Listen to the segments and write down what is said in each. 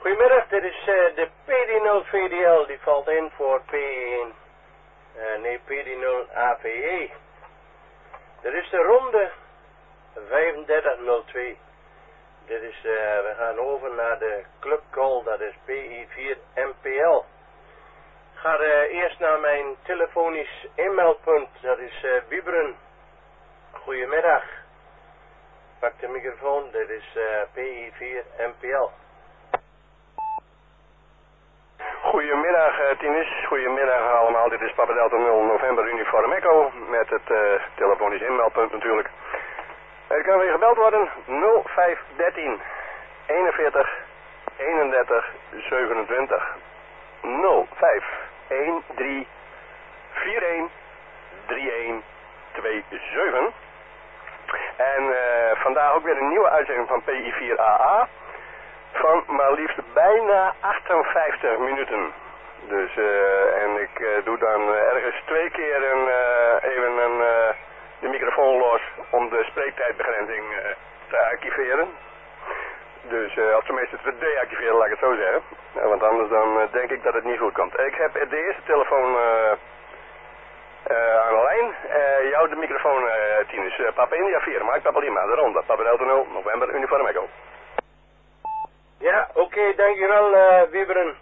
Goedemiddag, dit is de PD0VDL, die valt in voor P1. Nee, PD0AVE. Dit is de ronde 3502. Dit is, we gaan over naar de clubcall, dat is PI4MPL. Ik ga eerst naar mijn telefonisch inmeldpunt, dat is Wieberen. Goedemiddag. Pak de microfoon, dit is PI4MPL. Goedemiddag Tinus, goedemiddag allemaal. Dit is Papa Delta 0 November Uniform Echo met het telefonisch inmeldpunt natuurlijk. Er kan weer gebeld worden 0513 41 31 27 0513 41 31 27. En vandaag ook weer een nieuwe uitzending van PI4AA. Van maar liefst bijna 58 minuten. Dus, en ik doe dan ergens 2 keer de microfoon los om de spreektijdbegrenzing te activeren. Dus, of tenminste te deactiveren, laat ik het zo zeggen. Want anders dan denk ik dat het niet goed komt. Ik heb de eerste telefoon aan de lijn. Jou de microfoon, Tinus. Papa India 4, Mike Papa Lima, de ronde. Papa Delta 0, November, Uniform Echo. Ja, oké, dankjewel Wieberen.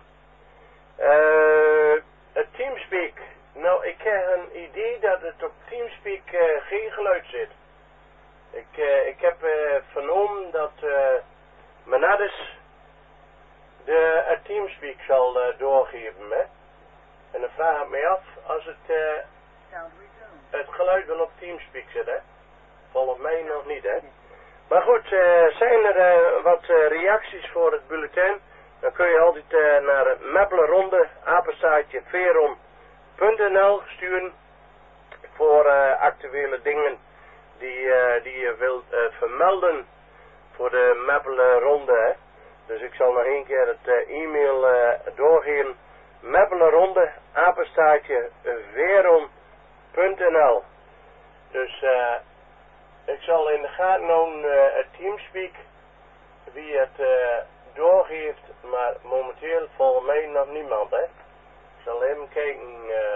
Het Teamspeak. Nou, ik heb een idee dat het op Teamspeak geen geluid zit. Ik heb vernomen dat Menades het Teamspeak zal doorgeven. Hè? En dan vraag ik mij af als het geluid wel op Teamspeak zit. Hè? Volgens mij nog niet, hè? Maar goed, zijn er wat reacties voor het bulletin, dan kun je altijd naar het Mapleronde, apenstaartje veron.nl sturen voor actuele dingen die je wilt vermelden voor de Mapleronde. Hè? Dus ik zal nog één keer het e-mail doorgeven, Mapleronde, apenstaartje veron.nl. Dus ik zal in de gaten houden het Teamspeak, wie het doorgeeft, maar momenteel volgens mij nog niemand, hè. Ik zal even kijken,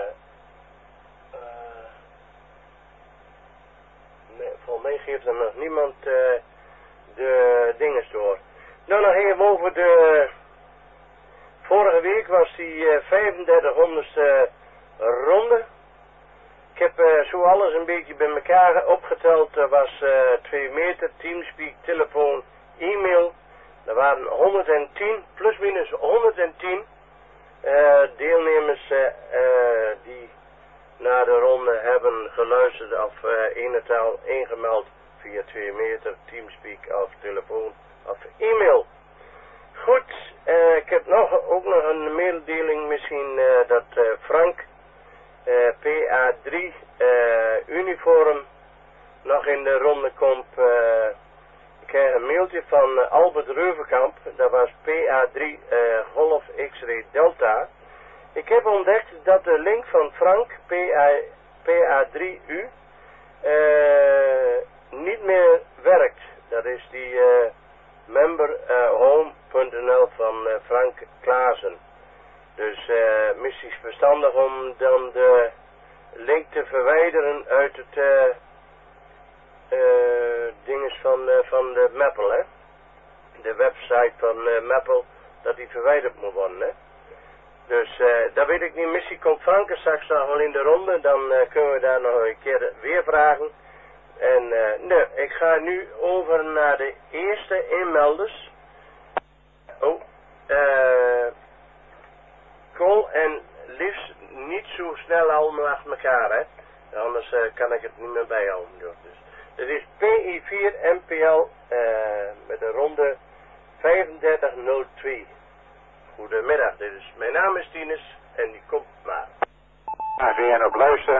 nee, volgens mij geeft er nog niemand de dinges door. Nou, nog even over de, vorige week was die 3500ste ronde. Ik heb zo alles een beetje bij elkaar opgeteld. Er was 2 meter, Teamspeak, telefoon, e-mail. Er waren 110, plus minus 110 deelnemers die naar de ronde hebben geluisterd of in het taal ingemeld via 2 meter, Teamspeak of telefoon of e-mail. Goed, ik heb ook nog een mededeling misschien dat Frank PA3 uniform nog in de ronde komt. Ik krijg een mailtje van Albert Reuvenkamp, dat was PA3 Golf X-ray Delta. Ik heb ontdekt dat de link van Frank PA3U niet meer werkt. Dat is die memberhome.nl van Frank Klaassen. Dus misschien is het verstandig om dan de link te verwijderen uit het dinges van de Maple, hè. De website van Maple, dat die verwijderd moet worden, hè. Dus dat weet ik niet, misschien komt Frank straks nog wel in de ronde, dan kunnen we daar nog een keer weer vragen. En nee, ik ga nu over naar de eerste inmelders. Call en liefst niet zo snel allemaal achter elkaar, hè. Anders kan ik het niet meer bijhouden. Dus dit is PI4MPL met de ronde 3502. Goedemiddag, mijn naam is Tinus en die komt maar. AVN op luister.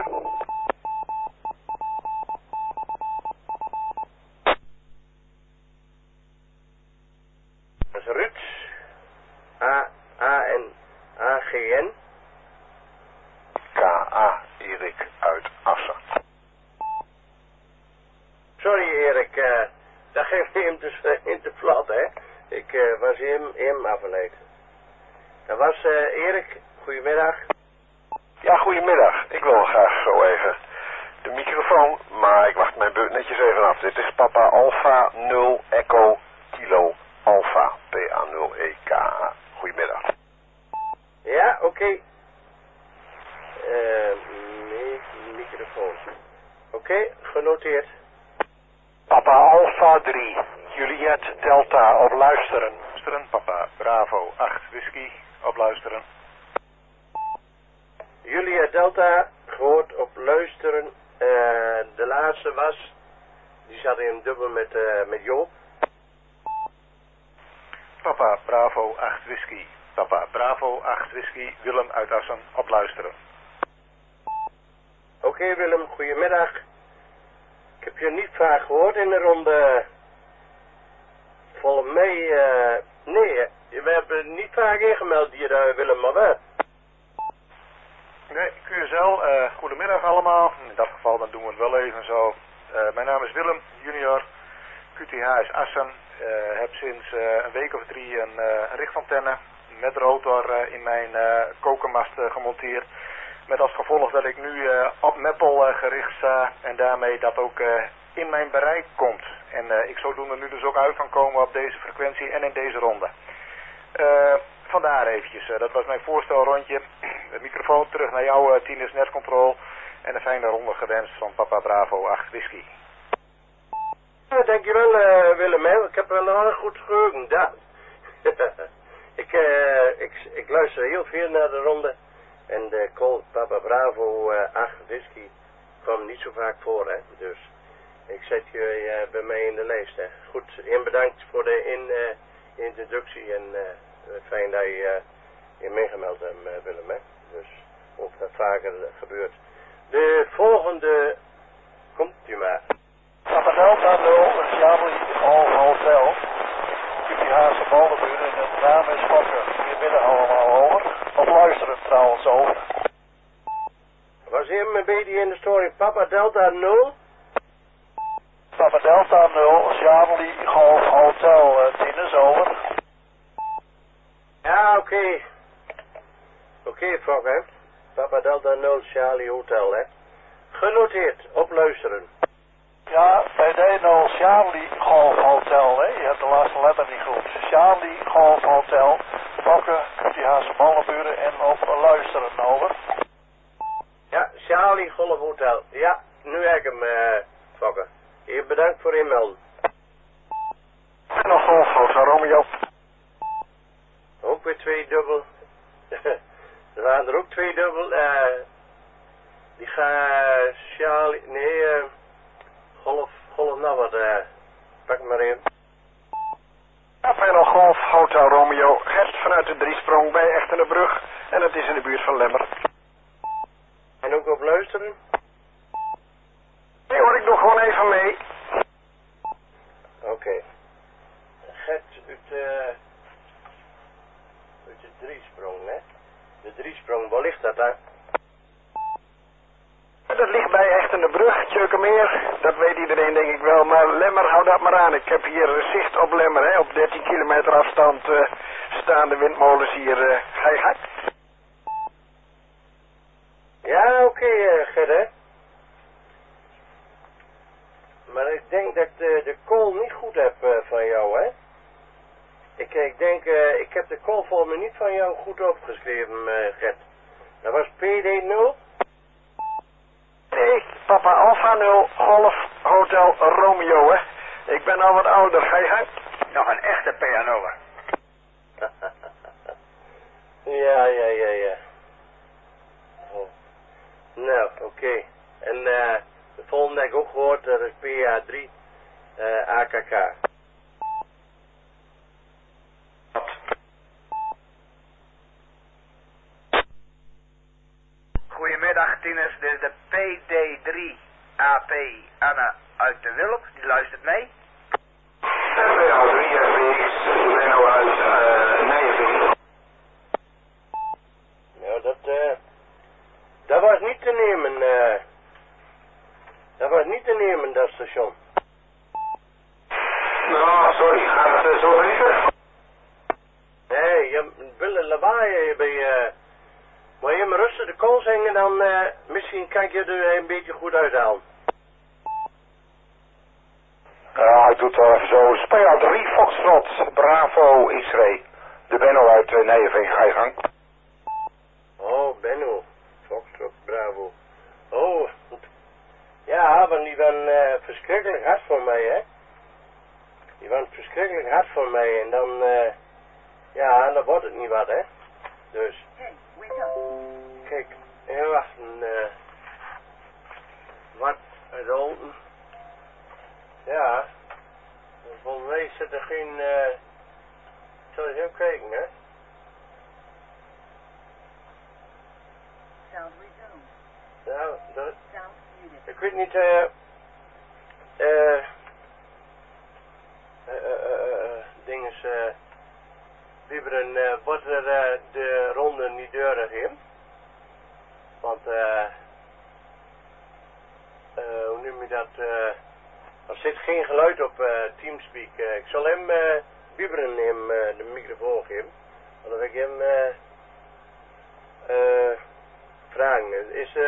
Dat is Ruud. AGN. KA Erik uit Assen. Sorry Erik, dat geeft hem dus in te plat, hè. Ik was hier hem afgeleid. Dat was Erik. Goedemiddag. Ja, goedemiddag. Ik wil graag zo even de microfoon, maar ik wacht mijn beurt netjes even af. Dit is Papa Alpha 0 Echo Kilo Alpha PA0 EK. Goedemiddag. Ja, oké. Microfoon. Oké, genoteerd. Papa Alpha 3, Juliet Delta op luisteren. Luisteren, Papa Bravo 8 Whisky op luisteren. Julia Delta, gehoord op luisteren. De laatste was, die zat in dubbel met Joop. Papa Bravo 8 Whisky. Papa Bravo 8 Whisky, Willem uit Assen op luisteren. Oké, Willem, goedemiddag. Ik heb je niet vaak gehoord in de ronde. Volgens mij, nee, we hebben niet vaak ingemeld hier, Willem, maar wel. Nee, QSL, goedemiddag allemaal. In dat geval dan doen we het wel even zo. Mijn naam is Willem, junior. QTH is Assen. Heb sinds een week of 3 een richtantenne met rotor in mijn kokermast gemonteerd. Met als gevolg dat ik nu op Meppel gericht sta en daarmee dat ook in mijn bereik komt. En ik zodoende nu dus ook uit kan komen op deze frequentie en in deze ronde. Vandaar eventjes, dat was mijn voorstelrondje. De microfoon terug naar jou, Tinus Netcontrol. En een fijne ronde gewenst van Papa Bravo 8 Whisky. Ja, dankjewel Willem, hè. Ik heb wel een erg goed geheugen, ja. ik luister heel veel naar de ronde. En de call Papa Bravo 8 Whisky kwam niet zo vaak voor, hè. Dus ik zet je bij mij in de lijst, hè. Goed, en bedankt voor de introductie en fijn dat je je meegemeld hebt, Willem, hè. Dus ook dat vaker gebeurt. De volgende komt u maar. Papa Delta 0, Charlie All Hotel. QTH Ballenbuur en de naam is Fokker. Goedemiddag allemaal, over. Op luisteren trouwens, over. Was even een beetje in de story. Papa Delta 0. Papa Delta 0, Charlie Golf Hotel, Tinus, over. Ja, oké. Oké, Fokker. Papa Delta 0, Charlie Hotel, hè. Genoteerd, op luisteren. Ja, bij D0 Charlie Golf Hotel, hè. Je hebt de laatste letter niet goed. Charlie Golf Hotel, Fokker, QTH Ballenburen en op luisteren, over. Ja, Charlie Golf Hotel. Ja, nu heb ik hem, Fokker. Hier bedankt voor inmelden. En nog Golf Hotel Romeo. Ook weer 2 dubbel. Er waren er ook 2 dubbel. Die gaan Charlie, nee, Golf nou wat, pak maar in. Ja, Panel Golf Hotel Romeo, Gert vanuit de Driesprong bij Echternebrug en het is in de buurt van Lemmer. En ook op luisteren? Nee hoor, ik doe gewoon even mee. Oké. Gert uit de Driesprong, hè? De Driesprong, waar ligt dat daar? Dat ligt bij Echternebrug, Tjeukenmeer, dat weet iedereen denk ik wel, maar Lemmer, hou dat maar aan. Ik heb hier zicht op Lemmer, hè. Op 13 kilometer afstand staan de windmolens hier. Ga je gang? Ja, oké, Gert, hè? Maar ik denk dat ik de call niet goed heb van jou, hè? Ik denk, ik heb de call voor me niet van jou goed opgeschreven, Gert. Dat was PD0? Nee, Papa Alpha 0, Golf Hotel Romeo, hè. Ik ben al wat ouder, ga je gang? Nog een echte PA0'er. Ja. Oh. Nou, oké. En de volgende heb ik ook gehoord, dat is PA3 AKK. Goedemiddag Tinus, dit is de PD3 AP Anna uit de Wulp, die luistert mee. PA3 FX, Leno uit Nijveen. Nou, dat was niet te nemen, dat was niet te nemen, dat station. Nou, sorry, gaat het zo even? willen lawaai bij maar je maar rustig de kool zingen, dan misschien kan je er een beetje goed uithalen. Ja, ik doe het wel even zo. Speler 3 Foxtrot, Bravo Israël. De Benno uit Nijenveen, ga je gang. Oh, Benno. Foxtrot, Bravo. Oh, ja, want die waren verschrikkelijk hard voor mij, hè. Die waren verschrikkelijk hard voor mij en dan, ja, dan wordt het niet wat, hè. Dus, kijk, even wachten, wat uit Olden. Ja, volgens mij zit er geen, zal je even kijken, hè. Ja, dat, ik weet niet, dinges, Wieberen, wordt er de ronde niet deurig in? Want, hoe noem je dat, er zit geen geluid op Teamspeak. Ik zal hem, Wieberen, hem de microfoon geven. Dan wil ik hem, vragen.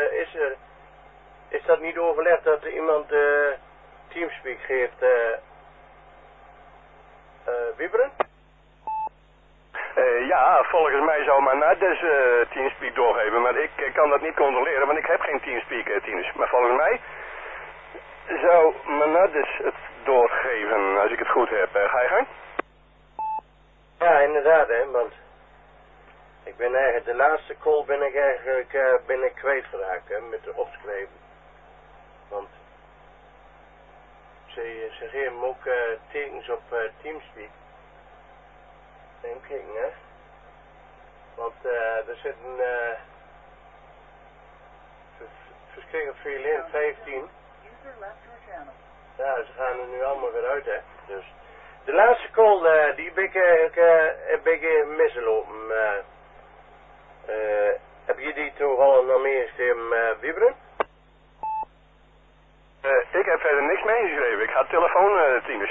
Is dat niet overlegd dat iemand Teamspeak geeft, Wieberen? Ja, volgens mij zou Manades Teamspeak doorgeven, maar ik kan dat niet controleren, want ik heb geen Teamspeak, Tinus. Maar volgens mij zou Manades het doorgeven, als ik het goed heb. Ga je gang? Ja, inderdaad, hè, want ik ben eigenlijk, de laatste call ben ik eigenlijk kwijtgeraakt, hè, met de opschrijven. Want ze geven ook tekens op Teamspeak. Even kijken, hè. Want er zitten verschrikkelijk veel in, 15. Ja, ze gaan er nu allemaal weer uit, hè. Dus de laatste call, die heb ik een beetje mislopen. Heb je die toevallig nog meegeschreven, Wieberen? Ik heb verder niks meegeschreven. Ik ga telefoon, Tinus.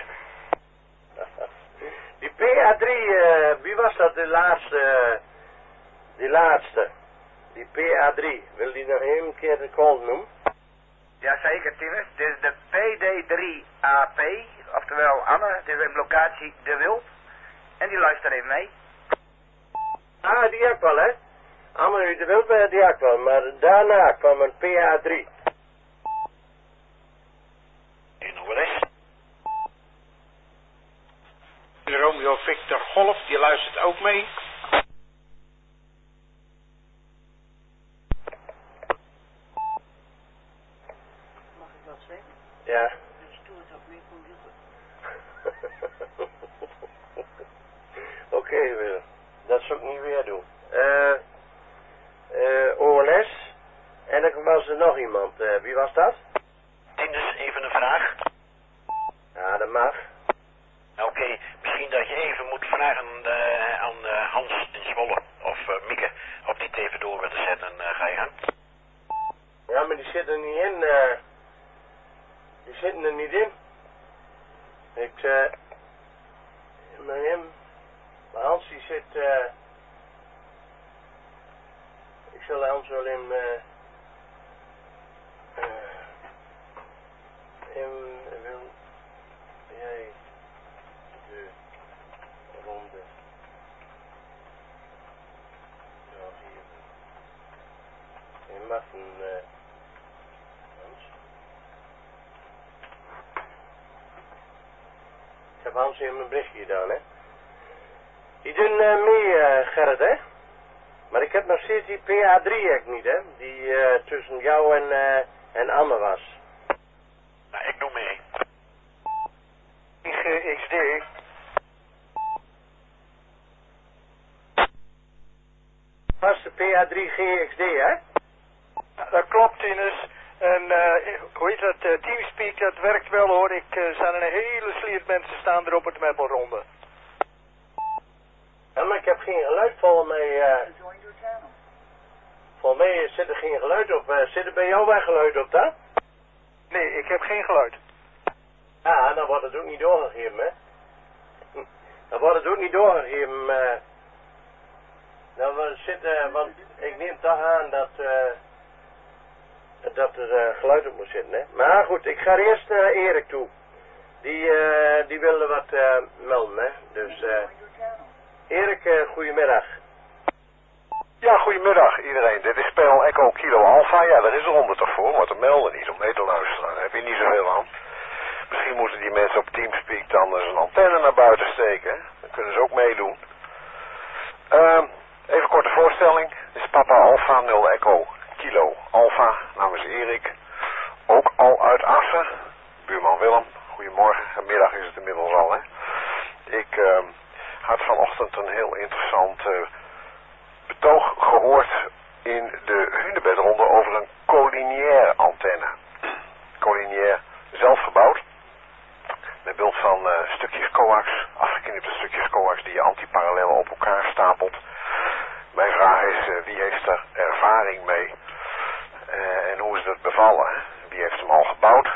Die PA3, wie was dat, de laatste? Die laatste. Die PA3. Wil die nog een keer de call noemen? Jazeker, Tinus. Dit is de PD3AP, oftewel Anne, dit is een locatie De Wild. En die luistert even mee. Ah, die heb ik wel, hè. Anne De Wild, die heb ik wel. Maar daarna kwam een PA3. NOS. Romeo Victor Golf, die luistert ook mee. Mag ik wat zeggen? Ja. Dus doe het op mijn computer. Oké, Willem. Dat zou ik niet weer doen. OLS. En er was er nog iemand. Wie was dat? Tinus, even een vraag. Ja, dat mag. Oké, misschien dat je even moet vragen aan Hans in Zwolle of Mieke of die het even door willen zetten. Ga je gang. Ja, maar die zitten er niet in. Die zitten er niet in. Maar Hans die zit, ik zal Hans wel in wil jij de ronde doorgeven. Je mag een Hans. Ik heb Hans in mijn berichtje gedaan, hè. Die doen mee, Gerrit, hè? Maar ik heb nog steeds die PA3 echt niet, hè? Die tussen jou en Anne was. Nou, ik doe mee. GXD. Was de PA3 GXD, hè? Dat klopt, Tinus. En hoe heet dat, Teamspeak, dat werkt wel hoor. Ik staan een hele sliert mensen staan er op het meppelronde. Ja, maar ik heb geen geluid volgens mij. Volgens mij zit er geen geluid op. Zit er bij jou wel geluid op, dan? Nee, ik heb geen geluid. Ja, dan wordt het ook niet doorgegeven, hè? Dan wordt het ook niet doorgegeven, zitten, want ik neem toch aan dat er geluid op moet zitten, hè. Maar goed, ik ga eerst naar Erik toe. Die wilde wat melden, hè. Dus, Erik, goedemiddag. Ja, goedemiddag iedereen. Dit is Spel Echo Kilo Alpha. Ja, daar is de ronde toch voor, maar te melden niet, om mee te luisteren. Daar heb je niet zoveel aan. Misschien moeten die mensen op Teamspeak dan eens een antenne naar buiten steken. Hè? Dan kunnen ze ook meedoen. Even een korte voorstelling. Dit is Papa Alpha 0 Echo Kilo Alpha. Namens Erik. Ook al uit Assen. Buurman Willem. Goedemorgen. En middag is het inmiddels al, hè. Ik had vanochtend een heel interessant betoog gehoord in de Hunebedronde over een collineaire antenne. Collineair, zelf gebouwd. Met behulp van stukjes coax, afgeknipte stukjes coax die je antiparallel op elkaar stapelt. Mijn vraag is, wie heeft er ervaring mee? En hoe is het bevallen? Hè? Wie heeft hem al gebouwd?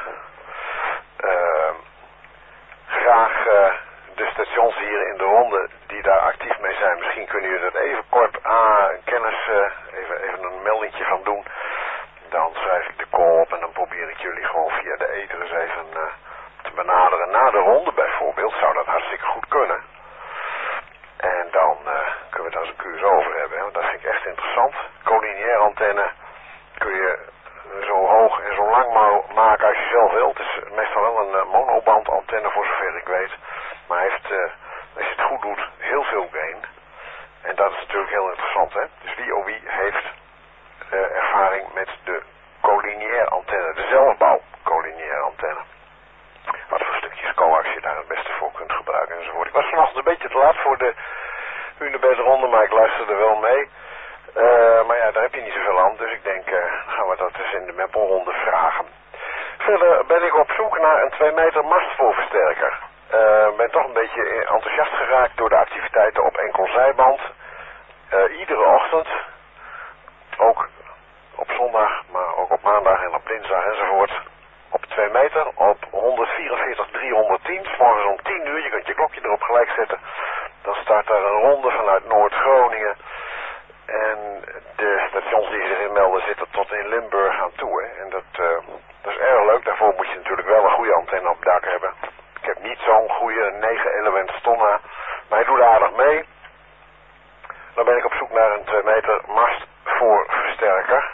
Graag de stations hier in de ronde die daar actief mee zijn. Misschien kunnen jullie dat even kort kennis, even een meldingje gaan doen. Dan schrijf ik de call op en dan probeer ik jullie gewoon via de ether eens even te benaderen. Na de ronde bijvoorbeeld zou dat hartstikke goed kunnen. En dan kunnen we daar eens een keer over hebben. Hè? Want dat vind ik echt interessant. Collineaire antenne kun je zo hoog en zo lang maken als je zelf wilt. Het is meestal wel een monoband antenne voor zover ik weet. Maar hij heeft, als je het goed doet, heel veel gain. En dat is natuurlijk heel interessant, hè. Dus wie heeft ervaring met de collineaire antenne, de zelfbouw collineaire antenne. Wat voor stukjes coax je daar het beste voor kunt gebruiken enzovoort. Ik was vanochtend een beetje te laat voor de Hunebedronde, maar ik luisterde wel mee. Maar ja, daar heb je niet zoveel aan, dus ik denk, gaan we dat eens in de Meppelronde vragen. Verder ben ik op zoek naar een 2 meter mastvoorversterker. Ben toch een beetje enthousiast geraakt door de activiteiten op enkel zijband. Iedere ochtend, ook op zondag, maar ook op maandag en op dinsdag enzovoort. Op 2 meter, op 144.310, 's morgens om 10 uur, je kunt je klokje erop gelijk zetten. Dan start daar een ronde vanuit Noord-Groningen. En de stations die zich inmelden zitten tot in Limburg aan toe. Hè. En dat is erg leuk, daarvoor moet je natuurlijk wel een goede antenne op het dak hebben. Ik heb niet zo'n goede 9 element Stonna, maar hij doet aardig mee. Dan ben ik op zoek naar een 2 meter mastvoorversterker.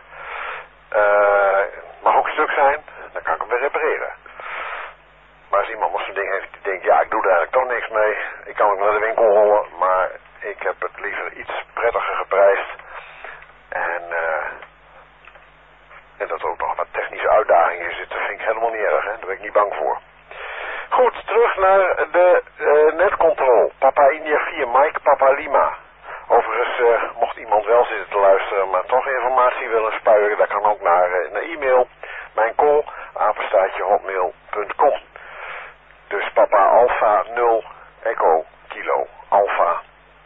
Mag ook stuk zijn, dan kan ik hem weer repareren. Maar als iemand nog zo'n ding heeft die denkt, ja, ik doe er eigenlijk toch niks mee. Ik kan ook naar de winkel rollen, maar ik heb het liever iets prettiger geprijsd. En dat er ook nog wat technische uitdagingen in zitten, vind ik helemaal niet erg, hè. Daar ben ik niet bang voor. Goed, terug naar de netcontrole. Papa India 4 Mike, Papa Lima. Overigens, mocht iemand wel zitten te luisteren, maar toch informatie willen spuien, dat kan ook naar e-mail. Mijn call, @hotmail.com. Dus Papa Alpha 0 Echo Kilo Alpha,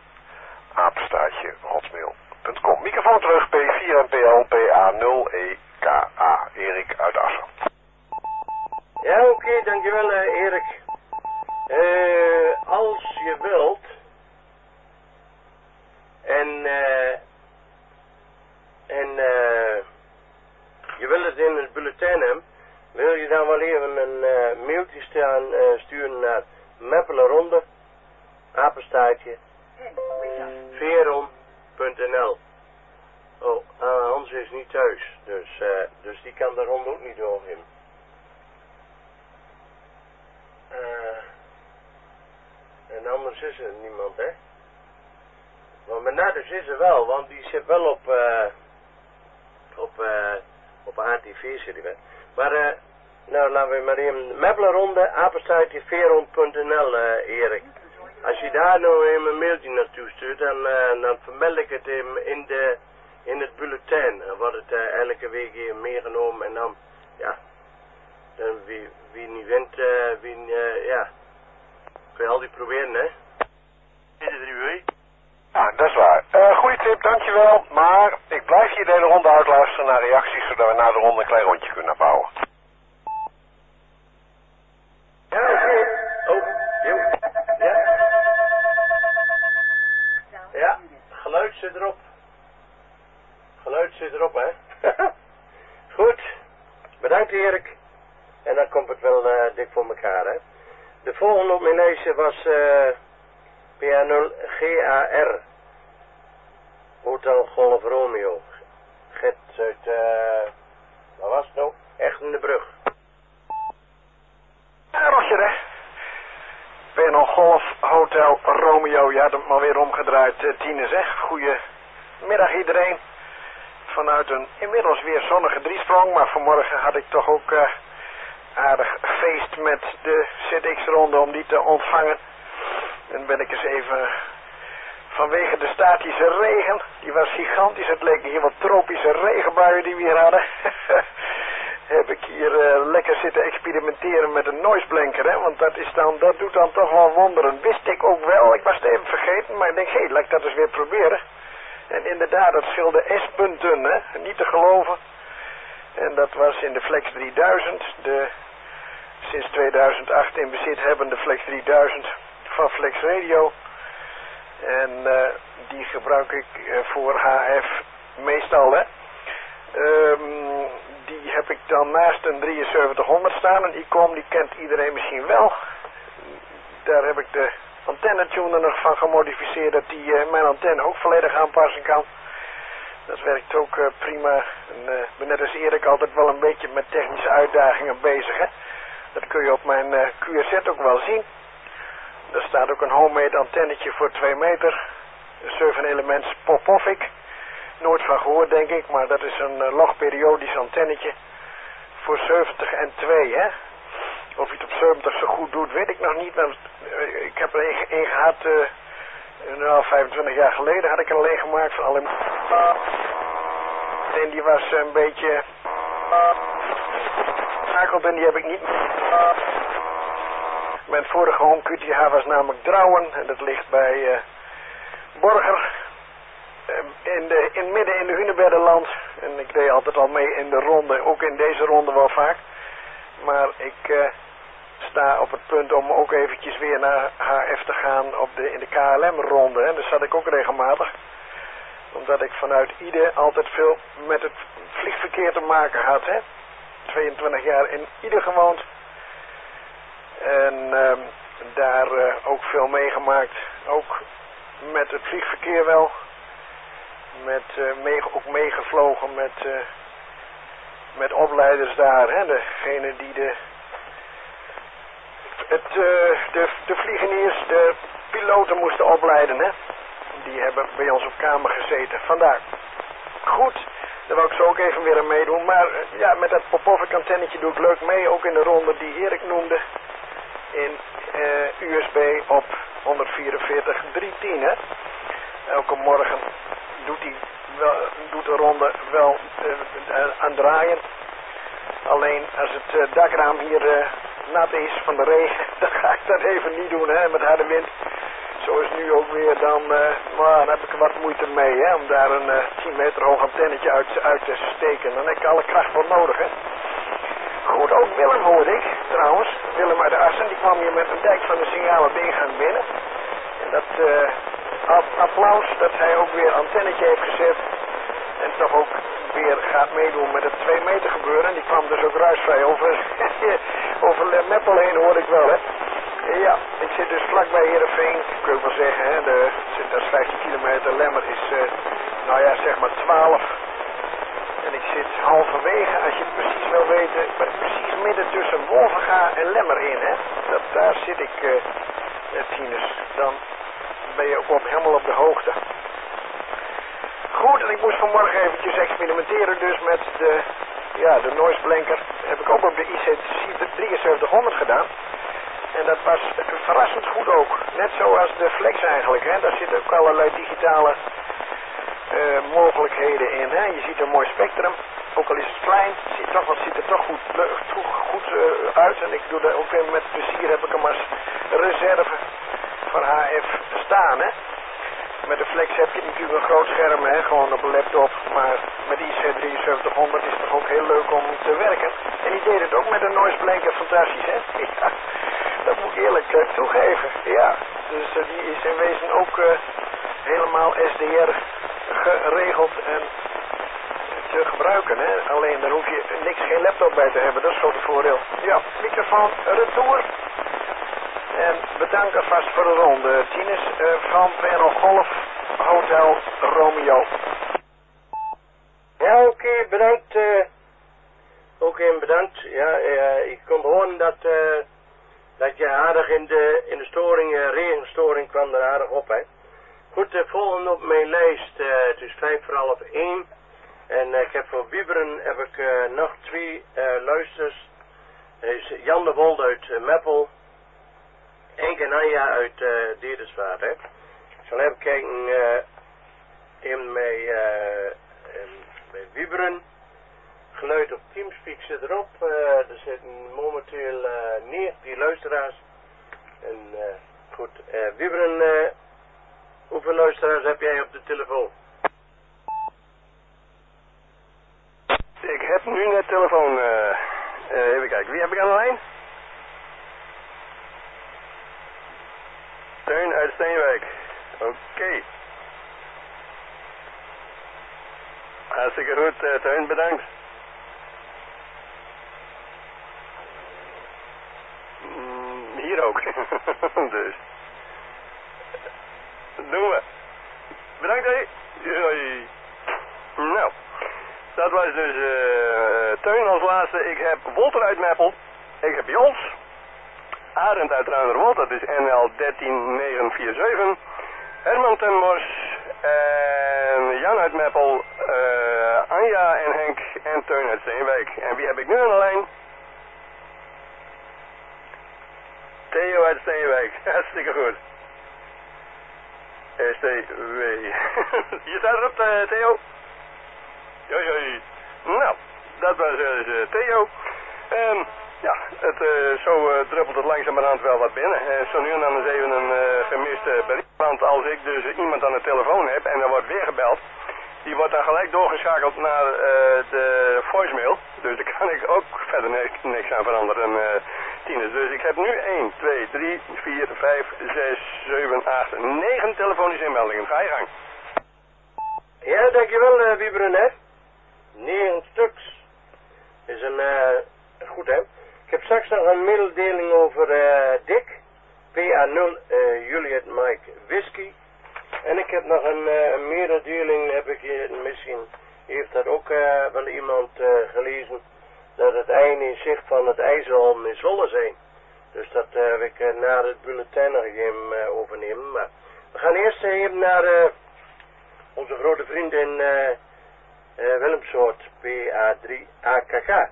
@hotmail.com. Microfoon terug, P4NPL PA0EKA. Erik uit Assen. Ja, oké, dankjewel Erik. Als je wilt en je wil het in het bulletin hebben, wil je dan wel even een mailtje sturen naar Meppelenronde, @veron.nl. Oh, Hans is niet thuis, dus die kan de ronde ook niet doorgeven. En anders is er niemand, hè. Maar Bernardus is er wel, want die zit wel op ATV zit hij wel. Maar nou laten we maar even Meppelenronde, @veron.nl, Erik. Als je daar nou even een mailtje naartoe stuurt, dan vermeld ik het in het bulletin. Dan wordt het elke week even meegenomen en dan, ja, dan wie niet wint, ja, kun je altijd proberen, hè. Is het er nu, Ja, dat is waar. Goeie tip, dankjewel. Maar ik blijf hier de hele ronde uitluisteren naar reacties, zodat we na de ronde een klein rondje kunnen bouwen. Ja, oké. Oh, joh. Ja. Ja, geluid zit erop. geluid zit erop, hè. Goed. Bedankt, Erik. En dan komt het wel dik voor elkaar, hè. De volgende op mijn lijstje was PA0 GAR. Hotel Golf Romeo. Gert uit, waar was het nou? Echt in de brug. Ja, Roger, hè. PA0 Golf Hotel Romeo. Je had hem maar weer omgedraaid, Tines, hè. Goedemiddag iedereen. Vanuit een inmiddels weer zonnige driesprong, maar vanmorgen had ik toch ook aardig feest met de ZX-ronde om die te ontvangen. En ben ik eens even vanwege de statische regen, die was gigantisch, het leek hier wat tropische regenbuien die we hier hadden, heb ik hier lekker zitten experimenteren met een noiseblanker, hè, want dat doet dan toch wel wonderen. Wist ik ook wel, ik was het even vergeten, maar ik denk, hé, laat ik dat eens weer proberen. En inderdaad, dat scheelde S-punten, hè, niet te geloven. En dat was in de Flex 3000, de sinds 2008 in bezit hebbende Flex 3000 van Flex Radio. En die gebruik ik voor HF meestal, hè. Die heb ik dan naast een 7300 staan. Een ICOM, die kent iedereen misschien wel. Daar heb ik de antennetuner nog van gemodificeerd, dat die mijn antenne ook volledig aanpassen kan. Dat werkt ook prima. En ik ben net als Erik altijd wel een beetje met technische uitdagingen bezig, hè. Dat kun je op mijn QRZ ook wel zien. Er staat ook een homemade antennetje voor 2 meter. Een 7 elements Popovic. Nooit van gehoord, denk ik, maar dat is een logperiodisch antennetje voor 70 en 2, hè. Of je het op 70 zo goed doet, weet ik nog niet. Maar ik heb er een gehad, 25 jaar geleden had ik er alleen gemaakt van alle... En die was een beetje... schakeld en die heb ik niet... Mijn vorige home QTH was namelijk Drouwen en dat ligt bij Borger. Midden in de Hunebeddenland. En ik deed altijd al mee in de ronde, ook in deze ronde wel vaak. Maar ik sta op het punt om ook eventjes weer naar HF te gaan in de KLM-ronde. En daar zat ik ook regelmatig. Omdat ik vanuit Ide altijd veel met het vliegverkeer te maken had. Hè? 22 jaar in Ide gewoond. En daar ook veel meegemaakt. Ook met het vliegverkeer wel. Ook meegevlogen met opleiders daar. Hè? Degene die de vliegeniers, de piloten moesten opleiden. Hè? Die hebben bij ons op kamer gezeten. Vandaar. Goed, daar wil ik zo ook even weer aan meedoen. Maar ja, met dat Popovic antennetje doe ik leuk mee. Ook in de ronde die Erik noemde. In USB op 144.310. Hè? Elke morgen doet de ronde wel aan draaien. Alleen als het dakraam hier nat is van de regen, dan ga ik dat even niet doen, hè, met harde wind. Zo is nu ook weer, dan heb ik er wat moeite mee, hè, om daar een 10 meter hoog antennetje uit te steken. Dan heb ik alle kracht voor nodig, hè. Goed, ook Willem hoorde ik, trouwens. Willem uit de Assen, die kwam hier met een dijk van de signalen B-gang binnen. En dat applaus dat hij ook weer antennetje heeft gezet. En toch ook weer gaat meedoen met het 2 meter gebeuren. En die kwam dus ook ruisvrij over Meppel heen, hoor ik wel, hè. Ja, ik zit dus vlakbij Heerenveen. Ik wil wel zeggen, hè, dat is 15 kilometer. Lemmer is, zeg maar 12. En ik zit halverwege, als je het precies wil weten, precies midden tussen Wolvenga en Lemmer in, hè. Daar zit ik, Tinus. Dan ben je ook helemaal op de hoogte. Goed, en ik moest vanmorgen eventjes experimenteren dus met de noise blanker. Dat heb ik ook op de IC 7300 gedaan. En dat was verrassend goed ook. Net zoals de Flex eigenlijk, hè. Daar zitten ook allerlei digitale mogelijkheden in, hè. Je ziet een mooi spectrum. Ook al is het klein, ziet er toch goed uit. En ik doe daar ook weer met plezier, heb ik hem als reserve van HF staan, hè. Met de Flex heb je natuurlijk een groot scherm, hè, gewoon op een laptop. Maar met de IC 7300 is het toch ook heel leuk om te werken. En die deed het ook met een noise blanker fantastisch, hè. Ja, dat moet ik eerlijk toegeven. Ja, dus die is in wezen ook helemaal SDR geregeld. En te gebruiken, hè. Alleen dan hoef je geen laptop bij te hebben, dat is gewoon het voordeel. Ja, microfoon retour. En bedankt alvast voor de ronde. Tinus van Panel Golf Hotel Romeo. Ja, oké, bedankt. Oké, bedankt. Ja, ik kon horen dat je aardig in de storing, regenstoring kwam er aardig op, hè. Goed, volgende op mijn lijst, het is 1:05. En ik heb voor Wieberen heb ik nog 2 luisters. Is Jan de Wolde uit Meppel. En Anja uit Deerderswaard, hè. Ik zal even kijken in bij Wieberen. Geluid op Teamspeak zit erop. Er zitten momenteel 19 luisteraars. En goed, Wieberen, hoeveel luisteraars heb jij op de telefoon? Ik heb nu net telefoon. Even kijken, wie heb ik aan de lijn? Teun uit Steenwijk. Oké. Hartstikke goed, Teun, bedankt. Hier ook. Dus. Doen we. Bedankt, hé. Hoi. Nou. Dat was dus Teun als laatste. Ik heb Wolter uit Meppel. Ik heb Jos. Arend uit Ruinerwold, dat is NL 13947. Herman ten Bos. En Jan uit Meppel. Anja en Henk en Teun uit Steenwijk. En wie heb ik nu aan de lijn? Theo uit Steenwijk. Hartstikke goed. STW. Je staat erop, Theo? Joi. Nou, dat was Theo. Ja, zo druppelt het langzamerhand wel wat binnen. Zo nu en dan is even een gemiste bericht. Want als ik dus iemand aan de telefoon heb en er wordt weer gebeld, die wordt dan gelijk doorgeschakeld naar de voicemail. Dus daar kan ik ook verder niks aan veranderen, Tinus. Dus ik heb nu 1, 2, 3, 4, 5, 6, 7, 8, 9 telefonische inmeldingen. Ga je gang. Ja, dankjewel, Wieberen, hè. 9 stuks. Is een, goed, hè. Ik heb straks nog een mededeling over Dick. PA0 Juliet Mike Whisky. En ik heb nog een mededeling, heb ik hier, misschien heeft dat ook wel iemand gelezen, dat het einde in zicht van het IJsselhalm in Zwolle zijn. Dus dat heb ik na het bulletin nog even overnemen. Maar we gaan eerst even naar onze grote vriendin Willemsoort, PA3 AKK.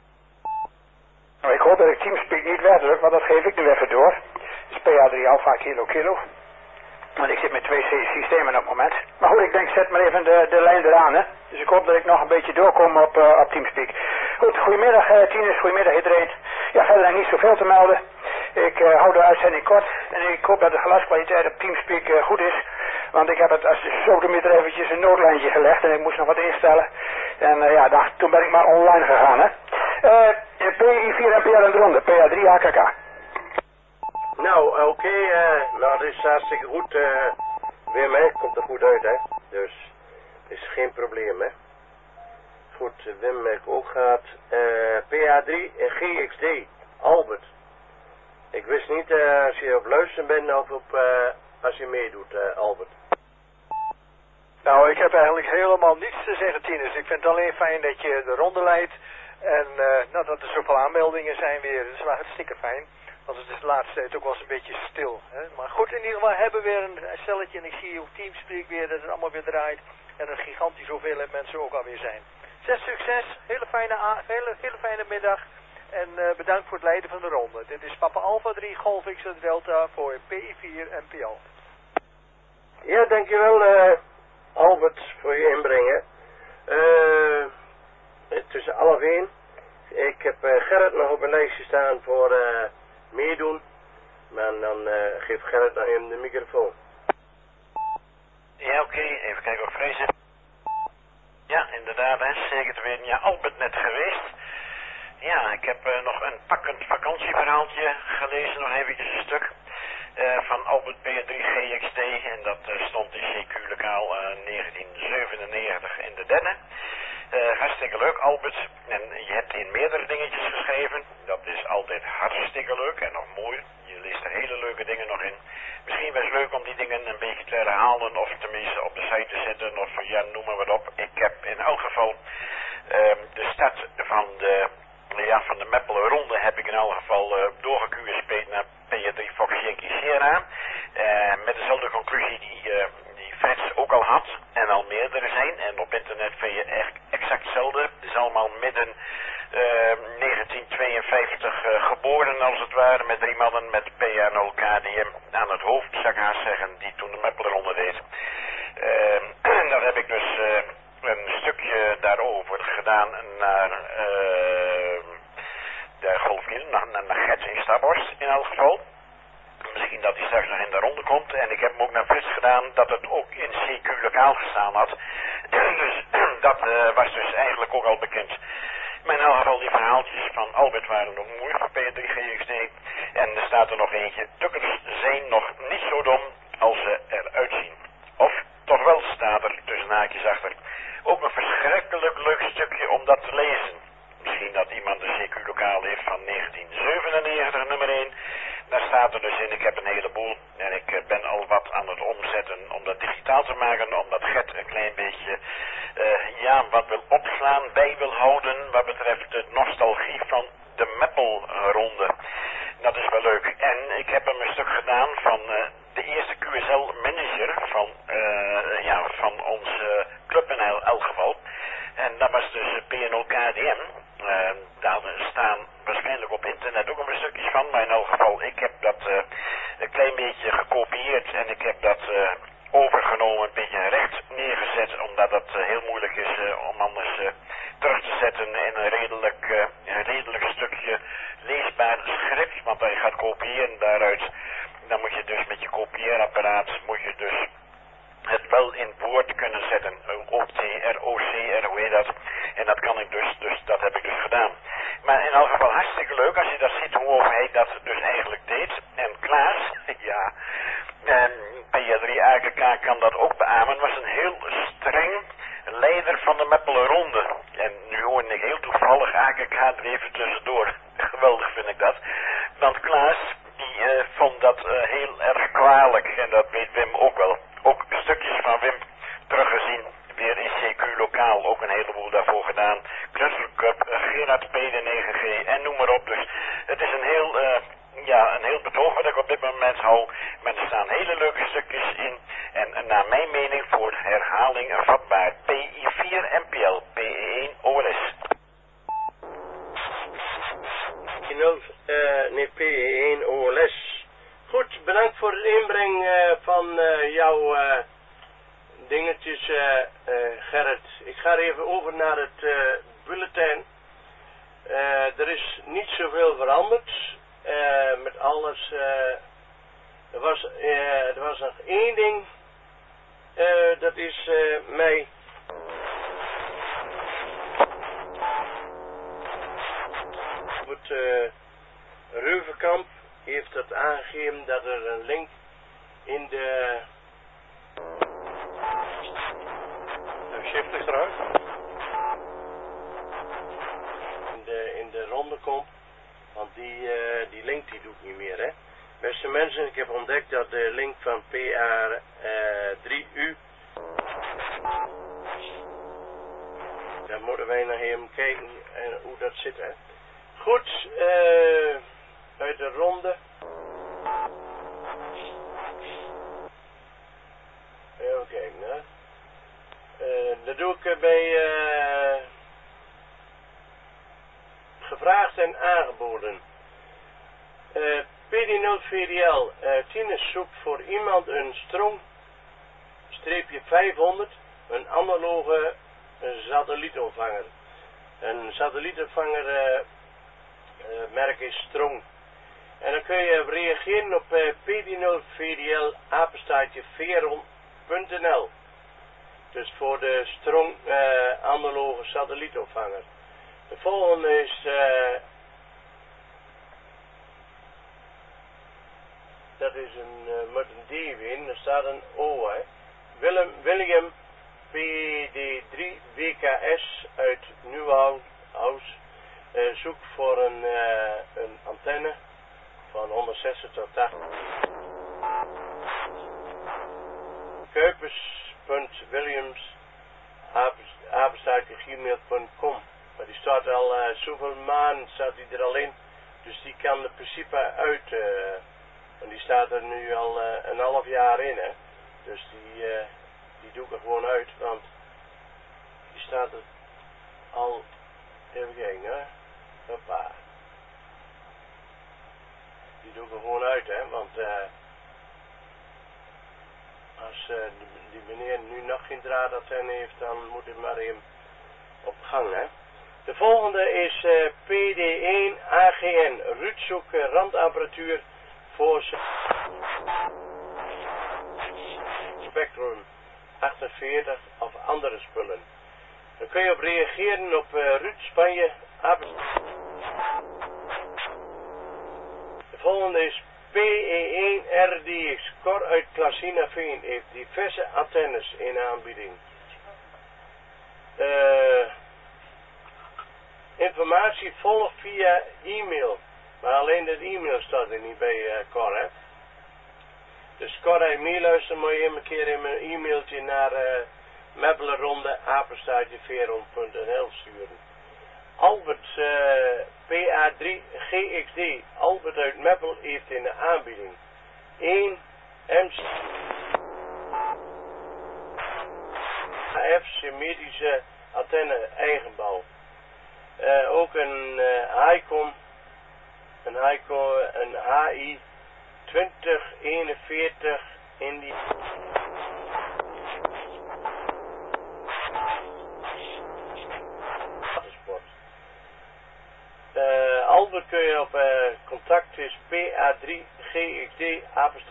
Ik hoop dat ik Teamspeak niet wegdruk, maar dat geef ik nu even door. Het is PA3 Alpha Kilo. Want ik zit met 2 systemen op het moment. Maar goed, ik denk, zet maar even de lijn eraan, hè. Dus ik hoop dat ik nog een beetje doorkom op Teamspeak. Goed, goedemiddag Tinus, goedemiddag iedereen. Ja, verder niet zoveel te melden. Ik hou de uitzending kort. En ik hoop dat de geluidskwaliteit op Teamspeak goed is. Want ik heb het als sodemieter eventjes een noodlijntje gelegd. En ik moest nog wat instellen. En ja, toen ben ik maar online gegaan, hè. PI4 en PR en de ronde, PA3 AKK. Nou, oké, nou dat is hartstikke goed, Wim, hè, komt er goed uit, hè, dus is geen probleem, hè. Goed, Wim heb ik ook gehad, PA3 en GXD, Albert. Ik wist niet als je op luisteren bent of als je meedoet, Albert. Nou, ik heb eigenlijk helemaal niets te zeggen, Tinus. Ik vind het alleen fijn dat je de ronde leidt en nou, dat er zoveel aanmeldingen zijn weer, dat is wel hartstikke fijn. Want het is de laatste tijd ook wel eens een beetje stil. Hè? Maar goed, in ieder geval hebben we weer een stelletje. En ik zie op Teamspeak weer dat het allemaal weer draait. En een gigantisch hoeveelheid mensen ook alweer zijn. Succes. Hele fijne middag. En bedankt voor het leiden van de ronde. Dit is Papa Alpha 3 Golf X Delta voor PI4 en PL. Ja, dankjewel Albert voor je inbrengen. Tussen 12:01. Ik heb Gerrit nog op een lijstje staan voor meedoen. Maar dan geeft Gerrit nog even de microfoon. Ja, oké. Even kijken of vrezen. Ja, inderdaad, hè. Zeker te weten. Ja, Albert net geweest. Ja, ik heb nog een pakkend vakantieverhaaltje gelezen, nog eventjes een stuk. Van Albert P3 GXT. En dat stond in CQ lokaal 1997 in de derde. Hartstikke leuk, Albert. En je hebt in meerdere dingetjes geschreven. Dat is altijd hartstikke leuk en nog mooi. Je leest er hele leuke dingen nog in. Misschien was het leuk om die dingen een beetje te herhalen of tenminste op de site te zetten of ja, noem maar wat op. Ik heb in elk geval de start van de Meppelen Ronde heb ik in elk geval doorgeQSP'd naar P3 Fox Yankee Sierra. Met dezelfde conclusie die Frits ook al had en al meerdere zijn. En op internet vind je echt exact hetzelfde. Het is allemaal midden 1952 geboren als het ware met 3 mannen met PA0 KDM aan het hoofd, zou ik haast zeggen, die toen de Meppelen Ronde deed. Daar heb ik dus een stukje daarover gedaan naar de Golfkil, naar Gert in Staphorst in elk geval. Misschien dat hij straks nog in de ronde komt. En ik heb hem ook naar Frits gedaan dat het ook in CQ lokaal gestaan had. Dus dat was dus eigenlijk ook al bekend. Maar in elk geval die verhaaltjes van Albert waren nog mooi voor P3 GXD. En er staat er nog eentje. Tukkers zijn nog niet zo dom als ze eruit zien. Of toch wel staat er tussen haakjes achter. Ook een verschrikkelijk leuk stukje om dat te lezen. Misschien dat iemand een CQ lokaal heeft van 1997 nummer 1. Daar staat er dus in, ik heb een heleboel en ik ben al wat aan het omzetten om dat digitaal te maken, omdat Gert een klein beetje wat wil opslaan, bij wil houden wat betreft de nostalgie van de Meppelronde. Dat is wel leuk. En ik heb hem een stuk gedaan van de eerste QSL manager van onze club in elk geval. En dat was dus P&O KDM. Daar staan waarschijnlijk op internet ook een stukjes van, maar in elk geval, ik heb dat een klein beetje gekopieerd en ik heb dat overgenomen, een beetje recht neergezet, omdat dat heel moeilijk is om anders terug te zetten in een redelijk stukje leesbaar schrift, want als je gaat kopiëren daaruit, dan moet je dus met je kopieerapparaat, het wel in woord kunnen zetten, OCR, hoe heet dat, en dat kan ik dus dat heb ik dus gedaan. Maar in elk geval hartstikke leuk als je dat ziet hoe hij dat dus eigenlijk deed. En Klaas, ja, P3 AKK kan dat ook beamen, was een heel streng leider van de Meppelen Ronde. En nu hoorde ik heel toevallig AKK er even tussendoor. Geweldig vind ik dat. Want Klaas, die vond dat heel erg kwalijk en dat weet Wim ook wel. Ook stukjes van Wim teruggezien, weer in CQ lokaal, ook een heleboel daarvoor gedaan. Knutsel Cup, Gerard P, de 9G en noem maar op. Dus het is een heel betoog wat ik op dit moment hou. Maar er staan hele leuke stukjes in. En naar mijn mening voor herhaling vatbaar. PI4 MPL, PE1 OLS. PE1 OLS. Goed, bedankt voor het inbrengen van jouw dingetjes, Gerrit. Ik ga even over naar het bulletin. Er is niet zoveel veranderd met alles. Er was nog één ding. Dat is mij. Het Reuvenkamp heeft het aangegeven dat er een link in de shift is eruit. In de ronde komt, want die link die doet niet meer, hè. Beste mensen, ik heb ontdekt dat de link van PA3U, daar moeten wij nog even kijken hoe dat zit, hè. Goed, uit de ronde. Even kijken, hè. Dat doe ik bij gevraagd en aangeboden. PD0 VDL, Tines zoekt voor iemand een strong -500, een analoge satellietontvanger. Een satellietontvanger merk is Strong. En dan kun je reageren op PD0 VDL apenstaartje veron.nl. Dus voor de Strong analoge satellietontvanger. De volgende is dat is met een D in, er staat een O, hè. William PD3 P3 WKS uit Nieuwhuis zoekt voor een antenne van 160 tot 80. Kuipers.Williams @gmail.com. Maar die staat al zoveel maanden staat die er al in. Dus die kan in principe uit. En die staat er nu al een half jaar in, hè. Dus die doe ik er gewoon uit, want die staat er al, even kijken, hè. Hoppa. Die doe ik er gewoon uit, hè, want als die meneer nu nog geen draadantenne heeft, dan moet hij maar even op gang, hè. De volgende is PD1 AGN, Ruudzoek randapparatuur voor Spectrum 48 of andere spullen. Dan kun je op reageren op Ruud Spanje. De volgende is PE1 RDX, Cor uit Klasinaveen, heeft diverse antennes in aanbieding. Informatie volgt via e-mail, maar alleen dat e-mail staat er niet bij Cor, hè. Dus Cor, als je meeluistert, moet je een keer in mijn e-mailtje naar mebbelenronde@veron.nl sturen. Albert PA3 GXD, Albert uit Meppel heeft in de aanbieding 1 MC AF symmetrische antenne eigenbouw. Ook een HICOM, een HI 2041 in die Albert kun je op contact is PA3 GXD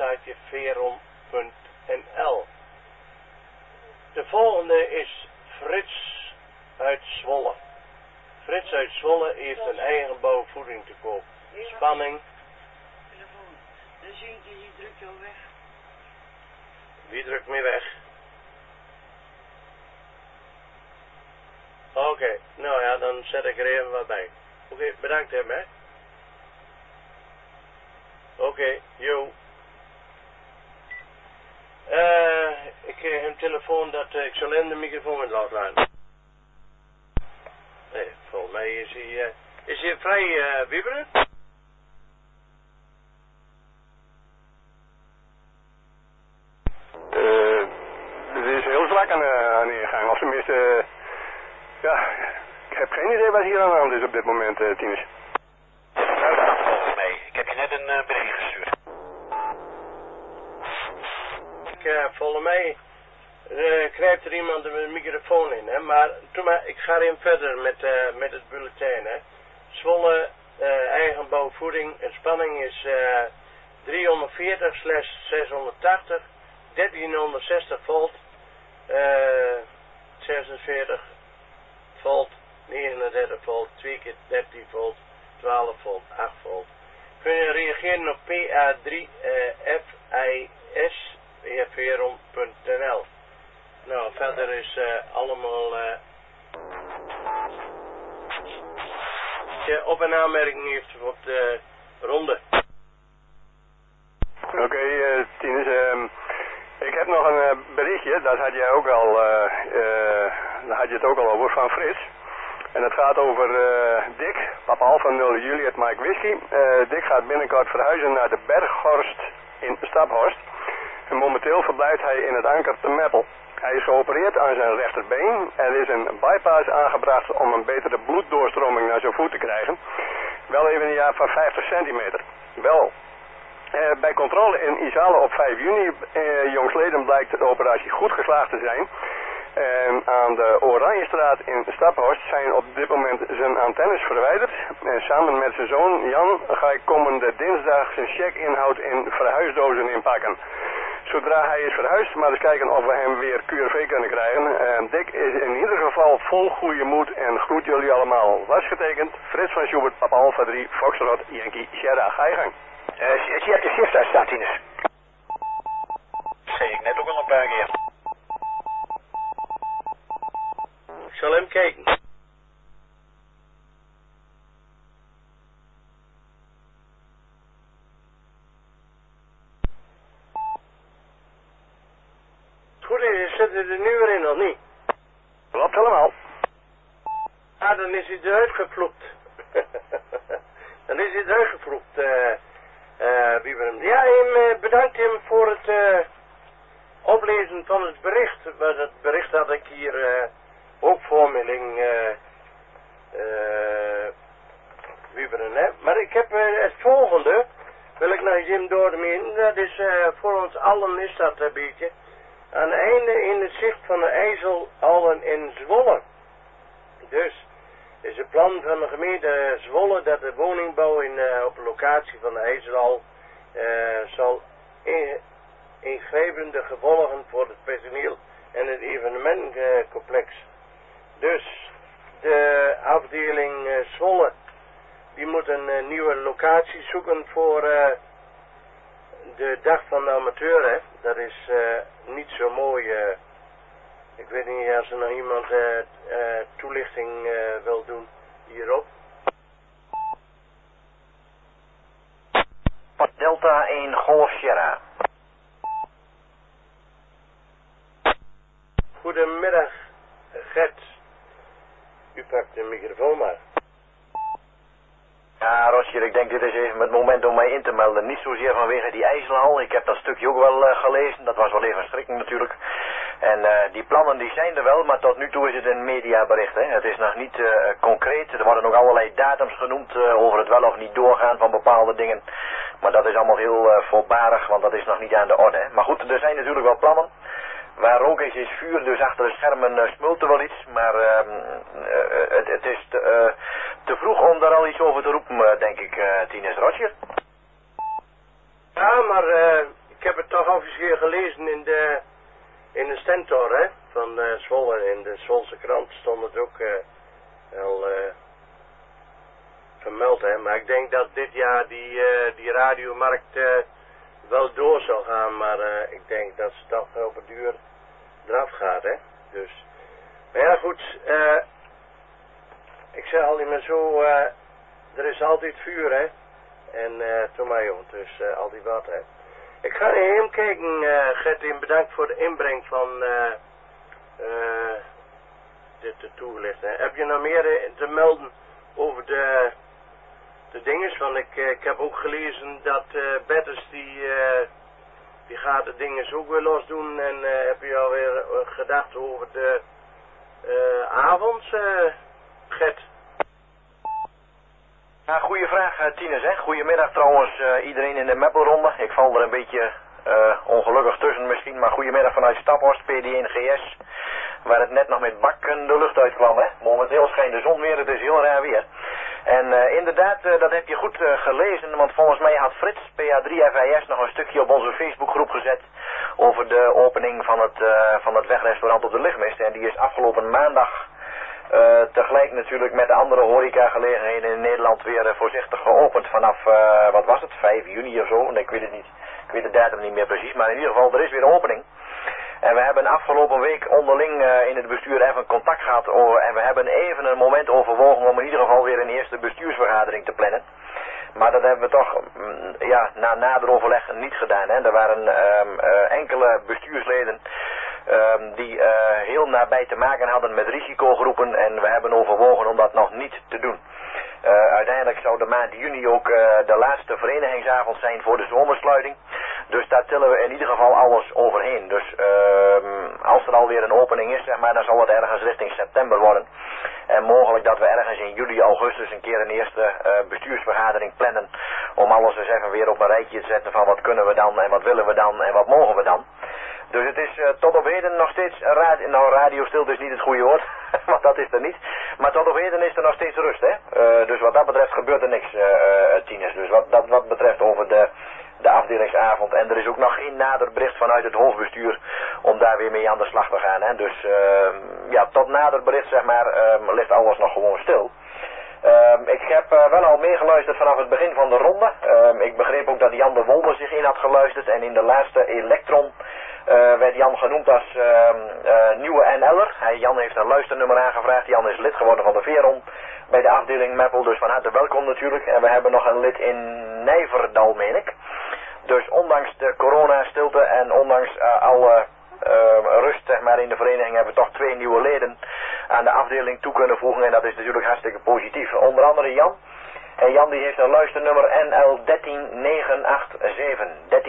@veron.nl. De volgende is Frits uit Zwolle. Frits uit Zwolle heeft een eigen bouwvoeding te koop. Spanning. Telefoon. Dan zie je die drukt jou weg. Wie drukt me weg? Oké, nou ja, dan zet ik er even wat bij. Oké, bedankt hem, hè. Oké, yo. Ik heb een telefoon dat ik zal in de microfoon laat laten. Nee, volgens mij is hij vrij, wieberen? Het is heel zwak aan ingang, of tenminste, ja, ik heb geen idee wat hier aan de hand is op dit moment, Tinus. Volgens mij. Ik heb je net een bericht gestuurd. Volgens mij krijgt er iemand de microfoon in, hè. Maar ik ga even verder met het bulletin, hè. Zwolle eigen bouwvoeding. En spanning is 340/680, 1360 volt, 46 volt, 39 volt, 2 keer 13 volt, 12 volt, 8 volt. Kun je reageren op PA3 FIS veron.nl. Nou, verder is allemaal op- en aanmerking heeft op de ronde. Oké, Tinus, ik heb nog een berichtje, dat had jij ook al, daar had je het ook al over, van Frits. En het gaat over Dick, Papa Alpha 0 Juliet Mike Whisky. Dick gaat binnenkort verhuizen naar de Berghorst in Staphorst. En momenteel verblijft hij in het Anker te Meppel. Hij is geopereerd aan zijn rechterbeen. Er is een bypass aangebracht om een betere bloeddoorstroming naar zijn voet te krijgen. Wel even een jaar van 50 centimeter. Wel. Bij controle in Isale op 5 juni jongsleden blijkt de operatie goed geslaagd te zijn. En aan de Oranjestraat in Staphorst zijn op dit moment zijn antennes verwijderd. En samen met zijn zoon Jan ga ik komende dinsdag zijn check-inhoud in verhuisdozen inpakken. Zodra hij is verhuisd, maar eens kijken of we hem weer QRV kunnen krijgen. Dick is in ieder geval vol goede moed en groet jullie allemaal. Was getekend, Frits van Schubert, Papa Alpha 3, Foxtrot, Yankee, Sierra. Ga je gang. Je hebt je shift uitstaan, Tinus. Dat zei ik net ook al een paar keer. zal hem kijken. Goed is, zit er nu weer in of niet? Klopt helemaal. Ah, dan is hij eruit gevloekt. Dan is hij eruit gevloekt, Wieberen. Ja, bedankt hem voor het oplezen van het bericht. Dat bericht had ik hier ook voormelding Wieberen, hè. Maar ik heb het volgende, wil ik naar Jim doornemen. Dat is voor ons allen is dat een beetje. Aan het einde in het zicht van de IJsselallen in Zwolle. Dus is het plan van de gemeente Zwolle dat de woningbouw op de locatie van de IJsselal zal ingrijpende gevolgen voor het personeel en het evenementcomplex. Dus de afdeling Zwolle die moet een nieuwe locatie zoeken voor de dag van de amateur, hè. Dat is niet zo mooi. Ik weet niet als er nog iemand toelichting wil doen hierop. Delta 1 Golf Sierra. Goedemiddag, Gert. U pakt de microfoon maar. Ja, Rosje, ik denk dit is even het moment om mij in te melden. Niet zozeer vanwege die IJsselhal. Ik heb dat stukje ook wel gelezen. Dat was wel even schrikken natuurlijk. En die plannen die zijn er wel, maar tot nu toe is het een mediabericht. Hè. Het is nog niet concreet. Er worden nog allerlei datums genoemd over het wel of niet doorgaan van bepaalde dingen. Maar dat is allemaal heel voorbarig, want dat is nog niet aan de orde. Hè. Maar goed, er zijn natuurlijk wel plannen. Waar rook is vuur, dus achter de schermen smult er wel iets. Maar het is te vroeg om daar al iets over te roepen, denk ik, Tines. Roger? Ja, maar ik heb het toch officieel gelezen in de Stentor, hè, van Zwolle. In de Zwolse krant stond het ook al vermeld, hè. Maar ik denk dat dit jaar die radiomarkt wel door zal gaan, maar ik denk dat ze toch op het duur eraf gaat, hè. Dus, maar ja, goed, ik zeg altijd maar zo, er is altijd vuur, hè. En toen maar joh, dus altijd wat, hè. Ik ga even kijken, Gert, bedankt voor de inbreng van dit toegelicht, hè. Heb je nog meer te melden over de dinges? Want ik heb ook gelezen dat Betters die gaat de dingen ook weer los doen. En heb je alweer gedacht over de avonds, Gert? Ja, goede vraag, Tines, hè. Goedemiddag trouwens iedereen in de Meppelronde. Ik val er een beetje ongelukkig tussen misschien, maar goedemiddag vanuit Staphorst, PD1GS. Waar het net nog met bakken de lucht uitkwam, hè. Momenteel schijnt de zon weer, het is heel raar weer. En inderdaad, dat heb je goed gelezen, want volgens mij had Frits, PA3FIS, nog een stukje op onze Facebookgroep gezet over de opening van het wegrestaurant op de Lichtmist. En die is afgelopen maandag tegelijk natuurlijk met de andere horecagelegenheden in Nederland weer voorzichtig geopend vanaf, wat was het, 5 juni of zo? Nee, ik weet het niet. Ik weet de datum niet meer precies, maar in ieder geval, er is weer opening. En we hebben afgelopen week onderling in het bestuur even contact gehad en we hebben even een moment overwogen om in ieder geval weer een eerste bestuursvergadering te plannen. Maar dat hebben we toch na nader overleg niet gedaan. Hè. Er waren enkele bestuursleden die heel nabij te maken hadden met risicogroepen en we hebben overwogen om dat nog niet te doen. Uiteindelijk zou de maand juni ook de laatste verenigingsavond zijn voor de zomersluiting. Dus daar tillen we in ieder geval alles overheen. Dus als er alweer een opening is, zeg maar, dan zal het ergens richting september worden. En mogelijk dat we ergens in juli, augustus een keer een eerste bestuursvergadering plannen. Om alles eens even weer op een rijtje te zetten van wat kunnen we dan en wat willen we dan en wat mogen we dan. Dus het is tot op heden nog steeds, radiostilte is niet het goede woord, want dat is er niet. Maar tot op heden is er nog steeds rust, hè. Dus wat dat betreft gebeurt er niks, Tines. Dus wat betreft over de afdelingsavond. En er is ook nog geen nader bericht vanuit het hoofdbestuur om daar weer mee aan de slag te gaan, hè. Dus tot nader bericht, zeg maar, ligt alles nog gewoon stil. Ik heb wel al meegeluisterd vanaf het begin van de ronde. Ik begreep ook dat Jan de Wolde zich in had geluisterd en in de laatste Elektron werd Jan genoemd als nieuwe NL'er. Jan heeft een luisternummer aangevraagd. Jan is lid geworden van de Veron bij de afdeling Meppel, dus van harte welkom natuurlijk. En we hebben nog een lid in Nijverdal, meen ik. Dus ondanks de corona-stilte en ondanks alle rust zeg maar, in de vereniging hebben we toch 2 nieuwe leden aan de afdeling toe kunnen voegen. En dat is natuurlijk hartstikke positief. Onder andere Jan. En Jan die heeft een luisternummer NL 13987.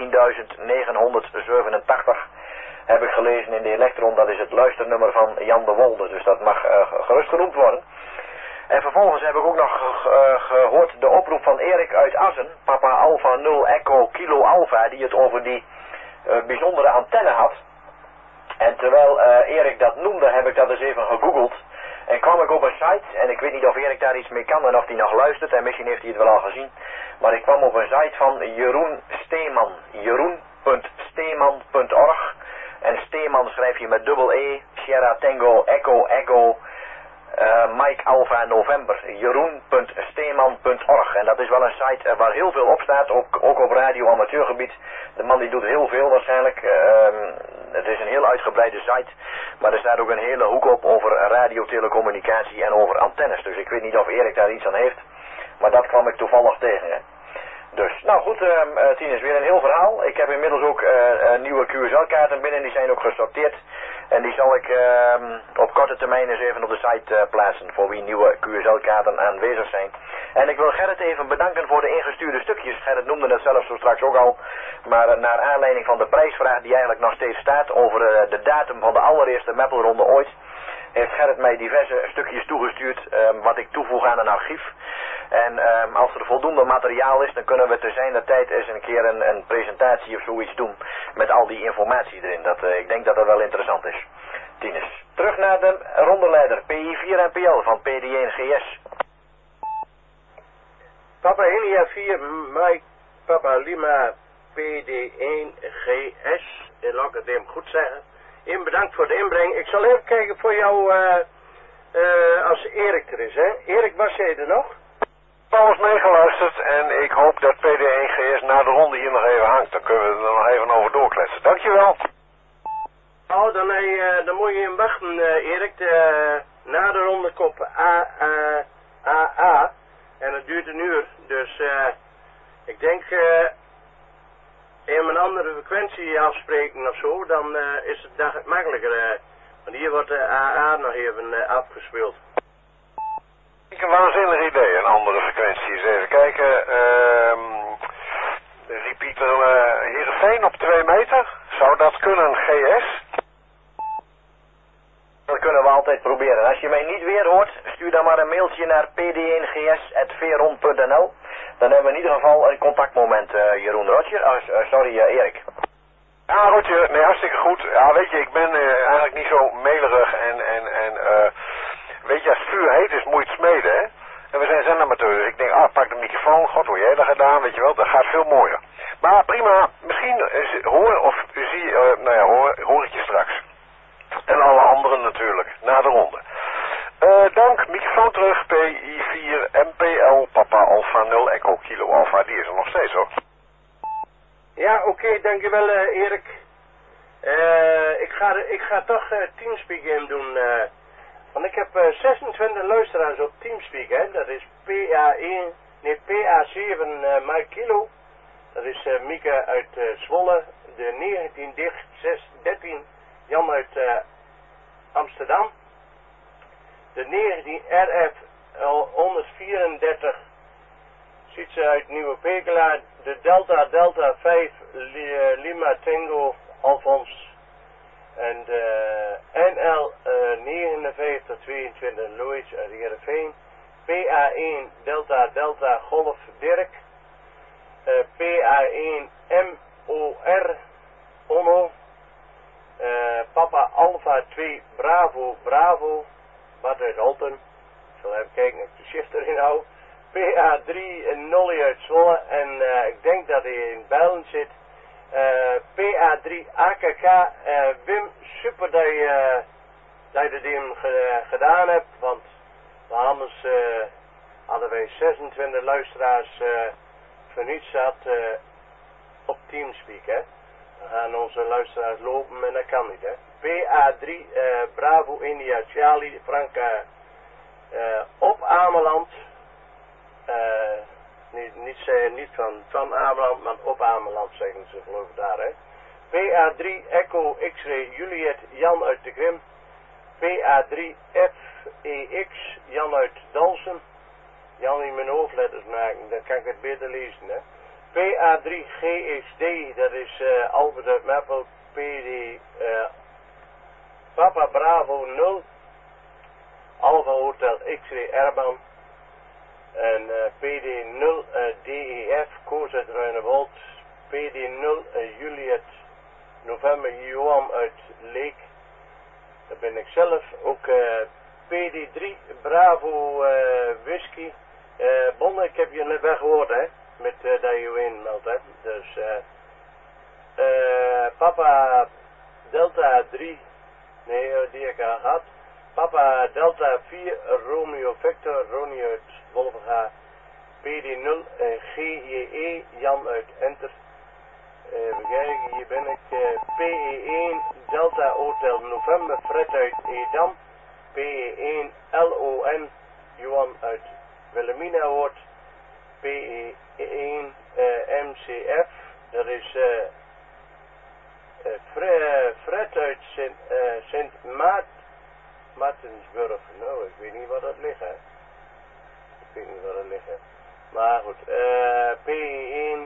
13987 heb ik gelezen in de Elektron. Dat is het luisternummer van Jan de Wolde. Dus dat mag gerust genoemd worden. En vervolgens heb ik ook nog gehoord de oproep van Erik uit Assen. Papa Alpha 0 Echo Kilo Alpha. Die het over die bijzondere antenne had. En terwijl Erik dat noemde heb ik dat eens even gegoogeld. En kwam ik op een site, en ik weet niet of Erik daar iets mee kan en of hij nog luistert, en misschien heeft hij het wel al gezien. Maar ik kwam op een site van Jeroen Steeman. Jeroen.steeman.org. En Steeman schrijf je met dubbel E, Sierra Tango, Echo, Echo, Mike Alpha November. Jeroen.steeman.org. En dat is wel een site waar heel veel op staat, ook op radio-amateurgebied. De man die doet heel veel waarschijnlijk. Het is een heel uitgebreide site. Maar er staat ook een hele hoek op over radiotelecommunicatie en over antennes. Dus ik weet niet of Erik daar iets aan heeft. Maar dat kwam ik toevallig tegen. Hè. Dus, nou goed, Tien is weer een heel verhaal. Ik heb inmiddels ook nieuwe QSL-kaarten binnen. Die zijn ook gesorteerd. En die zal ik op korte termijn eens even op de site plaatsen. Voor wie nieuwe QSL-kaarten aanwezig zijn. En ik wil Gerrit even bedanken voor de ingestuurde stukjes. Gerrit noemde dat zelf zo straks ook al. Maar naar aanleiding van de prijsvraag die eigenlijk nog steeds staat over de datum van de allereerste Meppelronde ooit, heeft Gerrit mij diverse stukjes toegestuurd wat ik toevoeg aan een archief. En als er voldoende materiaal is, dan kunnen we te zijner tijd eens een keer een presentatie of zoiets doen met al die informatie erin. Ik denk dat dat wel interessant is. Tinus. Terug naar de rondeleider PI4 en PL van PD1GS. Papa India 4, Mike, Papa Lima, PD1GS. Laat ik het even goed zeggen. Bedankt voor de inbreng. Ik zal even kijken voor jou als Erik er is, hè. Erik, was jij er nog? Alles meegeluisterd en ik hoop dat PD1GS na de ronde hier nog even hangt. Dan kunnen we er nog even over doorkletsen. Dankjewel. Oh, dan moet je hem wachten, Erik. Na de ronde komt AA. En het duurt een uur. Dus ik denk in een andere frequentie afspreken of zo, dan is het dag makkelijker. Want hier wordt de AA nog even afgespeeld. Een waanzinnig idee, een andere frequentie. Eens even kijken. Repeater Heerenveen op 2 meter. Zou dat kunnen, GS? Dat kunnen we altijd proberen. Als je mij niet weer hoort, stuur dan maar een mailtje naar pd1gs@veron.nl. Dan hebben we in ieder geval een contactmoment, Jeroen. Roger. Sorry, Erik. Ja, Roger. Nee, hartstikke goed. Ja, weet je, ik ben eigenlijk niet zo melerig en weet je, als het vuur heet is, moet je het smeden, hè. En we zijn zendamateurs, dus ik denk, pak de microfoon. God, hoe jij dat gedaan, weet je wel. Dat gaat veel mooier. Maar prima. Misschien hoor ik je straks. En alle anderen natuurlijk, na de ronde. Dank, microfoon terug, PI4 MPL, Papa Alpha 0 Echo Kilo Alpha, die is er nog steeds hoor. Ja, oké, dankjewel Erik. Ik ga toch Teamspeak in doen, want ik heb 26 luisteraars op Teamspeak, hè. Dat is PA7 Mike Kilo. Dat is Mieke uit Zwolle, de 1913 Jan uit Amsterdam. De 19 RF 134 ziet ze uit Nieuwe Pekela. De Delta 5 Lima Tango Alfons. En de NL 5922 Louis uit Heerenveen. PA1 Delta Golf Dirk. PA1 MOR Onno. Papa Alpha 2 Bravo Bart uit Holten. Ik zal even kijken of ik de shift erin hou. PA3 Nolly uit Zwolle. En ik denk dat hij in Bijlen zit. PA3 AKK. Wim, super dat je dit gedaan hebt. Want anders hadden wij 26 luisteraars voor niets zat op Teamspeak, hè. Dan gaan onze luisteraars lopen en dat kan niet, hè. PA3 Bravo India Charlie Franka op Ameland. Niet van Ameland, maar op Ameland zeggen ze geloof ik daar, hè. PA3 Echo X-ray Juliet Jan uit de Grim. PA3 FEX Jan uit Dalsen. Jan in mijn hoofdletters maken, dan kan ik het beter lezen, hè. PA3 GXD, dat is Albert uit Meppel. PD Papa Bravo 0 Alpha Hotel X-ray Erban. En PD0 DEF Koos uit Ruinewold. PD0 Juliet November Johan uit Leek. Dat ben ik zelf. Ook PD3 Bravo Whisky. Bonne, ik heb je net weg gehoord, hè. Met dat je inmeldt, hè. Dus Papa Delta 3. Nee, die heb ik al gehad. Papa Delta 4 Romeo Victor Ronnie uit Wolvenga. PD0 GJE Jan uit Enter. Even kijken, hier ben ik. PE1 Delta Hotel November Fred uit Edam. PE1 LON Johan uit Wilhelmina Hoort. PE1 MCF, dat is Fred uit Sint Maartensburg. Nou, ik weet niet waar dat ligt, hè. Ik weet niet waar dat ligt, hè. Maar goed, PE1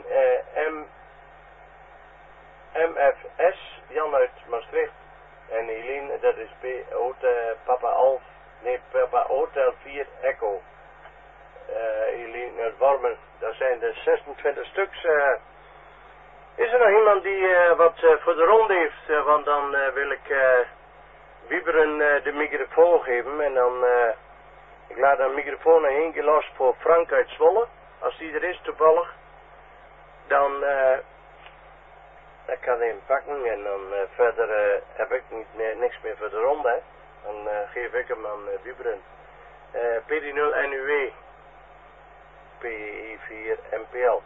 MFS, Jan uit Maastricht. En Helene, dat is Papa Hotel 4 Echo. Helene uit Wormen, dat zijn de 26 stuks. Is er nog iemand die wat voor de ronde heeft? Want dan wil ik Wieberen de microfoon geven. En dan, ik laat de microfoon nog één keer los voor Frank uit Zwolle. Als die er is toevallig. Dan kan hij hem pakken. En dan verder heb ik niks meer voor de ronde. Hè. Dan geef ik hem aan Wieberen. PD0 NUW. PE4 MPL.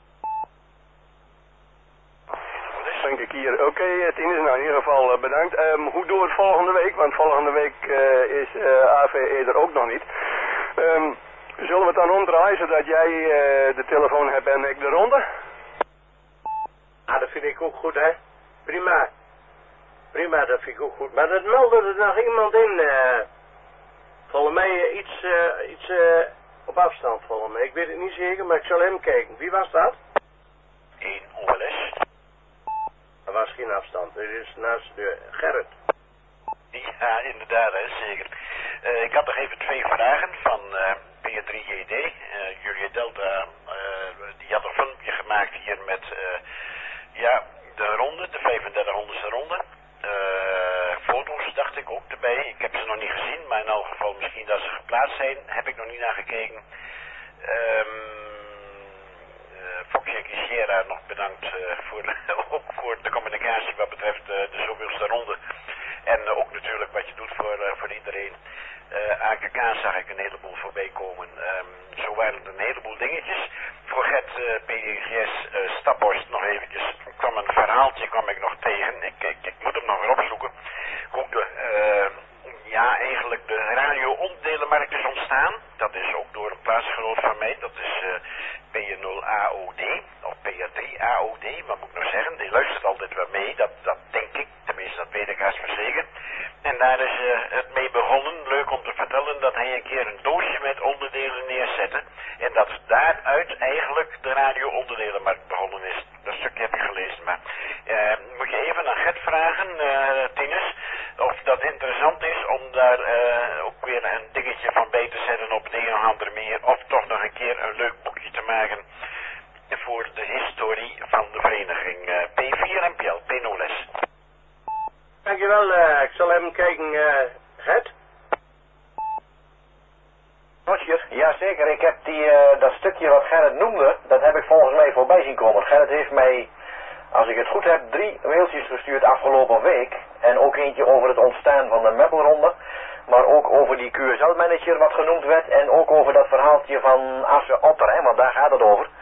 Denk ik hier. Oké, Tinus, nou in ieder geval bedankt. Hoe doen we het volgende week? Want volgende week is AVE er ook nog niet. Zullen we het dan omdraaien zodat jij de telefoon hebt en ik de ronde? Ah, dat vind ik ook goed, hè. Prima. Prima, dat vind ik ook goed. Maar dat meldde er nog iemand in. Volgens mij iets op afstand, volgens mij. Ik weet het niet zeker, maar ik zal hem kijken. Wie was dat? 1 OLS. Er was geen afstand, dit is naast de Gerrit. Ja, inderdaad, hè, zeker. Ik had nog even 2 vragen van P3GD. Julia Delta, die had een filmpje gemaakt hier met de ronde, de 3500ste ronde. Foto's dacht ik ook erbij. Ik heb ze nog niet gezien, maar in elk geval misschien dat ze geplaatst zijn. Heb ik nog niet naar gekeken. Foxje Gisera nog bedankt ook voor de communicatie wat betreft de zoveelste ronde. En ook natuurlijk wat je doet voor iedereen. AKK zag ik een heleboel voorbij komen. Zo waren er een heleboel dingetjes. Voor Gert PDGS Staphorst nog eventjes. Kwam een verhaaltje ik nog tegen. Ik moet hem nog weer opzoeken. Hoe eigenlijk de radio-onderdelenmarkt is ontstaan. Dat is ook door een plaatsgenoot van mij. Dat is P0AOD. Of P3AOD. Wat moet ik nou zeggen? Die luistert altijd wel mee. Dat denk ik. Tenminste, dat weet ik haast verzekerd. En daar is het mee begonnen. Leuk om te vertellen dat hij een keer een doosje met onderdelen neerzette. En dat daaruit eigenlijk de radio-onderdelenmarkt begonnen is. Dat stukje heb ik gelezen. Maar moet je even aan Gert vragen, Tinus, of dat interessant is om daar ook weer een dingetje van bij te zetten op de een of andere manier. Of toch nog een keer een leuk boekje te maken voor de historie van de vereniging. P4 MPL, P0S. Dankjewel, ik zal even kijken, Gert. Jazeker, ik heb dat stukje wat Gerrit noemde, dat heb ik volgens mij voorbij zien komen. Gerrit heeft mij, als ik het goed heb, 3 mailtjes gestuurd afgelopen week. En ook eentje over het ontstaan van de Meppelronde. Maar ook over die QSL-manager wat genoemd werd. En ook over dat verhaaltje van Asse Otter, hè, want daar gaat het over.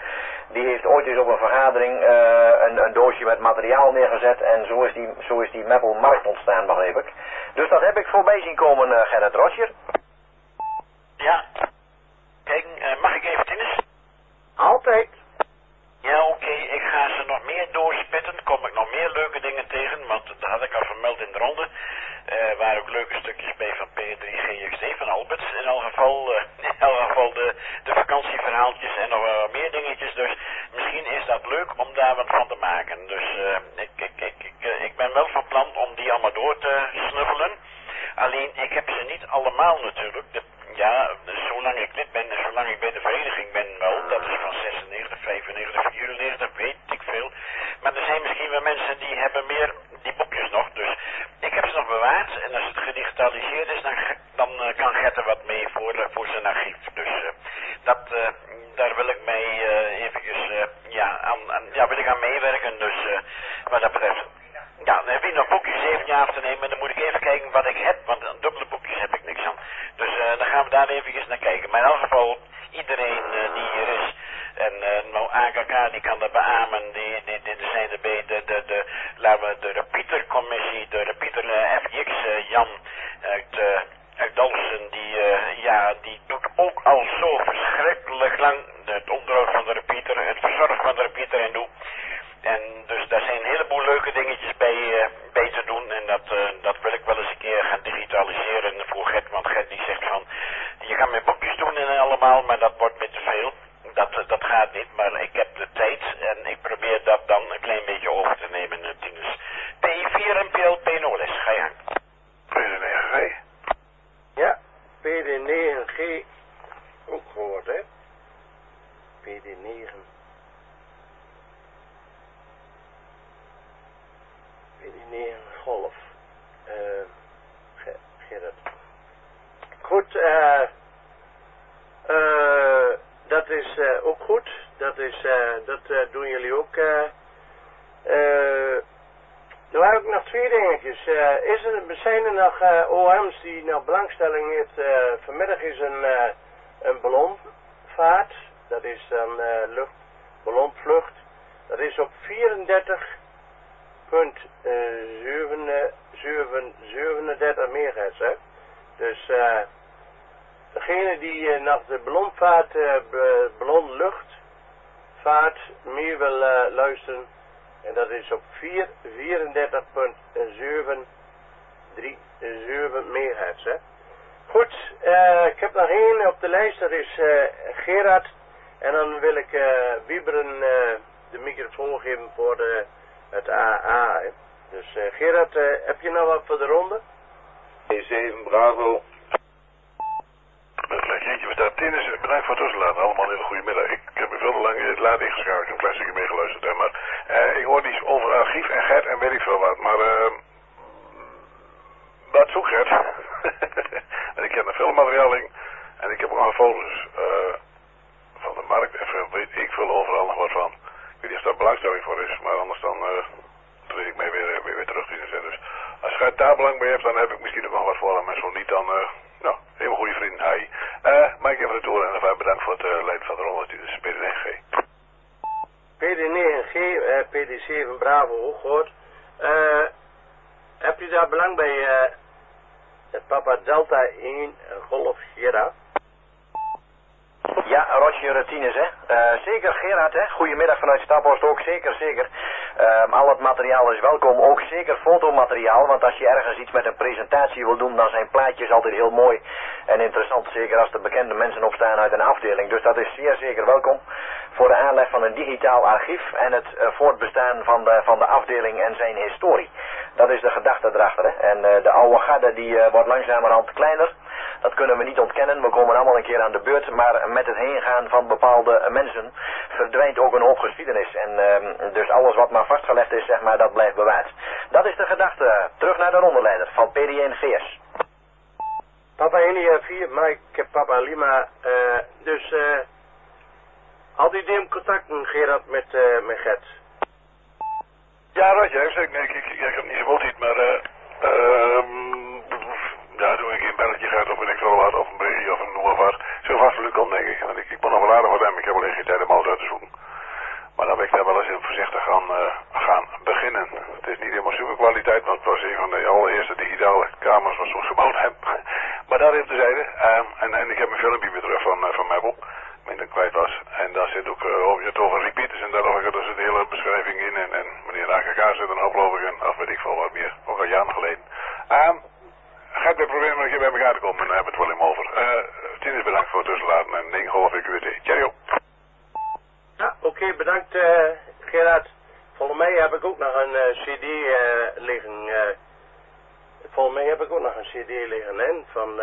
Die heeft ooit eens op een vergadering een doosje met materiaal neergezet en zo is die metalmarkt ontstaan, begreep ik. Dus dat heb ik voorbij zien komen, Gerrit Roger. Ja. Kijk, mag ik even, Tinus? Altijd. Ja, oké, ik ga ze nog meer doorspitten. Kom ik nog meer leuke dingen tegen, want dat had ik al vermeld in de ronde. Waar ook leuke stukjes bij van P3GXD van Alberts. In elk geval de vakantieverhaaltjes en nog wel meer dingetjes. Dus misschien is dat leuk om daar wat van te maken. Dus ik ben wel van plan om die allemaal door te snuffelen. Alleen, ik heb ze niet allemaal natuurlijk. Zolang ik lid ben en zolang ik bij de vereniging ben wel. Dat is van 96, 95, 94, weet ik veel. Maar er zijn misschien wel mensen die hebben meer die boekjes nog. Dus ik heb ze nog bewaard. En als het gedigitaliseerd is, dan kan Gert er wat mee voor zijn archief. Dus daar wil ik mij eventjes wil ik aan meewerken. Dus wat dat betreft. Ja, dan heb ik nog boekjes 7 jaar af te nemen. Dan moet ik even kijken wat ik heb. Want dubbele boekjes heb ik niks aan. Dus dan gaan we daar eventjes naar kijken. Maar in elk geval, iedereen die hier is. En nou AKK die kan dat beamen. Die zijn erbij. De repeatercommissie. De repeater FX. Jan uit Dalfsen. Die doet ook al zo verschrikkelijk lang het onderhoud van de repeater. Het verzorgen van de repeater en doe. En dus daar zijn een heleboel leuke dingetjes bij te doen. En dat wil ik wel eens een keer gaan digitaliseren voor Gert. Want Gert die zegt van, je kan met boekjes doen en allemaal, maar dat wordt me te veel. Dat gaat niet, maar ik heb de tijd en ik probeer dat dan een klein beetje over te nemen. Tinus. P4 en PLP0S, ga je gang. PD9G. Ja, PD9G ook gehoord, hè? PD9. PD9 Golf. Gerrit. Goed, dat is ook goed. Dat doen jullie ook. Er waren ook nog 2 dingetjes. Zijn er nog OM's die nog belangstelling heeft? Vanmiddag is een ballonvaart. Dat is dan ballonvlucht. Dat is op 34,37 megahertz. Hè? Dus degene die naar de ballonvaart, ballonluchtvaart meer wil luisteren. En dat is op 34,737 megahertz. Hè? Goed, ik heb nog 1 op de lijst, dat is Gerard. En dan wil ik Wieberen de microfoon geven voor het AA. Hè? Dus Gerard, heb je nog wat voor de ronde? E7 Bravo. Met een eentje bestaat. Tinus, bedankt voor het toelaten. Allemaal een hele goede middag. Ik heb me veel te lang laat ingeschakeld. Ik heb een klein stukje meegeluisterd. Hè, maar ik hoor iets over archief en Gert en weet ik veel wat. Maar wat zoekt Gert? En ik heb er veel materiaal in. En ik heb ook nog foto's van de markt. En weet ik veel overal nog wat van. Ik weet niet of daar belangstelling voor is. Maar anders dan treed ik mij weer terug. Dus als Gert daar belang bij hebt, dan heb ik misschien ook nog wat voor hem. En zo niet, dan helemaal goede vriend. Hi. Mike even de toer en even bedankt voor het leiden van de ronde. Dus PD9G. PD9G, PD7 Bravo ook gehoord. Heb je daar belang bij Papa Delta 1 Golf Gerard? Ja, Roger Tinus, hè. Zeker Gerard, hè. Goedemiddag vanuit Staphorst ook, zeker. Al het materiaal is welkom, ook zeker fotomateriaal, want als je ergens iets met een presentatie wil doen, dan zijn plaatjes altijd heel mooi en interessant, zeker als er bekende mensen op staan uit een afdeling. Dus dat is zeer zeker welkom voor de aanleg van een digitaal archief en het voortbestaan van de afdeling en zijn historie. Dat is de gedachte erachter, hè. En de oude garde die wordt langzamerhand kleiner. Dat kunnen we niet ontkennen, we komen allemaal een keer aan de beurt, maar met het heengaan van bepaalde mensen verdwijnt ook een hoop geschiedenis. En dus alles wat maar vastgelegd is, zeg maar, dat blijft bewaard. Dat is de gedachte. Terug naar de rondeleider van PD1GS. Papa India 4, Mike, Papa Lima, dus had u neemt contacten, Gerard, met Gert? Ja, Roger, ik heb niet zoveel tijd, maar doe ik een belletje gaat of ik wel wat, of een berichtje of een noem maar wat. Zo vast lukt om, denk ik. Want ik ben nog wel aardig wat hem, ik heb alleen geen tijd om alles uit te zoeken. Maar daarin terzijde. En ik heb mijn filmpje weer terug van Maple. Ik dat kwijt was. En daar zit ook het over repeaters en dergelijke. Daar zit een hele beschrijving in. En meneer AKK zit er nog geloof ik. En weet ik veel wat meer. Ook al jaren geleden. Ga ik weer proberen een keer bij elkaar te komen. En daar hebben we het wel in over. Tinus bedankt voor het tussenlaten. En 9 golf ik u weer. Cheerio. Ja, oké, bedankt Gerard. Volgens mij heb ik ook nog een cd liggen. Volgens mij heb ik ook nog een cd liggen, hè,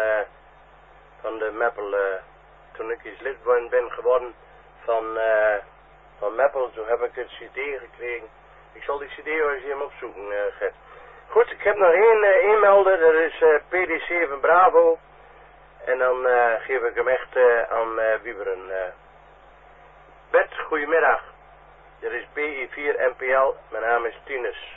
van de Maple. Toen ik eens lid ben geworden van Maple, toen heb ik een cd gekregen. Ik zal die cd wel eens even opzoeken, Gert. Goed, ik heb nog één melder, dat is PD7 Bravo. En dan geef ik hem echt aan Wieberen. Bert, goedemiddag. Dit is PI4 NPL, mijn naam is Tinus.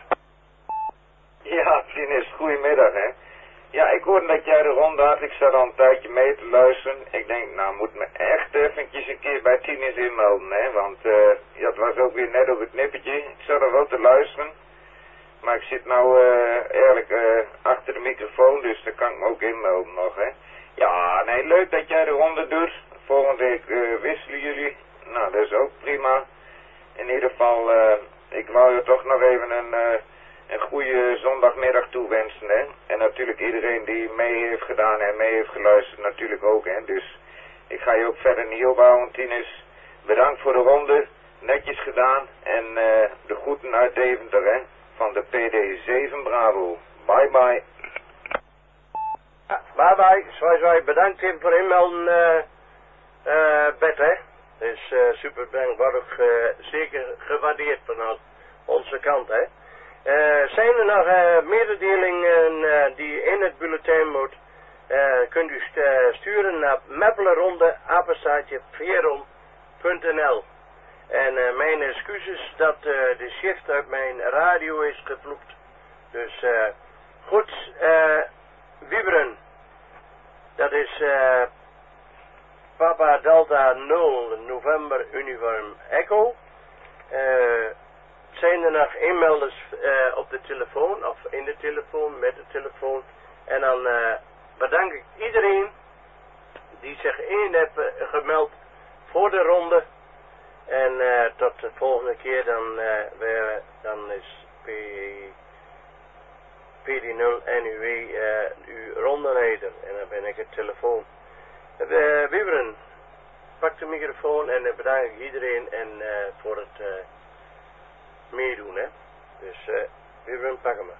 Ja, Tinus, goedemiddag hè. Ja, ik hoorde dat jij de ronde had, ik zat al een tijdje mee te luisteren. Ik denk, nou moet me echt eventjes een keer bij Tinus inmelden hè, want ja, het was ook weer net op het nippertje. Ik zat er wel te luisteren, maar ik zit nou eigenlijk achter de microfoon, dus daar kan ik me ook inmelden nog hè. Ja, nee, leuk dat jij de ronde doet. Volgende week wisselen jullie. Nou, dat is ook prima. In ieder geval, ik wou je toch nog even een goede zondagmiddag toewensen, hè. En natuurlijk iedereen die mee heeft gedaan en mee heeft geluisterd natuurlijk ook, hè. Dus ik ga je ook verder niet ophouden, Tinus. Bedankt voor de ronde. Netjes gedaan. En de groeten uit Deventer, hè. Van de PD7 Bravo. Bye bye. Ja, bye bye. Zwaai. Bedankt even voor inmelden, Bert, hè. Dat is super dankbaardig, zeker gewaardeerd van onze kant, hè. Zijn er nog mededelingen die in het bulletin moet, kunt u sturen naar mappelenronde@veron.nl. En mijn excuses dat de shift uit mijn radio is gevloekt. Dus goed, Wieberen, dat is Papa Delta 0 November Uniform Echo. Zijn er nog inmelders op de telefoon of in de telefoon, met de telefoon. En dan bedank ik iedereen die zich in heeft gemeld voor de ronde. En tot de volgende keer dan is PD0 NUW uw rondeleider. En dan ben ik het telefoon. Wieberen, pak de microfoon en bedank ik iedereen en voor het meedoen, hè. Dus Wieberen, pak hem maar.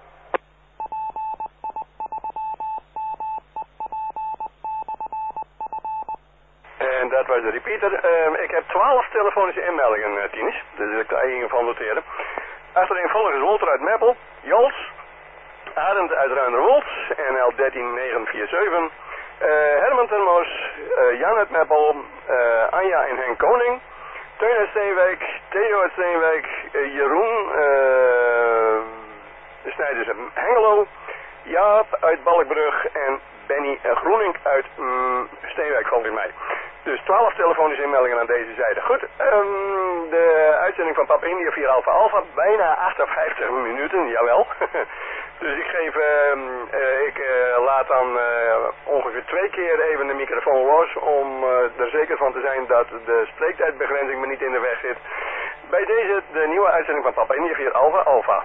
En dat was de repeater. Ik heb 12 telefonische inmeldingen, Tinus. Dus ik ga in ieder geval noteren. Achtereenvolgens Wolter uit Meppel, Jols, Arend uit Ruinerwold, NL 13947, Herman ten Moos, Jan uit Meppel, Anja en Henk Koning, Teun uit Steenwijk, Theo uit Steenwijk, Jeroen Snijders uit Hengelo, Jaap uit Balkbrug en Benny Groening uit Steenwijk volgens mij. Dus 12 telefonische inmeldingen aan deze zijde. Goed, de uitzending van Papa India 4 Alpha Alpha, bijna 58 minuten, jawel. Dus ik laat dan ongeveer 2 keer even de microfoon los om er zeker van te zijn dat de spreektijdbegrenzing me niet in de weg zit. Bij deze de nieuwe uitzending van Papa India 4 Alpha Alpha.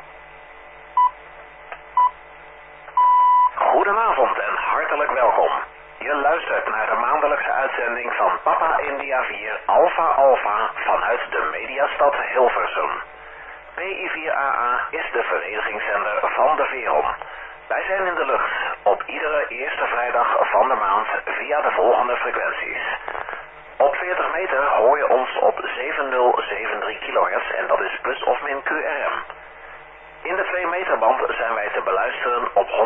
Goedenavond en hartelijk welkom. Je luistert naar de maandelijkse uitzending van Papa India 4 Alpha Alpha vanuit de mediastad Hilversum. PI4AA is de verenigingszender van de Veron. Wij zijn in de lucht op iedere eerste vrijdag van de maand via de volgende frequenties. Op 40 meter hoor je ons op 7073 kHz en dat is plus of min QRM. In de 2 meterband zijn wij te beluisteren op 145.325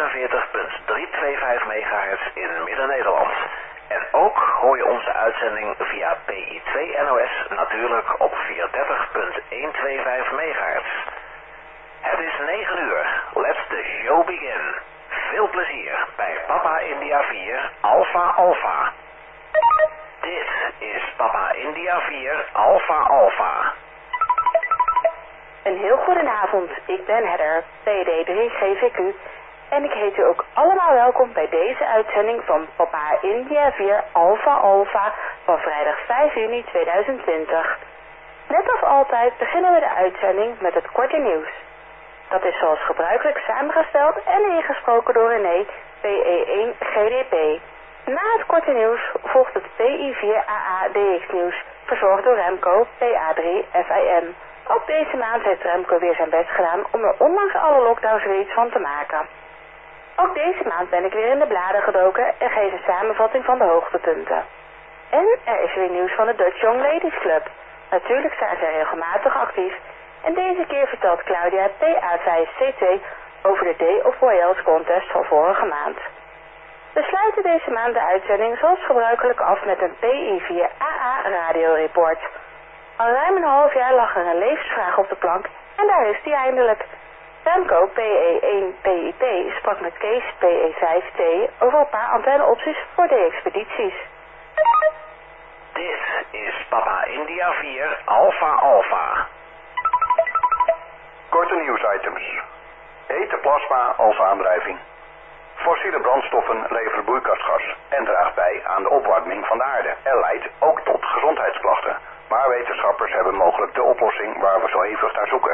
MHz in Midden-Nederland. En ook hoor je onze uitzending via PI2 NOS natuurlijk op 430.125 MHz. Het is 9 uur. Let the show begin. Veel plezier bij Papa India 4 Alpha Alpha. Dit is Papa India 4 Alpha Alpha. Een heel goedenavond, ik ben Heather, PD3 GVQ. en ik heet u ook allemaal welkom bij deze uitzending van Papa India 4 Alpha Alpha van vrijdag 5 juni 2020. Net als altijd beginnen we de uitzending met het korte nieuws. Dat is zoals gebruikelijk samengesteld en ingesproken door René, PE1 GDP. Na het korte nieuws volgt het PI4AA DX nieuws, verzorgd door Remco, PA3 FIM. Ook deze maand heeft Remco weer zijn best gedaan om er ondanks alle lockdowns weer iets van te maken. Ook deze maand ben ik weer in de bladen gedoken en geef een samenvatting van de hoogtepunten. En er is weer nieuws van de Dutch Young Ladies Club. Natuurlijk zijn zij regelmatig actief en deze keer vertelt Claudia PA5C2 over de Day of Royals contest van vorige maand. We sluiten deze maand de uitzending zoals gebruikelijk af met een PI4AA radioreport. Al ruim een half jaar lag er een levensvraag op de plank en daar is die eindelijk. Remco PE1 PIP sprak met Kees PE5T over een paar antenneopties voor de expedities. Dit is Papa India 4 Alpha Alpha. Korte nieuwsitems. Hete plasma als aandrijving. Fossiele brandstoffen leveren broeikasgas en draagt bij aan de opwarming van de aarde en leidt ook tot gezondheidsklachten. Maar wetenschappers hebben mogelijk de oplossing waar we zo hevig naar zoeken.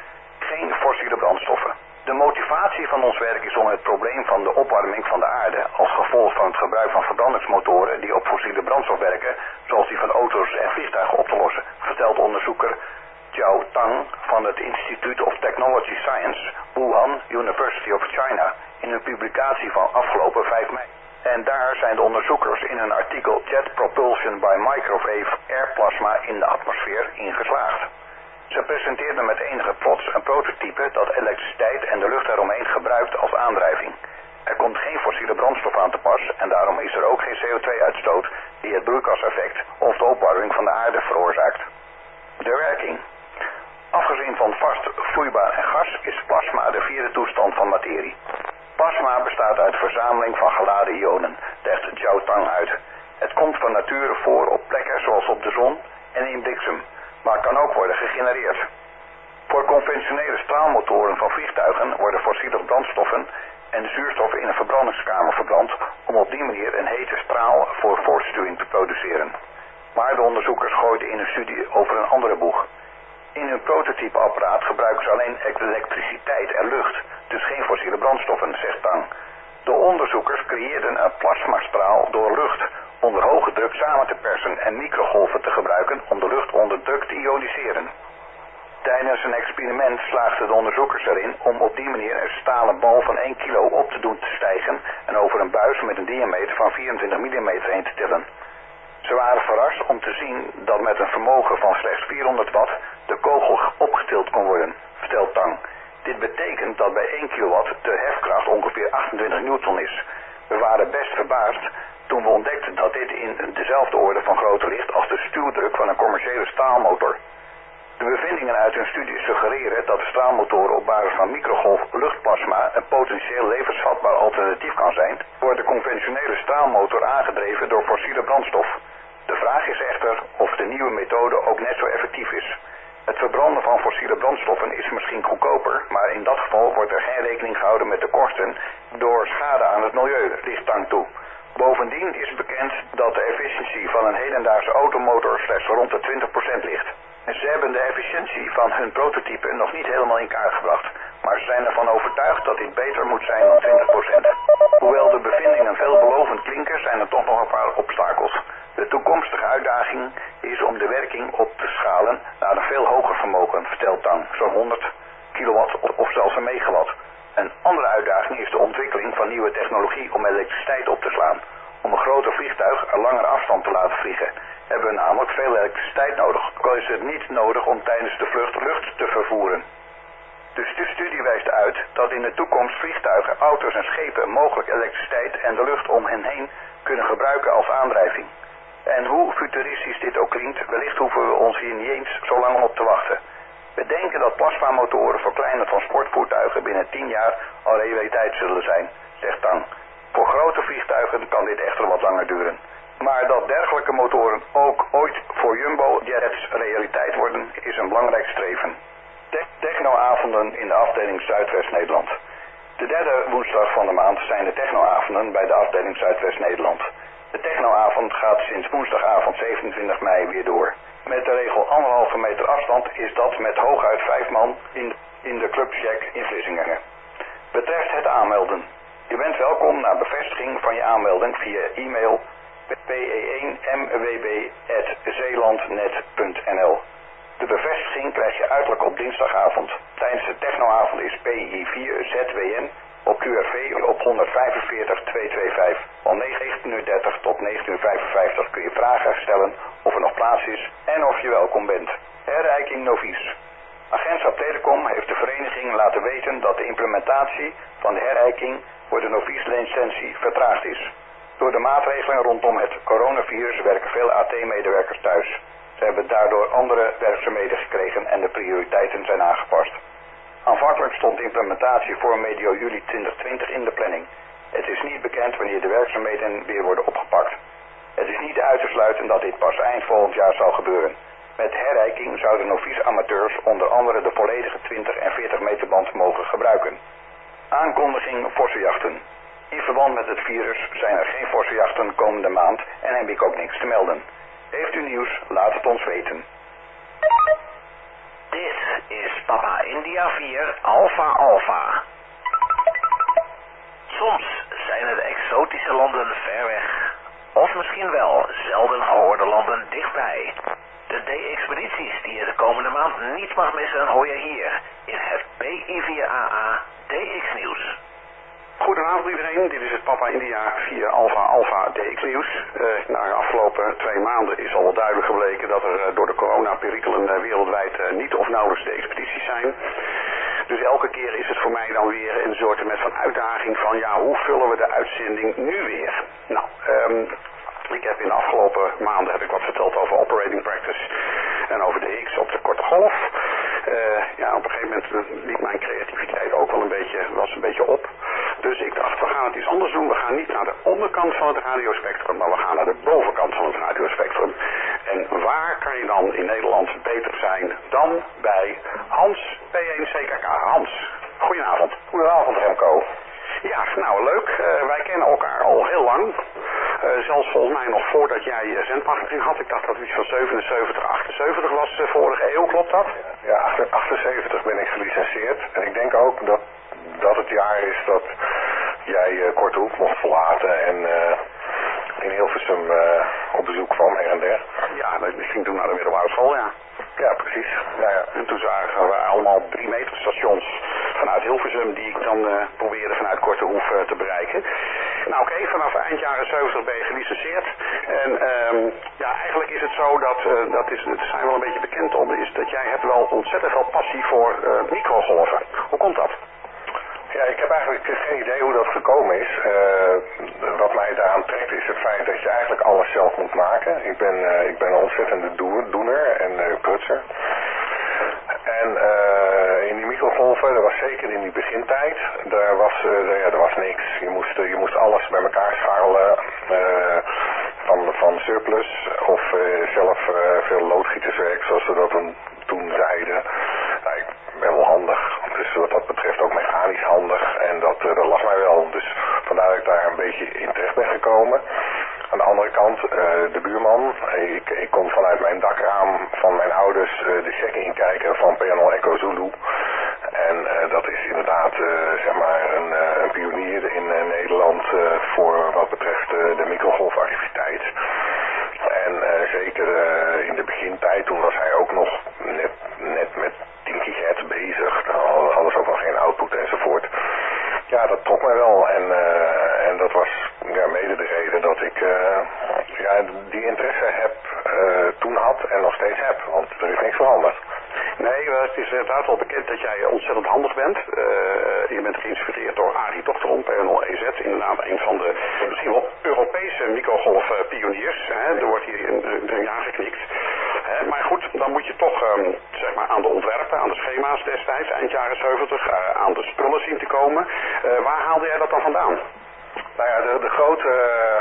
Geen fossiele brandstoffen. De motivatie van ons werk is om het probleem van de opwarming van de aarde als gevolg van het gebruik van verbrandingsmotoren die op fossiele brandstof werken, zoals die van auto's en vliegtuigen, op te lossen, vertelt onderzoeker Jiao Tang van het Institute of Technology Science, Wuhan, University of China, in een publicatie van afgelopen 5 mei. En daar zijn de onderzoekers in een artikel Jet Propulsion by Microwave Air Plasma in de atmosfeer in geslaagd. Ze presenteerden met enige trots een prototype dat elektriciteit en de lucht eromheen gebruikt als aandrijving. Er komt geen fossiele brandstof aan te pas en daarom is er ook geen CO2-uitstoot die het broeikaseffect of de opwarming van de aarde veroorzaakt. De werking. Afgezien van vast, vloeibaar en gas is plasma de vierde toestand van materie. Plasma bestaat uit verzameling van geladen ionen, legt Jiao Tang uit. Het komt van nature voor op plekken zoals op de zon en in bliksem, maar kan ook worden gegenereerd. Voor conventionele straalmotoren van vliegtuigen worden fossiele brandstoffen en zuurstof in een verbrandingskamer verbrand om op die manier een hete straal voor voortstuwing te produceren. Maar de onderzoekers gooiden in een studie over een andere boeg. In hun prototypeapparaat gebruiken ze alleen elektriciteit en lucht, dus geen fossiele brandstoffen, zegt Tang. De onderzoekers creëerden een plasmastraal door lucht onder hoge druk samen te persen en microgolven te gebruiken om de lucht onder druk te ioniseren. Tijdens een experiment slaagden de onderzoekers erin om op die manier een stalen bal van 1 kilo op te doen te stijgen en over een buis met een diameter van 24 mm heen te tillen. Ze waren verrast om te zien dat met een vermogen van slechts 400 watt de kogel opgetild kon worden, vertelt Tang. Dit betekent dat bij 1 kilowatt de hefkracht ongeveer 28 newton is. We waren best verbaasd toen we ontdekten dat dit in dezelfde orde van grootte ligt als de stuwdruk van een commerciële staalmotor. De bevindingen uit hun studie suggereren dat de straalmotoren op basis van microgolf luchtplasma een potentieel levensvatbaar alternatief kan zijn, wordt de conventionele straalmotor aangedreven door fossiele brandstof. De vraag is echter of de nieuwe methode ook net zo effectief is. Het verbranden van fossiele brandstoffen is misschien goedkoper, maar in dat geval wordt er geen rekening gehouden met de kosten door schade aan het milieu, ligt Tang toe. Bovendien is bekend dat de efficiëntie van een hedendaagse automotor slechts rond de 20% ligt. Ze hebben de efficiëntie van hun prototype nog niet helemaal in kaart gebracht, maar ze zijn ervan overtuigd dat dit beter moet zijn dan 20%. Hoewel de bevindingen veelbelovend klinken, zijn er toch nog een paar obstakels. De toekomstige uitdaging is om de werking op te schalen naar een veel hoger vermogen, vertelt Tang, zo'n 100 kilowatt of zelfs een megawatt. Een andere uitdaging is de ontwikkeling van nieuwe technologie om elektriciteit op te slaan. Om een groter vliegtuig een langere afstand te laten vliegen, hebben we namelijk veel elektriciteit nodig. Ook is het niet nodig om tijdens de vlucht lucht te vervoeren. Dus de studie wijst uit dat in de toekomst vliegtuigen, auto's en schepen mogelijk elektriciteit en de lucht om hen heen kunnen gebruiken als aandrijving. En hoe futuristisch dit ook klinkt, wellicht hoeven we ons hier niet eens zo lang op te wachten. We denken dat plasmamotoren voor kleine transportvoertuigen binnen 10 jaar al realiteit zullen zijn, zegt Tang. Voor grote vliegtuigen kan dit echter wat langer duren. Maar dat dergelijke motoren ook ooit voor jumbo-jets realiteit worden, is een belangrijk streven. Technoavonden in de afdeling Zuidwest-Nederland. De derde woensdag van de maand zijn de technoavonden bij de afdeling Zuidwest-Nederland. De technoavond gaat sinds woensdagavond 27 mei weer door. Met de regel 1,5 meter afstand is dat met hooguit 5 man in de Club Jack in Vlissingen. Betreft het aanmelden. Je bent welkom naar bevestiging van je aanmelding via e-mail pe1mwb@zeelandnet.nl. De bevestiging krijg je uiterlijk op dinsdagavond. Tijdens de technoavond is PI4ZWN op QRV op 145 225. Van 19:30 tot 19:55 kun je vragen stellen of er nog plaats is en of je welkom bent. Herrijking novice. Agentschap Telecom heeft de vereniging laten weten dat de implementatie van de herrijking voor de novice-licentie vertraagd is. Door de maatregelen rondom het coronavirus werken veel AT-medewerkers thuis. Ze hebben daardoor andere werkzaamheden gekregen en de prioriteiten zijn aangepast. Aanvankelijk stond de implementatie voor medio juli 2020 in de planning. Het is niet bekend wanneer de werkzaamheden weer worden opgepakt. Het is niet uit te sluiten dat dit pas eind volgend jaar zal gebeuren. Met herrijking zouden novice-amateurs onder andere de volledige 20 en 40 meter band mogen gebruiken. Aankondiging vossenjachten. In verband met het virus zijn er geen vossenjachten komende maand en heb ik ook niks te melden. Heeft u nieuws, laat het ons weten. Dit is Papa India 4 Alpha Alpha. Soms zijn het exotische landen ver weg. Of misschien wel zelden gehoorde landen dichtbij. De D-expedities die je de komende maand niet mag missen hoor je hier in het PI4AA DX Nieuws. Goedenavond iedereen, dit is het Papa India 4 Alpha Alpha DX Nieuws. Na de afgelopen 2 maanden is al wel duidelijk gebleken dat er door de coronaperikelen wereldwijd niet of nauwelijks de expedities zijn. Dus elke keer is het voor mij dan weer een soort met van uitdaging van ja, hoe vullen we de uitzending nu weer? Nou, ik heb in de afgelopen maanden heb ik wat verteld over operating practice en over de X op de korte golf. Ja, op een gegeven moment liep mijn creativiteit ook wel was een beetje op. Dus ik dacht, we gaan het iets anders doen. We gaan niet naar de onderkant van het radiospectrum, maar we gaan naar de bovenkant van het radiospectrum. En waar kan je dan in Nederland beter zijn dan bij Hans P1CKK? Hans, goedenavond. Goedenavond Remco. Ja, nou leuk. Wij kennen elkaar al heel lang. Zelfs volgens mij nog voordat jij zendmachtiging had. Ik dacht dat het iets van 77, 78 was vorige eeuw, klopt dat? Ja, 78 ben ik gelicenseerd. En ik denk ook dat het jaar is dat jij Kortehoek mocht verlaten en in Hilversum op bezoek kwam her en der. Ja, ik ging toen naar de middelbare school, ja. Ja, precies. Nou ja. En toen zagen we allemaal 3 meter stations vanuit Hilversum die ik dan probeerde vanuit Kortehoef te bereiken. Nou oké, vanaf eind jaren 70 ben je gelicenseerd. En ja, eigenlijk is het zo dat zijn wel een beetje bekend om, is dat jij hebt wel ontzettend veel passie voor microgolven. Hoe komt dat? Ja, ik heb eigenlijk geen idee hoe dat gekomen is. Wat mij daaraan trekt is het feit dat je eigenlijk alles zelf moet maken. Ik ben een ontzettende doener en prutser. En in die microgolven, dat was zeker in die begintijd, daar was niks. Je moest alles bij elkaar scharrelen van surplus of zelf veel loodgieterswerk, zoals we dat toen zeiden. Nou, ik ben wel handig, dus wat dat betreft ook mechanisch handig en dat lag mij wel. Dus vandaar dat ik daar een beetje in terecht ben gekomen. Aan de andere kant, de buurman, ik kon vanuit mijn dakraam van mijn ouders de check inkijken van P&L Echo Zulu. En dat is inderdaad zeg maar een pionier in Nederland voor wat betreft de microgolfactiviteit. En zeker in de begintijd, toen was hij ook nog net met 10 gigahertz bezig. Dan hadden ze ook nog geen output enzovoort. Ja, dat trok mij wel en dat was mede de reden dat ik die interesse toen had en nog steeds heb, want er is niks veranderd. Nee, het is inderdaad wel bekend dat jij ontzettend handig bent. Je bent geïnspireerd door Arie Dochteron, P&L EZ, inderdaad een van de misschien wel Europese microgolfpioniers. Er wordt hier in aangeknikt. Maar goed, dan moet je toch zeg maar aan de ontwerpen, aan de schema's destijds, eind jaren 70, aan de spullen zien te komen. Waar haalde jij dat dan vandaan? Nou ja, de grote,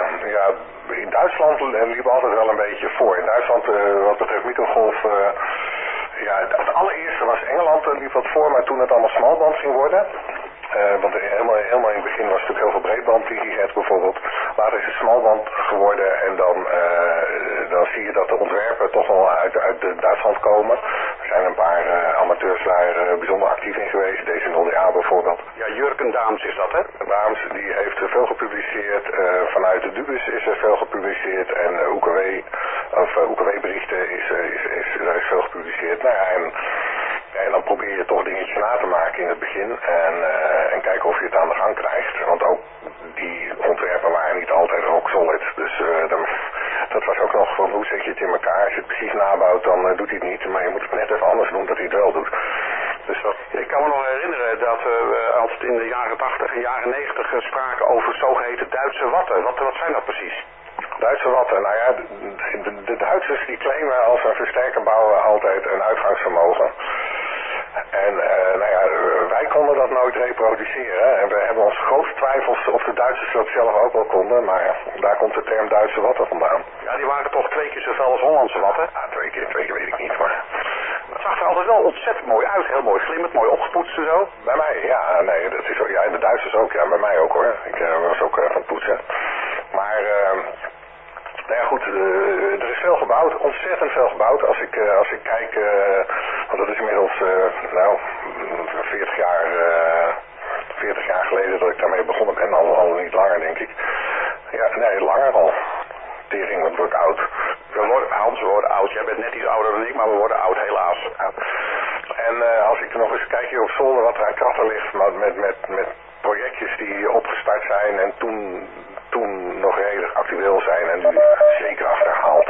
in Duitsland liep altijd wel een beetje voor. In Duitsland, wat betreft microgolf, het allereerste was Engeland, liep wat voor, maar toen het allemaal smalband ging worden, Want helemaal in het begin was het natuurlijk heel veel breedband gigahertz bijvoorbeeld. Later is het smalband geworden en dan zie je dat de ontwerpen toch wel uit Duitsland komen. Er zijn een paar amateurs daar bijzonder actief in geweest. Deze 0DA bijvoorbeeld. Ja, Jurgen Daams is dat, hè? Daams die heeft veel gepubliceerd. Vanuit de Dubus is er veel gepubliceerd. En UKW-berichten is veel gepubliceerd. Nou ja, en dan probeer je toch dingetjes na te maken in het begin. En kijken of je het aan de gang krijgt. Want ook die ontwerpen waren niet altijd rock solid. Dus dat was ook nog van hoe zet je het in elkaar. Als je het precies nabouwt dan doet hij het niet. Maar je moet het net even anders doen dat hij het wel doet. Dus dat... Ik kan me nog herinneren dat we altijd in de jaren 80 en jaren 90 spraken over zogeheten Duitse watten. Wat zijn dat precies? Duitse watten, nou ja, de Duitsers die claimen als een versterker bouwen altijd een uitgangsvermogen. En nou ja, wij konden dat nooit reproduceren. En we hebben onze grote twijfels of de Duitsers dat zelf ook wel konden. Maar daar komt de term Duitse watten vandaan. Ja, die waren toch 2 keer zoveel als Hollandse watten? Ja, 2 keer weet ik niet, maar... Het zag er altijd wel ontzettend mooi uit. Heel mooi glimmend, mooi opgepoetst en zo. Bij mij, ja, nee, dat is ook, ja, de Duitsers ook, ja, bij mij ook hoor. Ik was ook van het poetsen. Maar... Nou ja goed, er is veel gebouwd, ontzettend veel gebouwd. Als ik kijk, want dat is inmiddels 40 jaar geleden dat ik daarmee begonnen ben, al niet langer denk ik. Ja, nee, langer al. Tering, dat wordt oud. Hans, we worden oud. Jij bent net iets ouder dan ik, maar we worden oud, helaas. Ja. En als ik nog eens kijk hier op zolder wat er aan katten ligt, met projectjes die opgestart zijn en toen nog redelijk actueel zijn en nu zeker achterhaald,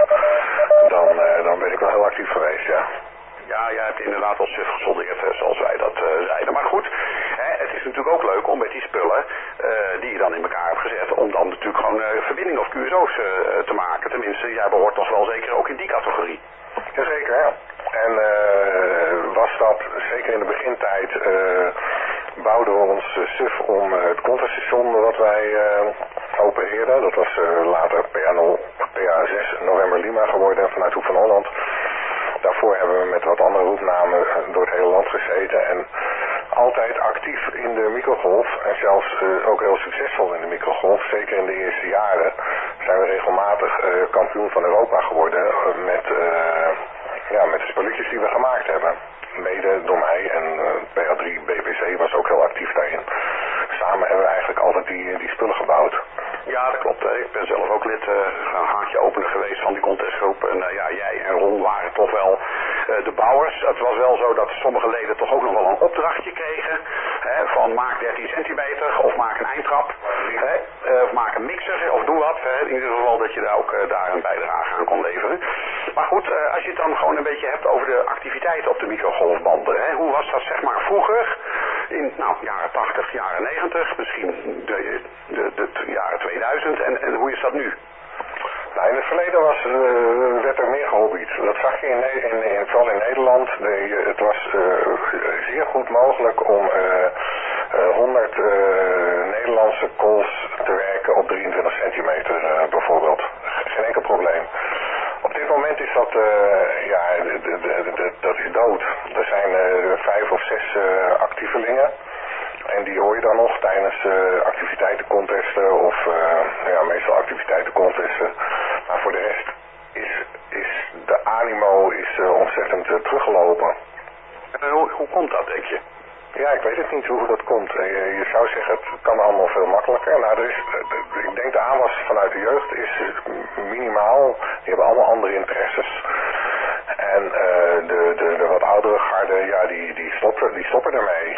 dan ben ik wel heel actief geweest, ja. Ja, jij hebt inderdaad al suf gesoldeerd, zoals wij dat zeiden. Maar goed, het is natuurlijk ook leuk om met die spullen die je dan in elkaar hebt gezet, om dan natuurlijk gewoon verbindingen of QSO's te maken. Tenminste, jij behoort toch wel zeker ook in die categorie. Jazeker, ja. En was dat, zeker in de begintijd, bouwden we ons suf om het contrastation wat wij opereerden. Dat was later PA6 November Lima geworden vanuit Hoek van Holland. Daarvoor hebben we met wat andere roepnamen door het hele land gezeten en altijd actief in de microgolf en zelfs ook heel succesvol in de microgolf. Zeker in de eerste jaren zijn we regelmatig kampioen van Europa geworden met de spulletjes die we gemaakt hebben. Mede door mij en PA3 BPC was ook heel actief daarin. Samen hebben we eigenlijk altijd die spullen gebouwd. Ja, dat klopt. Ik ben zelf ook lid, een haakje opener geweest van die contestgroep. En ja, jij en Ron waren toch wel de bouwers. Het was wel zo dat sommige leden toch ook nog wel een opdrachtje kregen. Van maak 13 centimeter of maak een eindtrap. Of maak een mixer of doe wat. In ieder geval dat je daar ook daar een bijdrage aan kon leveren. Maar goed, als je het dan gewoon een beetje hebt over de activiteiten op de microgolfbanden. Hoe was dat zeg maar vroeger? In jaren 80, jaren 90, misschien de jaren 2000 en hoe is dat nu? Nou, in het verleden werd er meer gehobby'd. Dat zag je vooral in Nederland. Het was zeer goed mogelijk om 100 Nederlandse calls te werken op 23 centimeter bijvoorbeeld. Geen enkel probleem. Op dit moment is dat, dat is dood. Er zijn 5 of 6 actievelingen. En die hoor je dan nog tijdens activiteitencontesten of meestal activiteitencontesten. Maar voor de rest is de animo ontzettend teruggelopen. En hoe komt dat, denk je? Ja, ik weet het niet hoe dat komt. Je zou zeggen, het kan allemaal veel makkelijker. Nou, ik denk de aanwas vanuit de jeugd is minimaal. Die hebben allemaal andere interesses. En de wat oudere garde, ja, die stoppen ermee.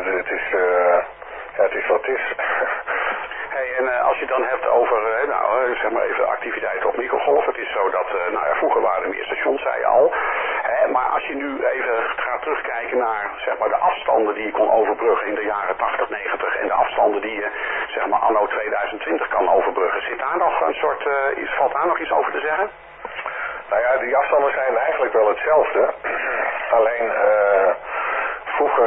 Het is wat het is. Hey, en als je het dan hebt over, zeg maar even activiteiten op microgolf. Het is zo dat, vroeger waren er meer stations, zei je al. Maar als je nu even gaat terugkijken naar, zeg maar, de afstanden die je kon overbruggen in de jaren 80, 90 en de afstanden die je, zeg maar, anno 2020 kan overbruggen. Zit daar nog een soort, valt daar nog iets over te zeggen? Nou ja, die afstanden zijn eigenlijk wel hetzelfde. Alleen vroeger,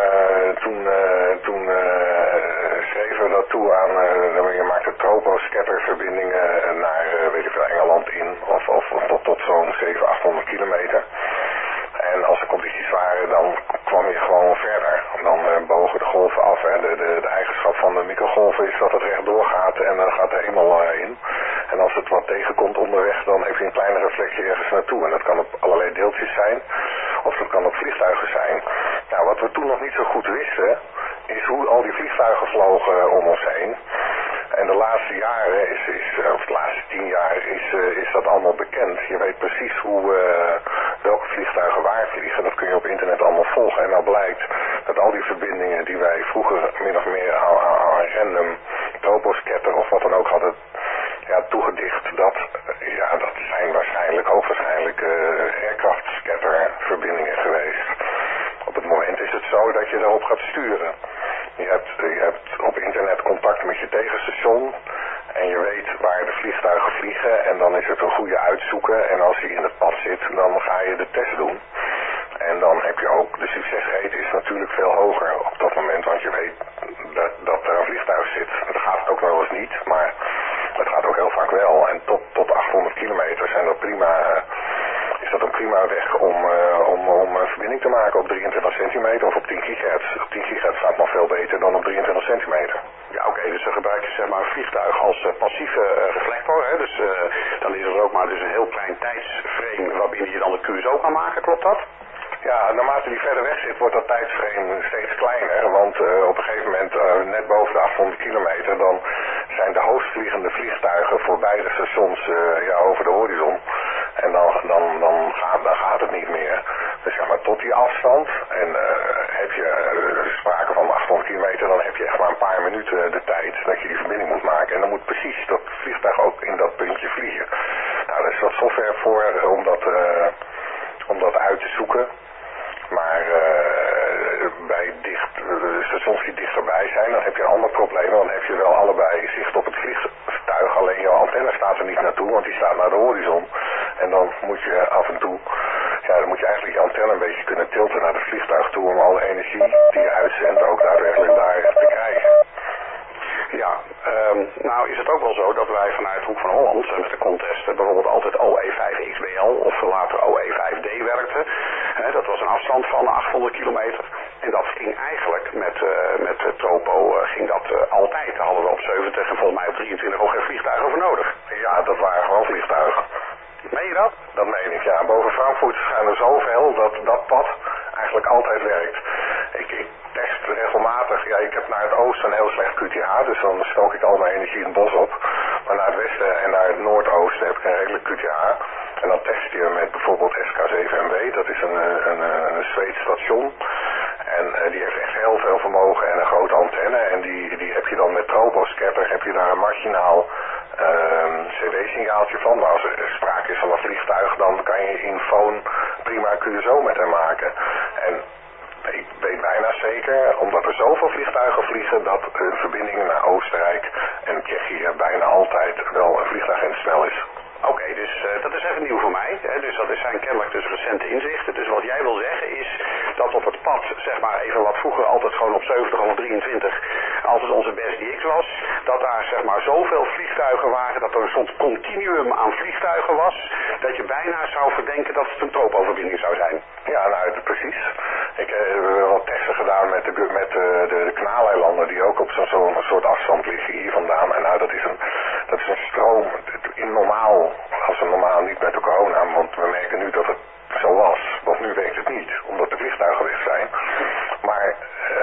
toen schreven we dat toe aan, je maakte troposcatterverbindingen naar, Engeland in, of tot zo'n 700, 800 kilometer. En als er condities waren, dan kwam je gewoon verder. Dan bogen de golven af. Hè. en dan gaat de hemel in. En als het wat tegenkomt onderweg, dan heeft hij een kleine reflectie ergens naartoe. En dat kan op allerlei deeltjes zijn, of dat kan op vliegtuigen zijn. Nou, wat we toen nog niet zo goed wisten, is hoe al die vliegtuigen vlogen om ons heen. En de laatste jaren, of de laatste 10 jaar, is dat allemaal bekend. Je weet precies welke vliegtuigen waar vliegen. Dat kun je op internet allemaal volgen. En nou blijkt dat al die verbindingen die wij vroeger min of meer aan random troposcatter of wat dan ook hadden toegedicht, dat zijn hoogwaarschijnlijk aircraft scatter verbindingen geweest. Op het moment is het zo dat je daarop gaat sturen. Je hebt op internet contact met je tegenstation en je weet waar de vliegtuigen vliegen en dan is het een goede uitzoeken en als hij in het pad zit dan ga je de test doen. En dan heb je ook, de succesrate is natuurlijk veel hoger op dat moment, want je weet dat er een vliegtuig zit. Dat gaat ook wel eens niet, maar het gaat ook heel vaak wel. En tot 800 kilometer zijn dat is dat een prima weg om een verbinding te maken op 23 centimeter of op 10 gigahertz. Op 10 gigahertz gaat nog veel beter dan op 23 centimeter. Ja, oké, dus dan gebruik je zeg maar een vliegtuig als passieve reflector. Hè? Dus dan is er ook maar dus een heel klein tijdsframe waarbinnen je dan de QSO kan maken, klopt dat? Ja, naarmate die verder weg zit wordt dat tijdsframe steeds kleiner, want op een gegeven moment net boven de 800 kilometer dan zijn de hoogvliegende vliegtuigen voor beide stations over de horizon en dan gaat het niet meer. Dus zeg maar tot die afstand en heb je sprake van 800 kilometer, dan heb je echt maar een paar minuten de tijd dat je die verbinding moet maken en dan moet precies dat vliegtuig ook in dat puntje vliegen. Nou, er is wat software voor om dat uit te zoeken. Maar bij stations die dichterbij zijn, dan heb je een ander probleem. Dan heb je wel allebei zicht op het vliegtuig, alleen jouw antenne staat er niet naartoe, want die staat naar de horizon. En dan moet je af en toe, dan moet je eigenlijk je antenne een beetje kunnen tilten naar het vliegtuig toe om alle energie die je uitzendt ook daadwerkelijk daar te krijgen. Ja, nou is het ook wel zo dat wij vanuit Hoek van Holland met de contest bijvoorbeeld altijd OE5XBL of later OE5D werkten. Dat was een afstand van 800 kilometer en dat ging eigenlijk met Tropo ging dat altijd. Daar hadden we op 70 en volgens mij op 23 ook geen vliegtuigen voor nodig. Ja, dat waren gewoon vliegtuigen. Meen je dat? Dat meen ik, ja. Boven Frankfurt zijn er zoveel dat pad eigenlijk altijd werkt. Ik test regelmatig. Ja, ik heb naar het oosten een heel slecht QTH, dus dan stook ik al mijn energie in het bos op. Maar naar het westen en naar het noordoosten heb ik een redelijk QTH. En dan test je met bijvoorbeeld SK7MW, dat is een Zweeds station. En die heeft echt heel veel vermogen en een grote antenne. En die heb je dan met troposcatter, heb je daar een marginaal CD-signaaltje van. Maar als er sprake is van een vliegtuig, dan kan je in phone prima QSO met hem maken. En ik weet bijna zeker, omdat er zoveel vliegtuigen vliegen, dat een verbinding naar Oostenrijk en Tsjechië bijna altijd wel een vliegtuig in het spel is. Oké, dus dat is even nieuw voor mij. Hè? Dus dat zijn kennelijk dus recente inzichten. Dus wat jij wil zeggen is dat op het pad, zeg maar even wat vroeger altijd gewoon op 70 of 23, als het onze BSDX was, dat daar zeg maar zoveel vliegtuigen waren, dat er een soort continuum aan vliegtuigen was, dat je bijna zou verdenken dat het een tropoverbinding zou zijn. Ja, nou precies. Ik heb wat testen gedaan met de Kanaaleilanden die ook op zo'n soort afstand liggen hier vandaan. En nou, dat is een stroom als we normaal niet met de corona, want we merken nu dat het zo was. Want nu werkt het niet, omdat de vliegtuigen weg zijn. Maar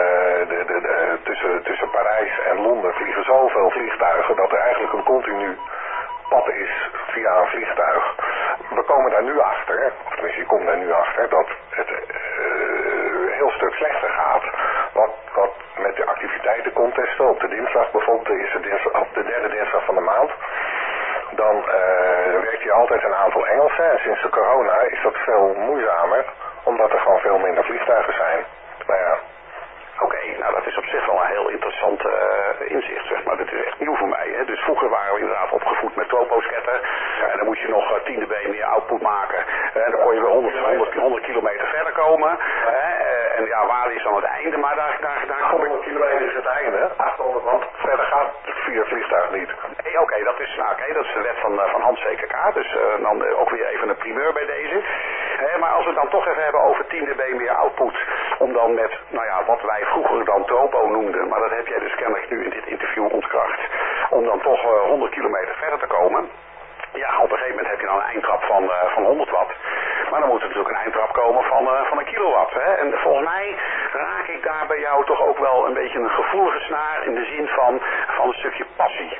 tussen Parijs en Londen vliegen zoveel vliegtuigen dat er eigenlijk een continu pad is via een vliegtuig. We komen daar nu achter, of tenminste je komt daar nu achter, dat het een heel stuk slechter gaat. Wat met de activiteitencontesten op de dinsdag bijvoorbeeld, de derde dinsdag van de maand, dan werkt hier altijd een aantal Engelsen. En sinds de corona is dat veel moeizamer, omdat er gewoon veel minder vliegtuigen zijn. Nou ja. Oké, nou dat is op zich wel een heel interessant inzicht, zeg maar. Dit is echt nieuw voor mij, hè. Dus vroeger waren we inderdaad opgevoed met troposcatter. En dan moet je nog 10 dB meer output maken. En dan kon je weer 100 kilometer verder komen. En ja, waar is dan het einde? Maar daar 100 kilometer is het einde. 800, want verder gaat het via vliegtuig niet. Oké, dat is de wet van Hans CKK. Dus dan ook weer even een primeur bij deze. Maar als we het dan toch even hebben over 10 dB meer output, om dan met, nou ja, wat wij vroeger dan tropo noemden, maar dat heb jij dus kennelijk nu in dit interview ontkracht, om dan toch 100 kilometer verder te komen. Ja, op een gegeven moment heb je dan een eindtrap van 100 watt. Maar dan moet er natuurlijk een eindtrap komen van een kilowatt. Hè? En volgens mij raak ik daar bij jou toch ook wel een beetje een gevoelige snaar in de zin van een stukje passie.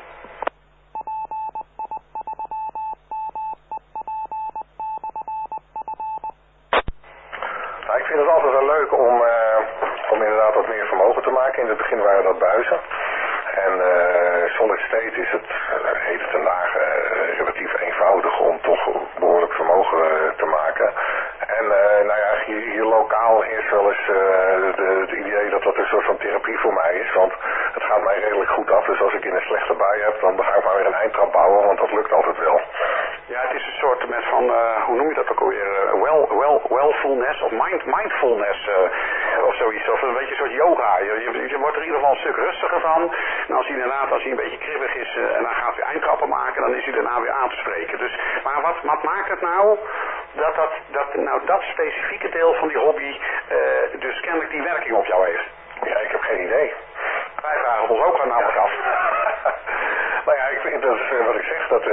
Nou, ik vind het altijd wel leuk om inderdaad wat meer vermogen te maken. In het begin waren dat buizen. En solid state is het heden ten dagen relatief eenvoudig om toch behoorlijk vermogen te maken. En nou ja, hier lokaal is wel eens het idee dat dat een soort van therapie voor mij is. Want het gaat mij redelijk goed af. Dus als ik in een slechte bui heb, dan ga ik maar weer een eindtrap bouwen. Want dat lukt altijd wel. Ja, het is een soort met van, hoe noem je dat ook alweer? Wellfulness of mindfulness of zoiets. Of een beetje een soort yoga. Je wordt er in ieder geval een stuk rustiger van. En als hij een beetje kribbig is en dan gaat hij eindtrappen maken, dan is hij daarna weer aan te spreken. Dus, maar wat maakt het nou dat specifieke deel van die hobby dus kennelijk die werking op jou heeft? Ja, ik heb geen idee. Wij vragen ons ook namelijk af. Nou ja, ik vind, dat is wat ik zeg, dat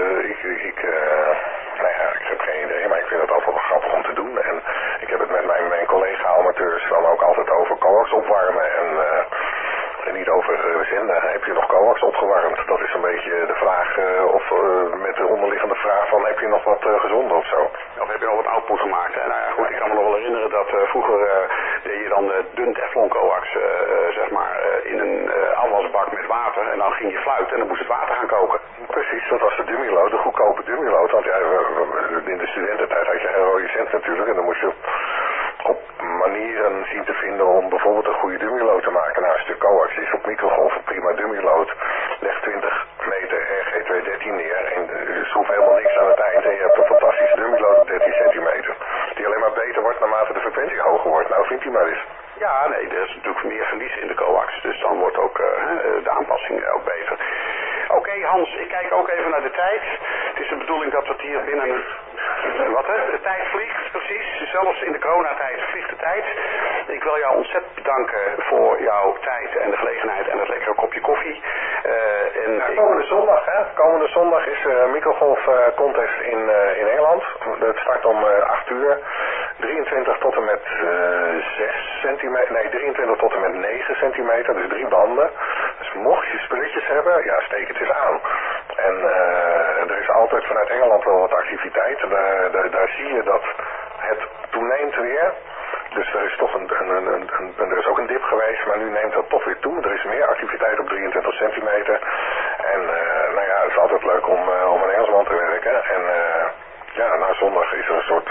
nou ja, ik heb geen idee, maar ik vind het altijd wel grappig om te doen. En ik heb het met mijn collega-amateurs dan ook altijd over coax opwarmen en niet over zenden. Heb je nog coax opgewarmd? Dat is een beetje de vraag, of met de onderliggende vraag van heb je nog wat gezonden of zo? Of heb je al wat output gemaakt? Nou ja, goed, ik kan me nog wel herinneren dat vroeger deed je dan dun teflon coax, zeg maar, in een afwasbak met water en dan ging je fluiten en dan moest het water gaan koken. Precies, dat was de dummyload, de goedkope dummyload. Want ja, in de studententijd had je geen rode cent natuurlijk en dan moest je op manieren zien te vinden om bijvoorbeeld een goede dummyload te maken. Nou, een stuk coax is op microgolf een prima dummyload. Leg 20 meter RG213 neer en dus hoeft helemaal niks aan het eind. En je hebt een fantastische dummyload op 13 centimeter. Die alleen maar beter wordt naarmate de frequentie hoger wordt. Nou, vindt u maar eens. Ja, nee, er is natuurlijk meer verlies in de coax. Dus dan wordt ook de aanpassing ook beter. Oké, Hans, ik kijk ook even naar de tijd. Het is de bedoeling dat we het hier binnen een... Wat hè? De tijd vliegt, precies. Zelfs in de coronatijd vliegt de tijd. Ik wil jou ontzettend bedanken voor jouw tijd en de gelegenheid en het lekkere kopje koffie. Komende zondag, hè? Komende zondag is microgolf contest in Engeland. Het start om 8 uur. 23 tot en met 6 centimeter, nee 23 tot en met 9 centimeter, dus 3 banden. Dus mocht je spulletjes hebben, ja steek het eens aan. En er is altijd vanuit Engeland wel wat activiteit. Daar zie je dat het toeneemt weer. Dus er is toch er is ook een dip geweest, maar nu neemt dat toch weer toe. Er is meer activiteit op 23 centimeter. En nou ja, het is altijd leuk om een Engelsman te werken. En ja, na zondag is er een soort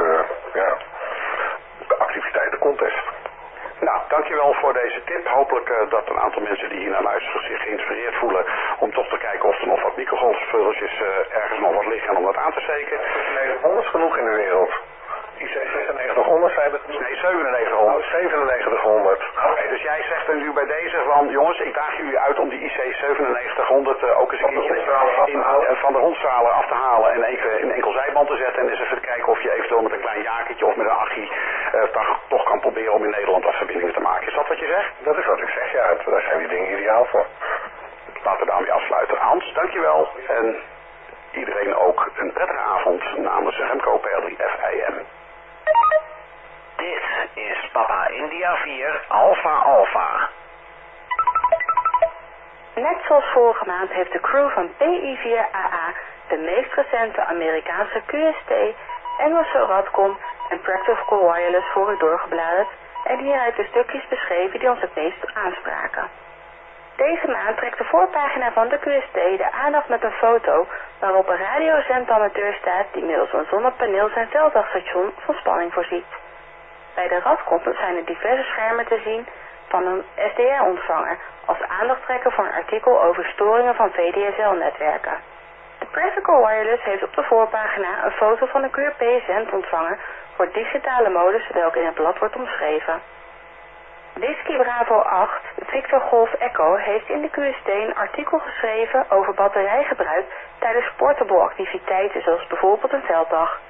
activiteitencontest. Nou, dankjewel voor deze tip. Hopelijk dat een aantal mensen die hier naar luisteren zich geïnspireerd voelen om toch te kijken of er nog wat microgolfspulletjes ergens nog wat liggen en om dat aan te steken. Er is genoeg in de wereld. IC 9600 zijn het? Nee, 9700. 9700. Oké, dus jij zegt er nu bij deze van, jongens, ik daag jullie uit om die IC 9700 ook eens een keertje van de rondstraler af te halen en even in een enkel zijband te zetten en eens even te kijken of je eventueel met een klein jakertje of met een achie toch kan proberen om in Nederland wat verbindingen te maken. Is dat wat je zegt? Dat is wat ik zeg, ja. Daar zijn die dingen ideaal voor. Laten we daarmee afsluiten. Hans, dankjewel. En iedereen ook een prettige avond namens Remco Perli FIM. Dit is Papa India 4 Alpha Alpha. Net zoals vorige maand heeft de crew van PI4AA de meest recente Amerikaanse QST, Engelse Radcom en Practical Wireless voor u doorgebladerd en hieruit de stukjes beschreven die ons het meest aanspraken. Deze maand trekt de voorpagina van de QST de aandacht met een foto waarop een radiozendamateur staat die middels een zonnepaneel zijn velddachtstation van spanning voorziet. Bij de Radcom zijn er diverse schermen te zien van een SDR-ontvanger als aandachttrekker voor een artikel over storingen van VDSL-netwerken. De Practical Wireless heeft op de voorpagina een foto van een QRP-zendontvanger voor digitale modus welke in het blad wordt omschreven. Whisky Bravo 8, Victor Golf Echo, heeft in de QST een artikel geschreven over batterijgebruik tijdens portable activiteiten zoals bijvoorbeeld een velddag.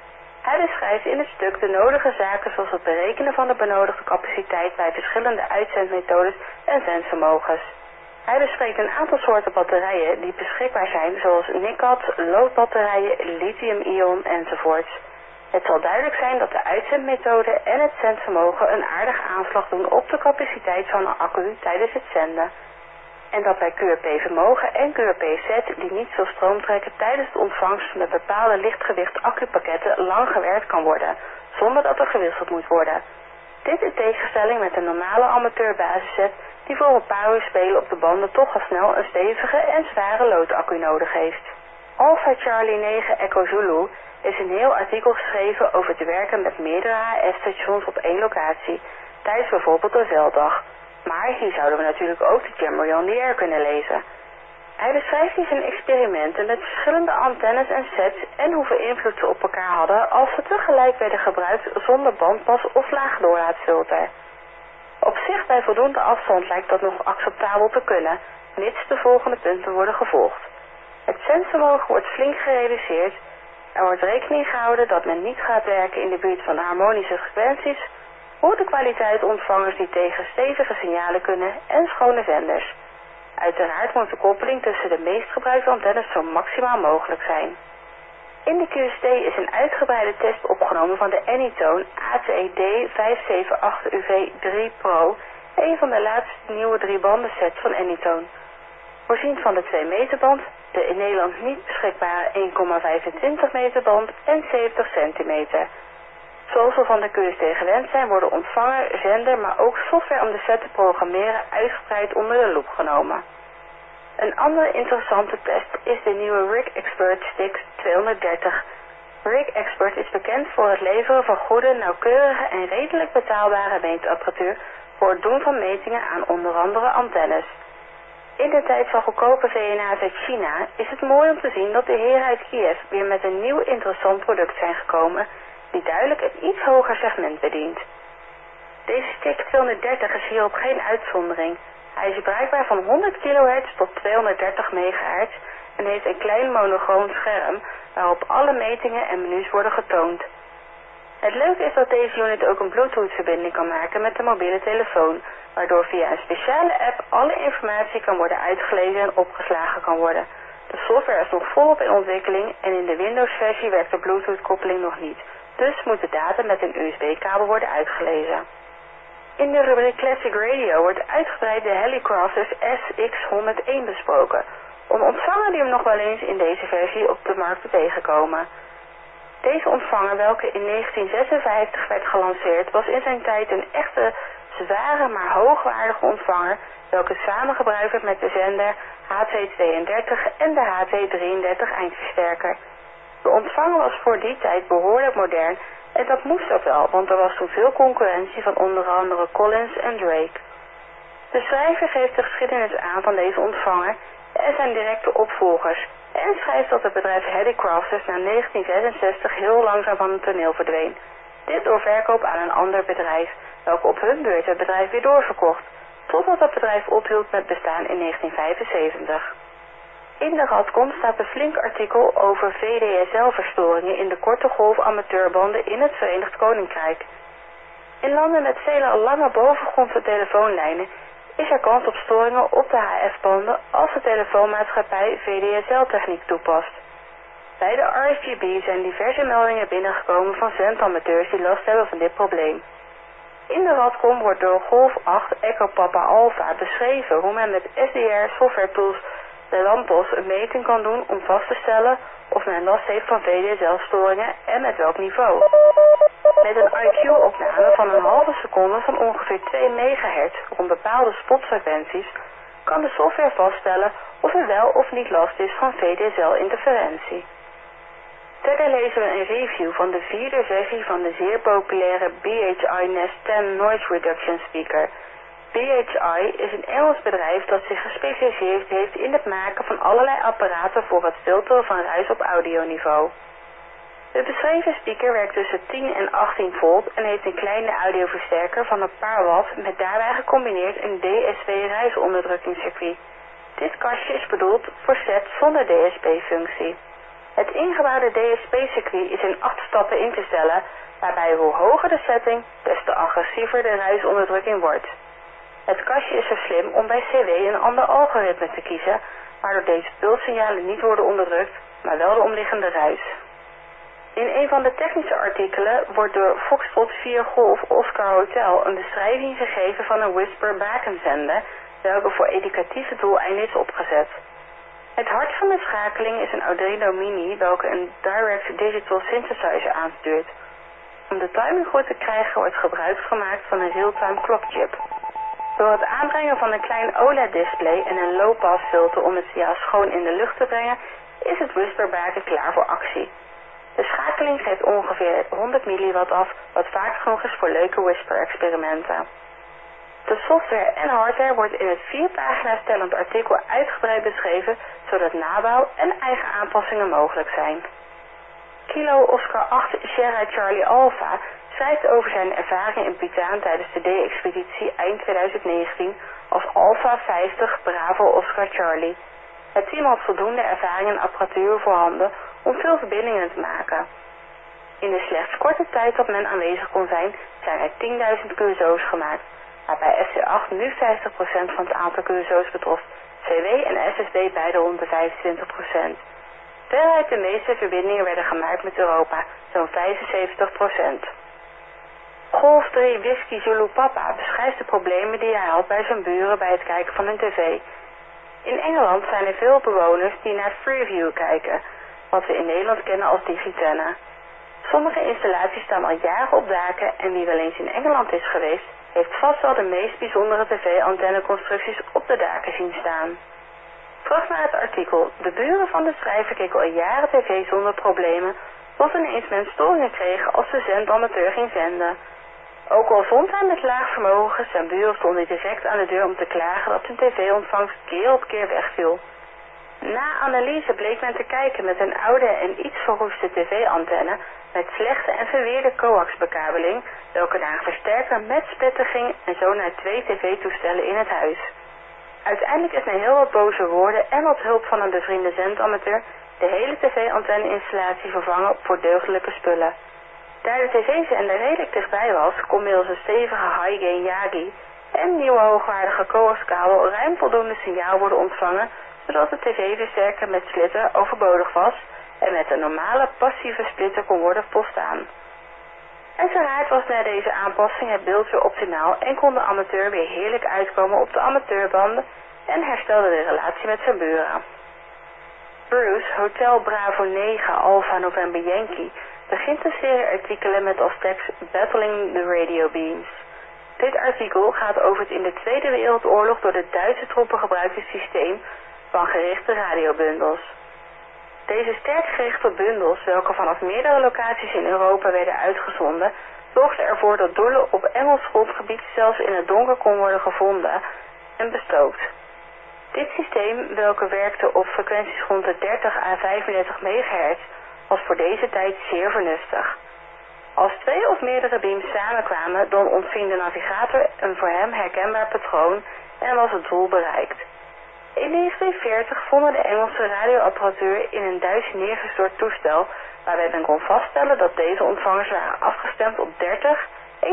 Hij beschrijft in het stuk de nodige zaken zoals het berekenen van de benodigde capaciteit bij verschillende uitzendmethodes en zendvermogens. Hij bespreekt een aantal soorten batterijen die beschikbaar zijn zoals Nikat, loodbatterijen, lithium-ion enzovoorts. Het zal duidelijk zijn dat de uitzendmethode en het zendvermogen een aardige aanslag doen op de capaciteit van een accu tijdens het zenden. En dat bij QRP-vermogen en QRP-Z die niet veel stroom trekken tijdens de ontvangst met bepaalde lichtgewicht accupakketten lang gewerkt kan worden, zonder dat er gewisseld moet worden. Dit in tegenstelling met een normale amateurbasiszet die voor een paar uur spelen op de banden toch al snel een stevige en zware loodaccu nodig heeft. Alpha Charlie 9 Echo Zulu is een heel artikel geschreven over het werken met meerdere HF-stations op één locatie, tijdens bijvoorbeeld een velddag. Maar hier zouden we natuurlijk ook de Jamboree on the Air kunnen lezen. Hij beschrijft hier zijn experimenten met verschillende antennes en sets en hoeveel invloed ze op elkaar hadden als ze tegelijk werden gebruikt zonder bandpas of laagdoorlaatfilter. Op zich bij voldoende afstand lijkt dat nog acceptabel te kunnen, mits de volgende punten worden gevolgd. Het zendvermogen wordt flink gereduceerd. Er wordt rekening gehouden dat men niet gaat werken in de buurt van harmonische frequenties, goede kwaliteit ontvangers die tegen stevige signalen kunnen en schone zenders. Uiteraard moet de koppeling tussen de meest gebruikte antennes zo maximaal mogelijk zijn. In de QST is een uitgebreide test opgenomen van de Anytone ATD578UV3 Pro, een van de laatste nieuwe 3-banden sets van Anytone. Voorzien van de 2 meterband, de in Nederland niet beschikbare 1,25 meterband en 70 centimeter. Zoals we van de QST gewend zijn, worden ontvanger, zender, maar ook software om de set te programmeren uitgebreid onder de loep genomen. Een andere interessante test is de nieuwe Rig Expert Stick 230. Rig Expert is bekend voor het leveren van goede, nauwkeurige en redelijk betaalbare meetapparatuur voor het doen van metingen aan onder andere antennes. In de tijd van goedkope VNA's uit China is het mooi om te zien dat de heren uit Kiev weer met een nieuw interessant product zijn gekomen die duidelijk een iets hoger segment bedient. Deze stick 230 is hierop geen uitzondering. Hij is bruikbaar van 100 kHz tot 230 MHz en heeft een klein monochroom scherm waarop alle metingen en menus worden getoond. Het leuke is dat deze unit ook een Bluetooth-verbinding kan maken met de mobiele telefoon, waardoor via een speciale app alle informatie kan worden uitgelezen en opgeslagen kan worden. De software is nog volop in ontwikkeling en in de Windows-versie werkt de Bluetooth-koppeling nog niet, dus moet de data met een USB-kabel worden uitgelezen. In de rubriek Classic Radio wordt uitgebreid de Helicrafters SX101 besproken, een ontvanger die we nog wel eens in deze versie op de markt tegenkomen. Deze ontvanger, welke in 1956 werd gelanceerd, was in zijn tijd een echte zware maar hoogwaardige ontvanger, welke samen gebruikt werd met de zender HT32 en de HT33 eindversterker. De ontvanger was voor die tijd behoorlijk modern en dat moest ook wel, want er was toen veel concurrentie van onder andere Collins en Drake. De schrijver geeft de geschiedenis aan van deze ontvanger en zijn directe opvolgers en schrijft dat het bedrijf Helicrafters na 1966 heel langzaam van het toneel verdween. Dit door verkoop aan een ander bedrijf, welke op hun beurt het bedrijf weer doorverkocht, totdat het bedrijf ophield met bestaan in 1975. In de radkom staat een flink artikel over VDSL-verstoringen in de korte golf amateurbanden in het Verenigd Koninkrijk. In landen met vele lange bovengrondse telefoonlijnen is er kans op storingen op de HF-banden als de telefoonmaatschappij VDSL-techniek toepast. Bij de RSGB zijn diverse meldingen binnengekomen van zendamateurs die last hebben van dit probleem. In de radkom wordt door Golf 8 Echo Papa Alpha beschreven hoe men met SDR software tools de Lampos een meting kan doen om vast te stellen of men last heeft van VDSL-storingen en met welk niveau. Met een IQ-opname van een halve seconde van ongeveer 2 MHz rond bepaalde spotfrequenties kan de software vaststellen of er wel of niet last is van VDSL-interferentie. Verder lezen we een review van de 4e versie van de zeer populaire BHI Nest 10 Noise Reduction Speaker. BHI is een Engels bedrijf dat zich gespecialiseerd heeft in het maken van allerlei apparaten voor het filteren van ruis op audioniveau. De beschreven speaker werkt tussen 10 en 18 volt en heeft een kleine audioversterker van een paar watt met daarbij gecombineerd een DSP ruisonderdrukkingscircuit. Dit kastje is bedoeld voor sets zonder DSP-functie. Het ingebouwde DSP-circuit is in 8 stappen in te stellen, waarbij hoe hoger de setting, des te agressiever de ruisonderdrukking wordt. Het kastje is zo slim om bij CW een ander algoritme te kiezen, waardoor deze pulssignalen niet worden onderdrukt, maar wel de omliggende ruis. In een van de technische artikelen wordt door Foxtrot 4 Golf Oscar Hotel een beschrijving gegeven van een Whisper bakenzender, welke voor educatieve doeleinden is opgezet. Het hart van de schakeling is een Arduino Mini, welke een Direct Digital Synthesizer aanstuurt. Om de timing goed te krijgen wordt gebruik gemaakt van een real-time clockchip. Door het aanbrengen van een klein OLED-display en een low-pass filter om het signaal schoon in de lucht te brengen, is het Whisperbaken klaar voor actie. De schakeling geeft ongeveer 100 milliwatt af, wat vaak genoeg is voor leuke Whisper-experimenten. De software en hardware wordt in het 4 pagina's tellend artikel uitgebreid beschreven, zodat nabouw en eigen aanpassingen mogelijk zijn. Kilo Oscar 8 Sierra Charlie Alpha schrijft over zijn ervaring in Bhutan tijdens de D-expeditie eind 2019 als Alpha 50 Bravo Oscar Charlie. Het team had voldoende ervaring en apparatuur voorhanden om veel verbindingen te maken. In de slechts korte tijd dat men aanwezig kon zijn, zijn er 10.000 QSO's gemaakt, waarbij FC8 nu 50% van het aantal QSO's betrof, CW en SSD beide rond de 25%. Veruit de meeste verbindingen werden gemaakt met Europa, zo'n 75%. Golf 3 Whisky Zulu Papa beschrijft de problemen die hij had bij zijn buren bij het kijken van een tv. In Engeland zijn er veel bewoners die naar Freeview kijken, wat we in Nederland kennen als Digitenne. Sommige installaties staan al jaren op daken en wie wel eens in Engeland is geweest, heeft vast wel de meest bijzondere tv-antenneconstructies op de daken zien staan. Terug naar het artikel. De buren van de schrijver keken al jaren tv zonder problemen, tot ineens men storingen kregen als de zendamateur ging zenden. Ook al zond hij met laag vermogen, zijn buren stonden direct aan de deur om te klagen dat hun tv-ontvangst keer op keer wegviel. Na analyse bleek men te kijken met een oude en iets verroeste tv-antenne met slechte en verweerde coaxbekabeling, welke naar een versterker met splitter ging en zo naar 2 tv-toestellen in het huis. Uiteindelijk is na heel wat boze woorden en met hulp van een bevriende zendamateur de hele tv-antenne-installatie vervangen voor deugdelijke spullen. Daar de tv-zender redelijk dichtbij was, kon middels een stevige high-gain Yagi en nieuwe hoogwaardige coaxkabel ruim voldoende signaal worden ontvangen, zodat de tv-versterker met splitter overbodig was en met een normale passieve splitter kon worden volstaan. Uiteraard was na deze aanpassing het beeld weer optimaal en kon de amateur weer heerlijk uitkomen op de amateurbanden en herstelde de relatie met zijn buren. Bruce, Hotel Bravo 9 Alpha November Yankee, begint een serie artikelen met als tekst Battling the Radio Beams. Dit artikel gaat over het in de Tweede Wereldoorlog door de Duitse troepen gebruikte systeem van gerichte radiobundels. Deze sterk gerichte bundels, welke vanaf meerdere locaties in Europa werden uitgezonden, zorgden ervoor dat doelen op Engels grondgebied zelfs in het donker kon worden gevonden en bestookt. Dit systeem, welke werkte op frequenties rond de 30 à 35 MHz, was voor deze tijd zeer vernuftig. Als 2 of meerdere beams samenkwamen, dan ontving de navigator een voor hem herkenbaar patroon en was het doel bereikt. In 1940 vonden de Engelse radioapparatuur in een Duits neergestort toestel, waarbij men kon vaststellen dat deze ontvangers waren afgestemd op 30,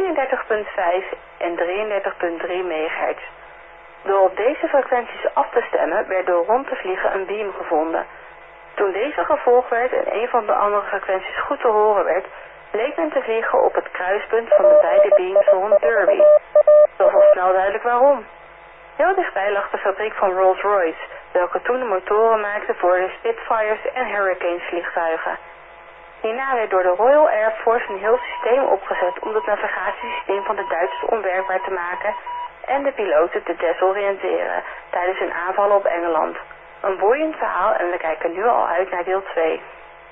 31.5 en 33.3 MHz. Door op deze frequenties af te stemmen werd door rond te vliegen een beam gevonden. Toen deze gevolgd werd en een van de andere frequenties goed te horen werd, bleek men te vliegen op het kruispunt van de beide beams rond Derby. Het was al snel duidelijk waarom. Heel dichtbij lag de fabriek van Rolls-Royce, welke toen de motoren maakte voor de Spitfires en Hurricanes vliegtuigen. Hierna werd door de Royal Air Force een heel systeem opgezet om het navigatiesysteem van de Duitsers onwerkbaar te maken en de piloten te desoriënteren tijdens hun aanvallen op Engeland. Een boeiend verhaal en we kijken nu al uit naar deel 2.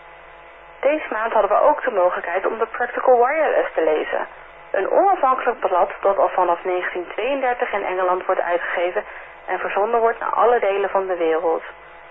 Deze maand hadden we ook de mogelijkheid om de Practical Wireless te lezen. Een onafhankelijk blad dat al vanaf 1932 in Engeland wordt uitgegeven en verzonden wordt naar alle delen van de wereld.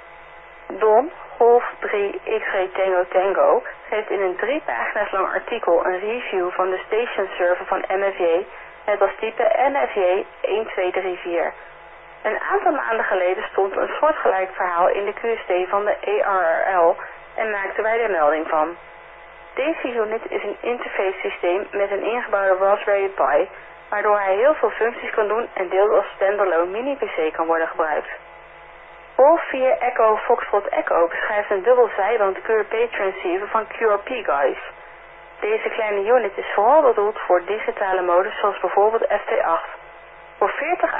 Don, Golf 3 X-Ray Tango Tango, geeft in een 3 pagina's lang artikel een review van de station server van MFJ, net als type NFJ 1234. Een aantal maanden geleden stond een soortgelijk verhaal in de QST van de ARRL, en maakten wij er melding van. Deze unit is een interface systeem met een ingebouwde Raspberry Pi, waardoor hij heel veel functies kan doen en deels als standalone mini-PC kan worden gebruikt. Golf 4 Echo Foxtrot Echo beschrijft een dubbel zijband QRP transceiver van QRP Guys. Deze kleine unit is vooral bedoeld voor digitale modus zoals bijvoorbeeld FT8. Voor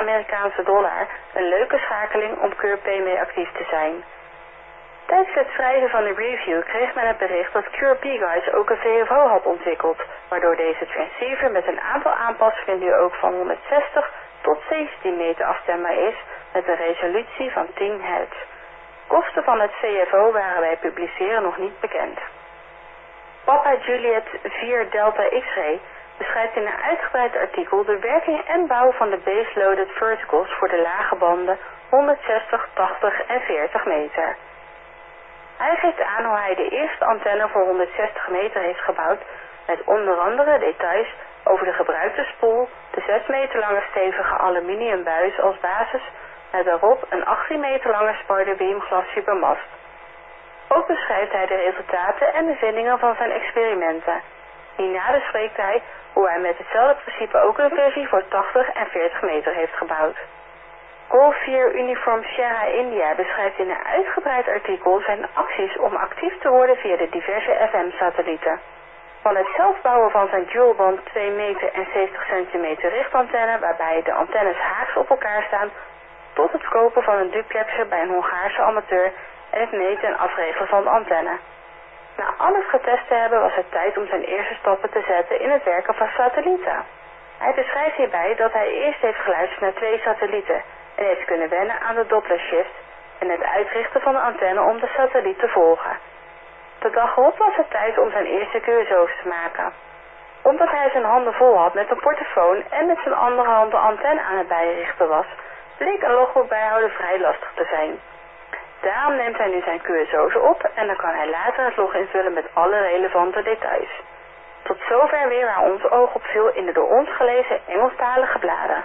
$40 een leuke schakeling om QRP mee actief te zijn. Tijdens het schrijven van de review kreeg men het bericht dat QRP Guys ook een VFO had ontwikkeld, waardoor deze transceiver met een aantal aanpassingen nu ook van 160 tot 17 meter afstembaar is met een resolutie van 10 Hz. Kosten van het VFO waren bij publiceren nog niet bekend. Papa Juliet 4 Delta X-ray beschrijft in een uitgebreid artikel de werking en bouw van de base-loaded verticals voor de lage banden 160, 80 en 40 meter. Hij geeft aan hoe hij de eerste antenne voor 160 meter heeft gebouwd met onder andere details over de gebruikte spoel, de 6 meter lange stevige aluminium buis als basis met daarop een 18 meter lange spiderbeam glasfibermast. Ook beschrijft hij de resultaten en bevindingen van zijn experimenten. Hierna bespreekt hij hoe hij met hetzelfde principe ook een versie voor 80 en 40 meter heeft gebouwd. Golf 4 Uniform Sierra India beschrijft in een uitgebreid artikel zijn acties om actief te worden via de diverse FM-satellieten. Van het zelf bouwen van zijn dualband 2 meter en 70 centimeter richtantenne waarbij de antennes haaks op elkaar staan, tot het kopen van een duplexer bij een Hongaarse amateur en het meten en afregelen van de antenne. Na alles getest te hebben was het tijd om zijn eerste stappen te zetten in het werken van satellieten. Hij beschrijft hierbij dat hij eerst heeft geluisterd naar 2 satellieten en heeft kunnen wennen aan de Doppler shift en het uitrichten van de antenne om de satelliet te volgen. De dag erop was het tijd om zijn eerste QSO's te maken. Omdat hij zijn handen vol had met een portofoon en met zijn andere hand de antenne aan het bijrichten was, bleek een logboek bijhouden vrij lastig te zijn. Daarom neemt hij nu zijn QSO's op en dan kan hij later het log invullen met alle relevante details. Tot zover weer waar ons oog op viel in de door ons gelezen Engelstalige bladen.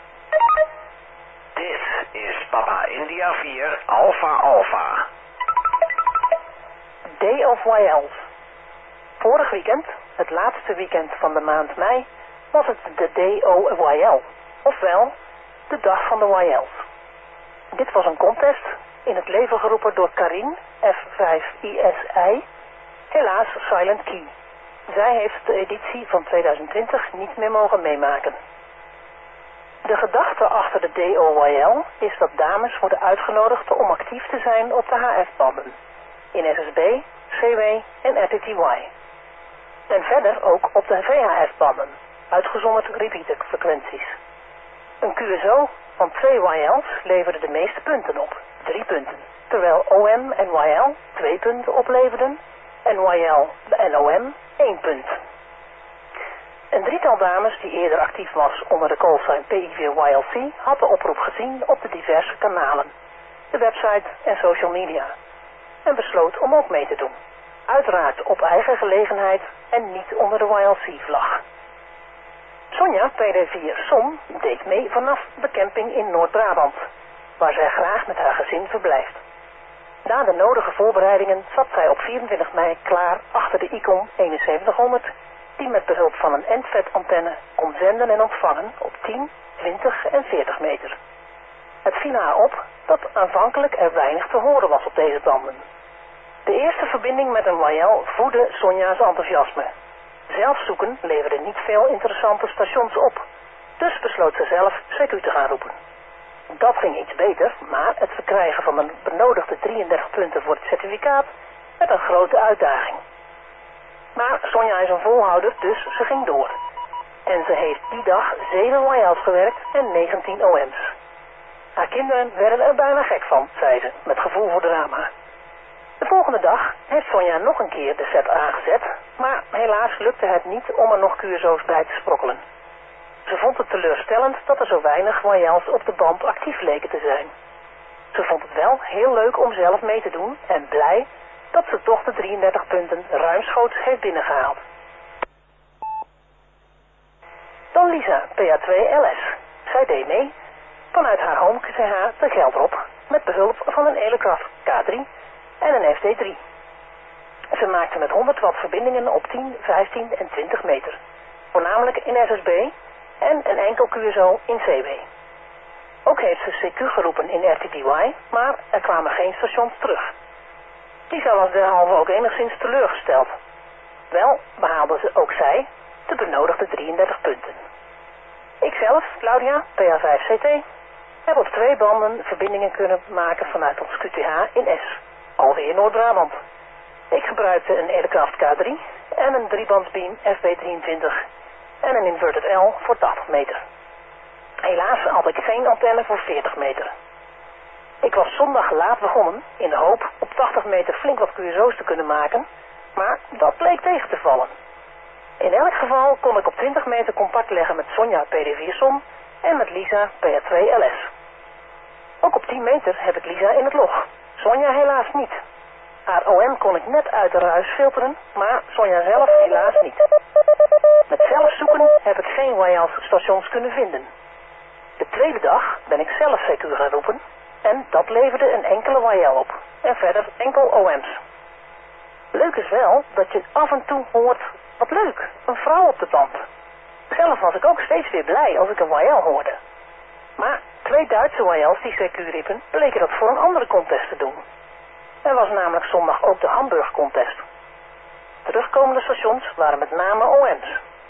Dit is Papa India 4 Alpha Alpha. Day of YL's. Vorig weekend, het laatste weekend van de maand mei, was het de Day of YL, ofwel de dag van de YL's. Dit was een contest, in het leven geroepen door Karin, F5ISI, helaas Silent Key. Zij heeft de editie van 2020 niet meer mogen meemaken. De gedachte achter de DOYL is dat dames worden uitgenodigd om actief te zijn op de HF-banden, in SSB, CW en RTTY. En verder ook op de VHF-banden, uitgezonderd repeater-frequenties. Een QSO van 2 YL's leverde de meeste punten op, 3 punten, terwijl OM en YL 2 punten opleverden en YL en OM 1 punt. Een drietal dames die eerder actief was onder de callsign PIV-YLC had de oproep gezien op de diverse kanalen, de website en social media, en besloot om ook mee te doen. Uiteraard op eigen gelegenheid en niet onder de YLC-vlag. Sonja, PD4 Som, deed mee vanaf de camping in Noord-Brabant, waar zij graag met haar gezin verblijft. Na de nodige voorbereidingen zat zij op 24 mei klaar achter de ICOM 7100, die met behulp van een endvet-antenne kon zenden en ontvangen op 10, 20 en 40 meter. Het viel haar op dat aanvankelijk er weinig te horen was op deze banden. De eerste verbinding met een YL voedde Sonja's enthousiasme. Zelf zoeken leverde niet veel interessante stations op, dus besloot ze zelf CQ te gaan roepen. Dat ging iets beter, maar het verkrijgen van de benodigde 33 punten voor het certificaat werd een grote uitdaging. Maar Sonja is een volhouder, dus ze ging door. En ze heeft die dag 7 YL's gewerkt en 19 OM's. Haar kinderen werden er bijna gek van, zei ze, met gevoel voor drama. De volgende dag heeft Sonja nog een keer de set aangezet, maar helaas lukte het niet om er nog QSO's bij te sprokkelen. Ze vond het teleurstellend dat er zo weinig YL's op de band actief leken te zijn. Ze vond het wel heel leuk om zelf mee te doen en blij dat ze toch de 33 punten ruimschoots heeft binnengehaald. Dan Lisa, PA2LS. Zij deed mee vanuit haar home QCH te Geldrop met behulp van een Elecraft K3 en een FD3. Ze maakten met 100 watt verbindingen op 10, 15 en 20 meter. Voornamelijk in SSB en een enkel QSO in CB. Ook heeft ze CQ geroepen in RTTY, maar er kwamen geen stations terug. Lisa was derhalve ook enigszins teleurgesteld. Wel behaalde ze ook zij de benodigde 33 punten. Ikzelf, Claudia, PA5CT, heb op 2 banden verbindingen kunnen maken vanuit ons QTH in S, alweer Noord-Brabant. Ik gebruikte een Aircraft K3 en een 3-bandsbeam FB23 en een inverted L voor 80 meter. Helaas had ik geen antenne voor 40 meter. Ik was zondag laat begonnen in de hoop op 80 meter flink wat QSO's te kunnen maken, maar dat bleek tegen te vallen. In elk geval kon ik op 20 meter contact leggen met Sonja PD4-SOM en met Lisa PA2LS. Ook op 10 meter heb ik Lisa in het log, Sonja helaas niet. Haar OM kon ik net uit de ruis filteren, maar Sonja zelf helaas niet. Met zelf zoeken heb ik geen YL's stations kunnen vinden. De tweede dag ben ik zelf CQ gaan roepen en dat leverde een enkele YL op en verder enkel OM's. Leuk is wel dat je af en toe hoort, wat leuk, een vrouw op de band. Zelf was ik ook steeds weer blij als ik een YL hoorde. Maar 2 Duitse YL's die CQ riepen bleken dat voor een andere contest te doen. Er was namelijk zondag ook de Hamburg contest. Terugkomende stations waren met name OM's.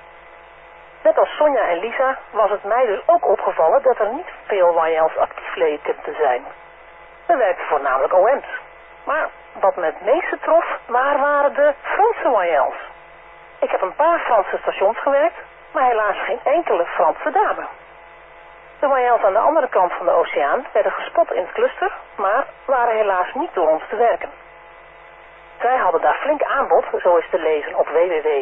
Net als Sonja en Lisa was het mij dus ook opgevallen dat er niet veel YL's actief leken te zijn. Er werkten voornamelijk OM's. Maar wat me het meeste trof, waar waren de Franse YL's? Ik heb een paar Franse stations gewerkt, maar helaas geen enkele Franse dame. De YL's aan de andere kant van de oceaan werden gespot in het cluster, maar waren helaas niet door ons te werken. Zij hadden daar flink aanbod, zo is te lezen op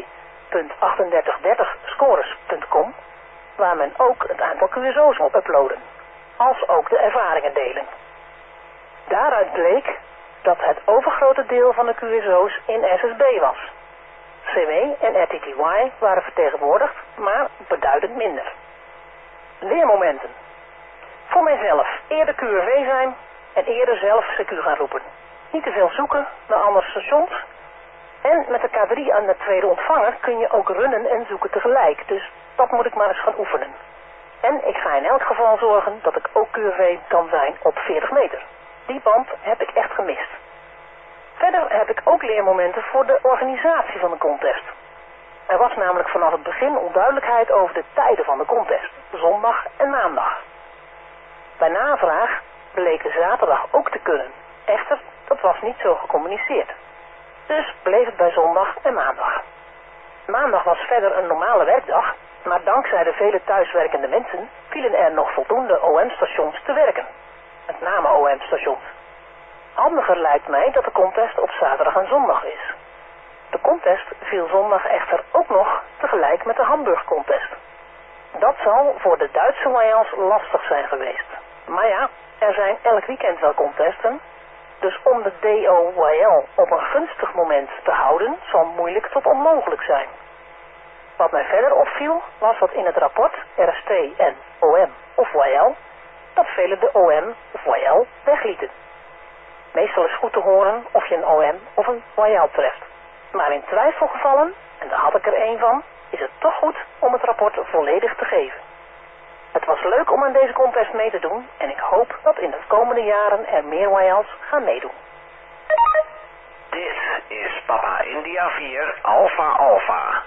www.3830scores.com, waar men ook het aantal QSO's op uploaden, als ook de ervaringen delen. Daaruit bleek dat het overgrote deel van de QSO's in SSB was. CW en RTTY waren vertegenwoordigd, maar beduidend minder. Leermomenten. Voor mijzelf eerder QRV zijn en eerder zelf CQ gaan roepen. Niet te veel zoeken naar andere stations. En met de K3 aan de tweede ontvanger kun je ook runnen en zoeken tegelijk. Dus dat moet ik maar eens gaan oefenen. En ik ga in elk geval zorgen dat ik ook QRV kan zijn op 40 meter. Die band heb ik echt gemist. Verder heb ik ook leermomenten voor de organisatie van de contest. Er was namelijk vanaf het begin onduidelijkheid over de tijden van de contest, zondag en maandag. Bij navraag bleek de zaterdag ook te kunnen. Echter, dat was niet zo gecommuniceerd. Dus bleef het bij zondag en maandag. Maandag was verder een normale werkdag, maar dankzij de vele thuiswerkende mensen vielen er nog voldoende OM-stations te werken. Met name OM-stations. Handiger lijkt mij dat de contest op zaterdag en zondag is. De contest viel zondag echter ook nog tegelijk met de Hamburg contest. Dat zal voor de Duitse YL's lastig zijn geweest. Maar ja, er zijn elk weekend wel contesten, dus om de DO-YL op een gunstig moment te houden zal moeilijk tot onmogelijk zijn. Wat mij verder opviel was dat in het rapport RST en OM of YL, dat velen de OM of YL weglieten. Meestal is goed te horen of je een OM of een YL treft. Maar in twijfelgevallen, en daar had ik er één van, is het toch goed om het rapport volledig te geven. Het was leuk om aan deze contest mee te doen en ik hoop dat in de komende jaren er meer YL's gaan meedoen. Dit is Papa India 4 Alpha Alpha.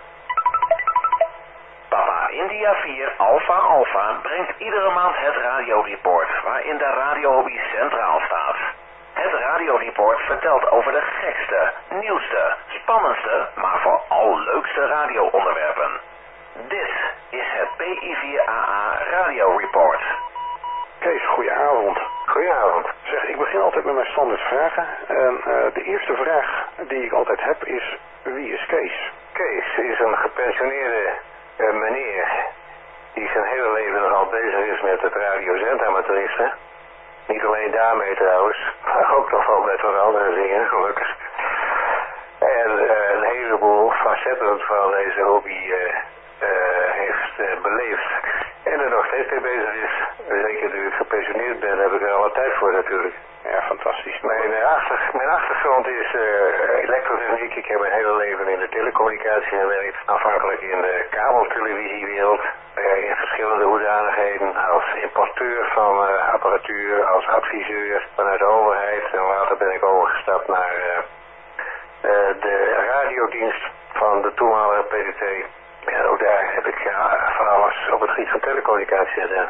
Papa India 4 Alpha Alpha brengt iedere maand het radioreport waarin de radiohobby centraal staat. Het radioreport vertelt over de gekste, nieuwste, spannendste, maar vooral leukste radioonderwerpen. Dit is het PI4AA radioreport. Kees, goedenavond. Goedenavond. Zeg, ik begin altijd met mijn standaard vragen. En de eerste vraag die ik altijd heb is, wie is Kees? Kees is een gepensioneerde meneer die zijn hele leven nogal bezig is met het radiozendamateuristen. Niet alleen daarmee trouwens, maar ook nog wel met wat andere dingen, gelukkig. En een heleboel facetten van deze hobby heeft beleefd en er nog steeds mee bezig is. Zeker nu ik gepensioneerd ben, heb ik er alle tijd voor natuurlijk. Ja, fantastisch. Mijn achtergrond is elektrotechniek. Ik heb mijn hele leven in de telecommunicatie gewerkt. Afhankelijk in de kabeltelevisiewereld. In verschillende hoedanigheden. Als importeur van apparatuur, als adviseur vanuit de overheid. En later ben ik overgestapt naar de radiodienst van de toenmalige PTT. En ook daar heb ik van alles op het gebied van telecommunicatie gedaan.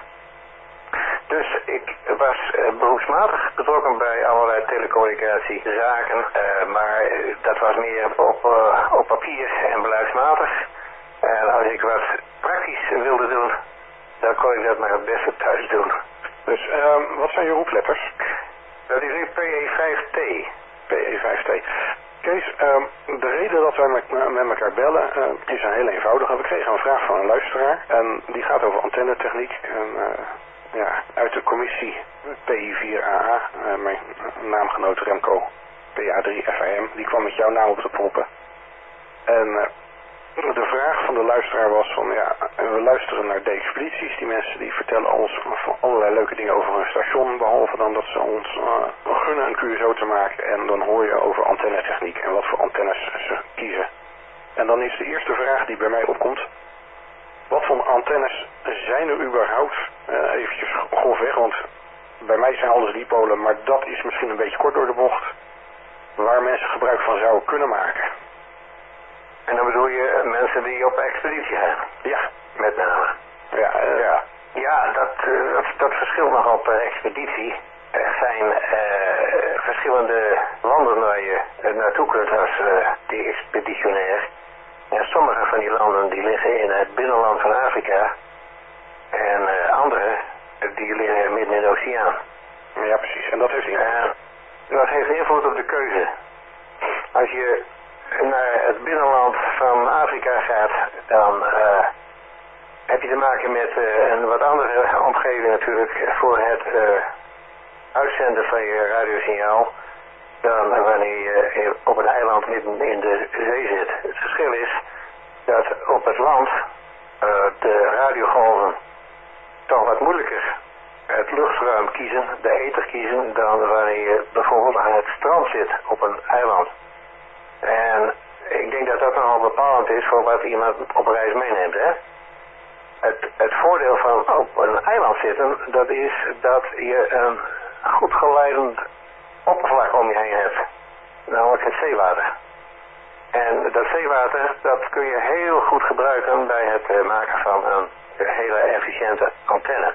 Dus ik was beroepsmatig betrokken bij allerlei telecommunicatiezaken, maar dat was meer op papier en beleidsmatig. En als ik wat praktisch wilde doen, dan kon ik dat maar het beste thuis doen. Dus wat zijn je roepletters? Dat is nu PE5T. PE5T. Kees, de reden dat wij met elkaar bellen is een heel eenvoudige. We kregen een vraag van een luisteraar en die gaat over antennetechniek. En uit de commissie PI4AA, mijn naamgenoot Remco, PA3FIM, die kwam met jouw naam op de proppen. En de vraag van de luisteraar was van, we luisteren naar D-expedities. Die mensen die vertellen ons allerlei leuke dingen over hun station, behalve dan dat ze ons gunnen een QSO te maken. En dan hoor je over antennetechniek en wat voor antennes ze kiezen. En dan is de eerste vraag die bij mij opkomt, wat voor antennes zijn er überhaupt, eventjes grofweg, want bij mij zijn alles dipolen, maar dat is misschien een beetje kort door de bocht, waar mensen gebruik van zouden kunnen maken. En dan bedoel je mensen die op expeditie gaan? Ja. Met name. Ja, dat verschilt nog per expeditie. Er zijn verschillende landen waar je naartoe kunt als expeditionair. En sommige van die landen die liggen in het binnenland van Afrika. En andere die liggen midden in de oceaan. Ja, precies. En dat heeft invloed? Dat heeft invloed op de keuze. Als je naar het binnenland van Afrika gaat, dan heb je te maken met een wat andere omgeving natuurlijk voor het uitzenden van je radiosignaal dan wanneer je op een eiland midden in de zee zit. Het verschil is dat op het land de radiogolven toch wat moeilijker het luchtruim kiezen, de ether kiezen, dan wanneer je bijvoorbeeld aan het strand zit op een eiland. En ik denk dat dat nogal bepalend is voor wat iemand op reis meeneemt, hè. Het voordeel van op een eiland zitten, dat is dat je een goed geleidend oppervlak om je heen hebt. Namelijk het zeewater. En dat zeewater, dat kun je heel goed gebruiken bij het maken van een hele efficiënte antenne.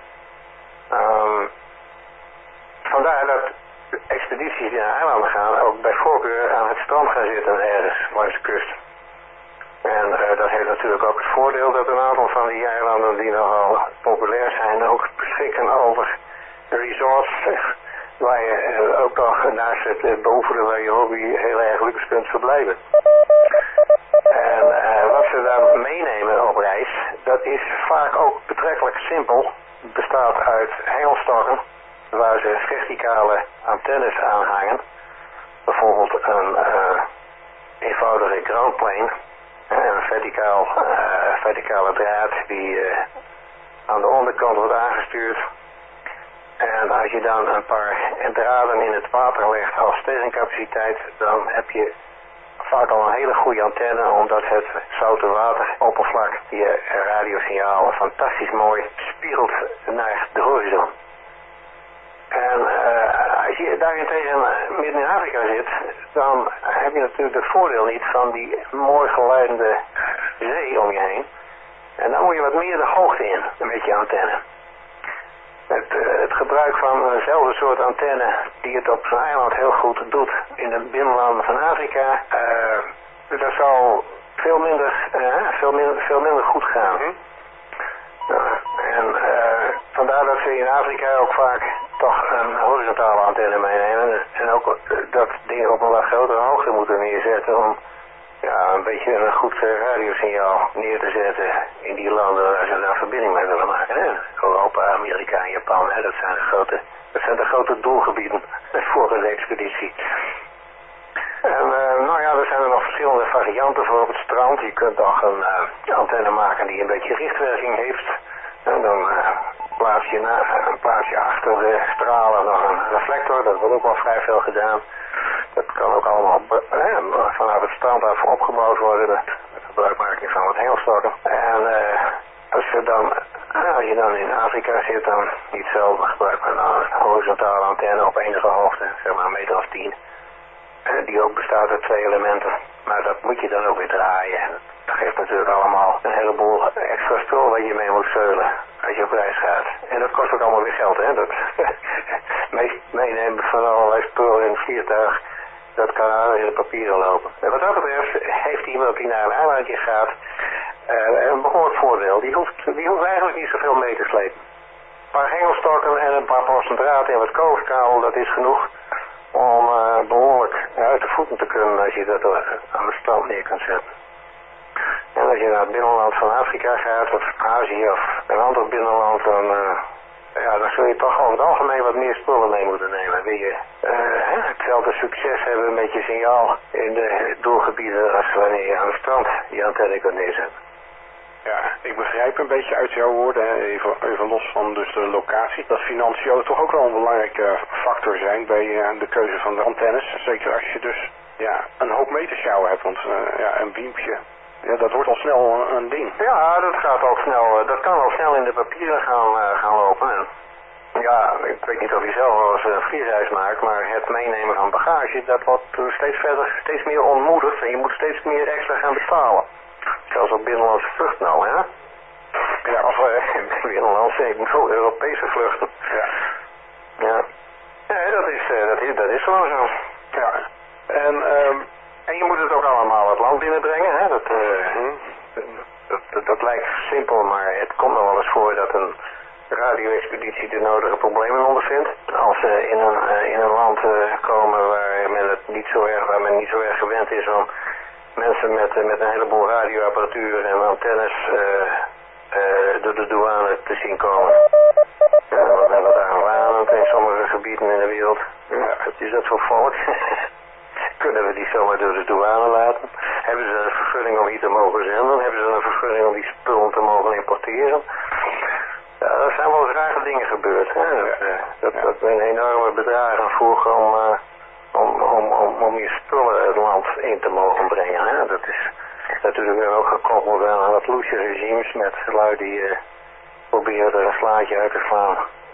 Vandaar dat expedities die naar eilanden gaan ook bij voorkeur aan het strand gaan zitten ergens langs de kust. En dat heeft natuurlijk ook het voordeel dat een aantal van die eilanden die nogal populair zijn ook beschikken over resorts waar je ook nog naast het beoefenen van je hobby heel erg luxe kunt verblijven. En wat ze dan meenemen op reis, dat is vaak ook betrekkelijk simpel. Het bestaat uit hengelstokken waar ze verticale antennes aan hangen. Bijvoorbeeld een eenvoudige groundplane. Een verticale draad die aan de onderkant wordt aangestuurd. En als je dan een paar draden in het water legt als tegencapaciteit, dan heb je vaak al een hele goede antenne, omdat het zoute wateroppervlak je radiosignaal fantastisch mooi spiegelt naar de horizon. En als je daarentegen midden in Afrika zit, dan heb je natuurlijk het voordeel niet van die mooi geleidende zee om je heen. En dan moet je wat meer de hoogte in met je antenne. Het gebruik van eenzelfde soort antenne die het op zo'n eiland heel goed doet in de binnenlanden van Afrika, dat zal veel minder goed gaan. En vandaar dat ze in Afrika ook vaak toch een horizontale antenne meenemen en ook dat ding op een wat grotere hoogte moeten neerzetten om een beetje een goed radiosignaal neer te zetten in die landen waar ze daar verbinding mee willen maken. Hè? Europa, Amerika en Japan, hè? Dat zijn de grote doelgebieden voor de expeditie. En er zijn er nog verschillende varianten voor op het strand. Je kunt nog een antenne maken die een beetje richtwerking heeft. En dan plaats je achter de stralen nog een reflector. Dat wordt ook wel vrij veel gedaan. Dat kan ook allemaal vanuit het strand af opgebouwd worden. Met gebruikmaking van wat hengelstokken. En als je dan in Afrika zit, dan niet zelden gebruikt men dan een horizontale antenne op enige hoogte. Zeg maar 1 meter of 10. Die ook bestaat uit 2 elementen. Maar dat moet je dan ook weer draaien. Dat geeft natuurlijk allemaal een heleboel extra spul waar je mee moet zeulen als je op reis gaat. En dat kost ook allemaal weer geld, hè. Dat meenemen van allerlei spullen in het vliegtuig, dat kan aan in de papieren lopen. En wat dat betreft heeft iemand die naar een eilandje gaat een behoorlijk voordeel. Die hoeft eigenlijk niet zoveel mee te slepen. Een paar hengelstokken en een paar posten draad en wat koverkabel, dat is genoeg om behoorlijk uit de voeten te kunnen als je dat aan de strand neer kunt zetten. En als je naar het binnenland van Afrika gaat, of Azië of een ander binnenland, dan zul je toch over het algemeen wat meer spullen mee moeten nemen. Wil je hetzelfde succes hebben met je signaal in de doelgebieden als wanneer je aan het strand je antenne kunt neerzetten. Ja, ik begrijp een beetje uit jouw woorden, hè, even los van dus de locatie, dat financiën toch ook wel een belangrijke factor zijn bij de keuze van de antennes. Zeker als je dus een hoop metersjouwen hebt, want een wiempje, dat wordt al snel een ding. Ja, dat gaat ook snel, dat kan al snel in de papieren gaan lopen. En ja, ik weet niet of je zelf wel eens een vliegreis maakt, maar het meenemen van bagage, dat wordt steeds meer ontmoedigd en je moet steeds meer extra gaan betalen. Zelfs op binnenlandse vluchten nou, hè? Ja, of binnenlandse, ik bedoel Europese vluchten. Ja. Ja. Ja, dat is gewoon zo. Ja. En je moet het ook allemaal het land binnenbrengen, hè? Dat lijkt simpel, maar het komt nog wel eens voor dat een radio-expeditie de nodige problemen ondervindt. Als ze in een land komen waar men niet zo erg gewend is om mensen met een heleboel radioapparatuur en antennes door de douane te zien komen. Ja, wat aanwanend in sommige gebieden in de wereld. Ja, wat is dat voor volk? Kunnen we die zomaar door de douane laten? Hebben ze een vergunning om hier te mogen zenden? Hebben ze een vergunning om die spullen te mogen importeren? Ja, er zijn wel eens rare dingen gebeurd. Hè? Dat men enorme bedragen vroeg om je spullen het land in te mogen brengen. Hè? Dat is natuurlijk weer ook gekoppeld aan wat loesje regimes met lui die proberen er een slaatje uit te slaan.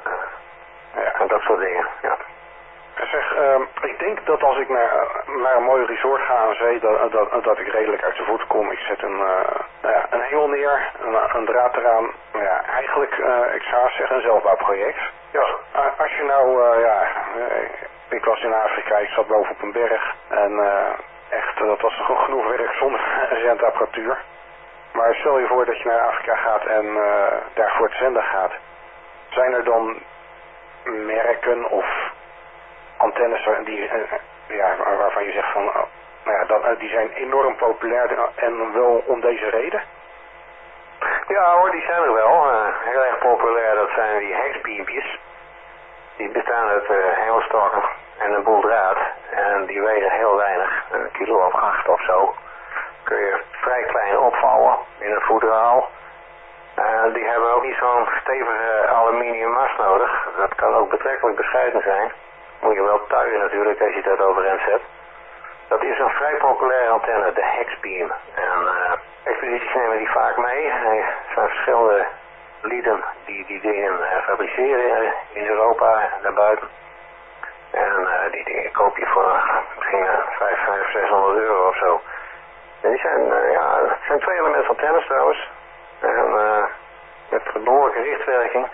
En dat soort dingen. Ja. Zeg, ik denk dat als ik naar een mooi resort ga aan zee, dat ik redelijk uit de voeten kom. Ik zet een hengel neer, een draad eraan. Ja, eigenlijk, ik zou zeggen, een zelfbouwproject. Ja, als je nou, ik was in Afrika, ik zat boven op een berg. En dat was gewoon genoeg werk zonder zendapparatuur. Maar stel je voor dat je naar Afrika gaat en daar voor het zenden gaat. Zijn er dan merken of antennes waarvan je zegt van, die zijn enorm populair en wel om deze reden? Ja hoor, die zijn er wel. Heel erg populair, dat zijn die hexbeampjes. Die bestaan uit hengelstokken en een boel draad. En die wegen heel weinig, 1 kilo of 8 of zo. Kun je vrij klein opvouwen in een voedraal. Die hebben ook niet zo'n stevige aluminium mast nodig. Dat kan ook betrekkelijk bescheiden zijn. Moet je wel tuigen natuurlijk als je dat overeind zet. Dat is een vrij populaire antenne, de hexbeam. En expedities nemen die vaak mee. Er zijn verschillende lieden die dingen fabriceren in Europa en daarbuiten. En die dingen koop je voor misschien 500, 600 euro of zo. En die zijn, het zijn 2 elementen antennes trouwens. En met behoorlijke richtwerking.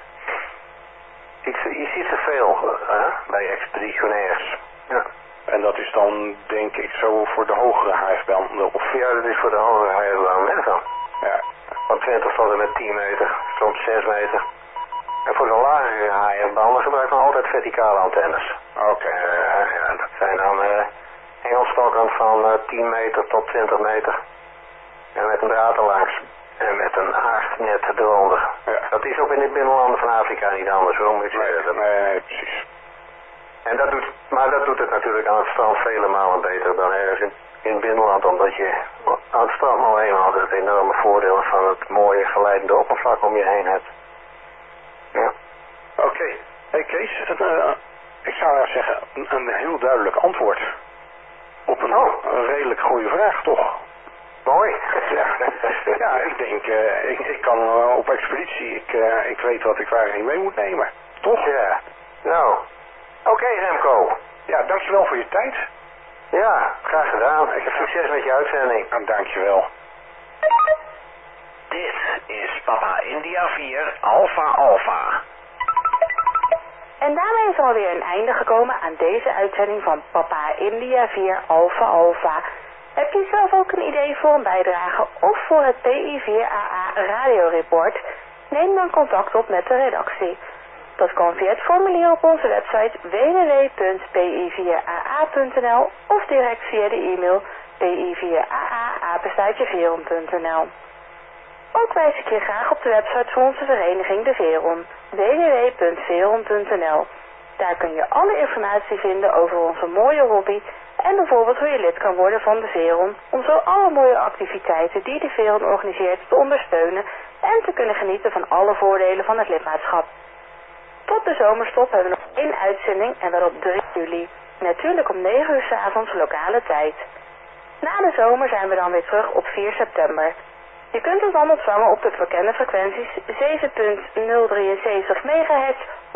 Je ziet ze veel bij expeditionairs. Ja. En dat is dan, denk ik, zo voor de hogere HF-banden? Of... Ja, dat is voor de hogere HF-banden. Ja. Van 20 tot en met 10 meter, soms 6 meter. En voor de lagere HF-banden gebruiken we altijd verticale antennes. Oké. Dat zijn dan hengelstokken van 10 meter tot 20 meter. En met een draad erlangs. En met een haardnet eronder. Ja. Dat is ook in de binnenlanden van Afrika niet anders, hoor, moet je zeggen. Nee, precies. En dat doet het natuurlijk aan het strand vele malen beter dan ergens in het binnenland, omdat je aan het strand nou eenmaal altijd het enorme voordeel van het mooie geleidende oppervlak om je heen hebt. Ja. Oké. Hey Kees, ik zou nou zeggen, een heel duidelijk antwoord op een redelijk goede vraag, toch? Mooi. Ja, ik denk, ik kan op expeditie, ik weet wat ik waarin mee moet nemen, toch? Ja. Nou, oké, Remco. Ja, dankjewel voor je tijd. Ja, graag gedaan. Ik heb succes met je uitzending. En dankjewel. Dit is Papa India 4 Alpha Alpha. En daarmee is er alweer een einde gekomen aan deze uitzending van Papa India 4 Alpha Alpha. Heb je zelf ook een idee voor een bijdrage of voor het PI4AA radioreport? Neem dan contact op met de redactie. Dat kan via het formulier op onze website www.pi4aa.nl of direct via de e-mail pi4aa@veron.nl. Ook wijs ik je graag op de website van onze vereniging De Veron, www.veron.nl. Daar kun je alle informatie vinden over onze mooie hobby en bijvoorbeeld hoe je lid kan worden van De Veron om zo alle mooie activiteiten die De Veron organiseert te ondersteunen en te kunnen genieten van alle voordelen van het lidmaatschap. Tot de zomerstop hebben we nog 1 uitzending en wel op 3 juli. Natuurlijk om 9 uur 's avonds lokale tijd. Na de zomer zijn we dan weer terug op 4 september. Je kunt ons dan ontvangen op de bekende frequenties 7.073 MHz,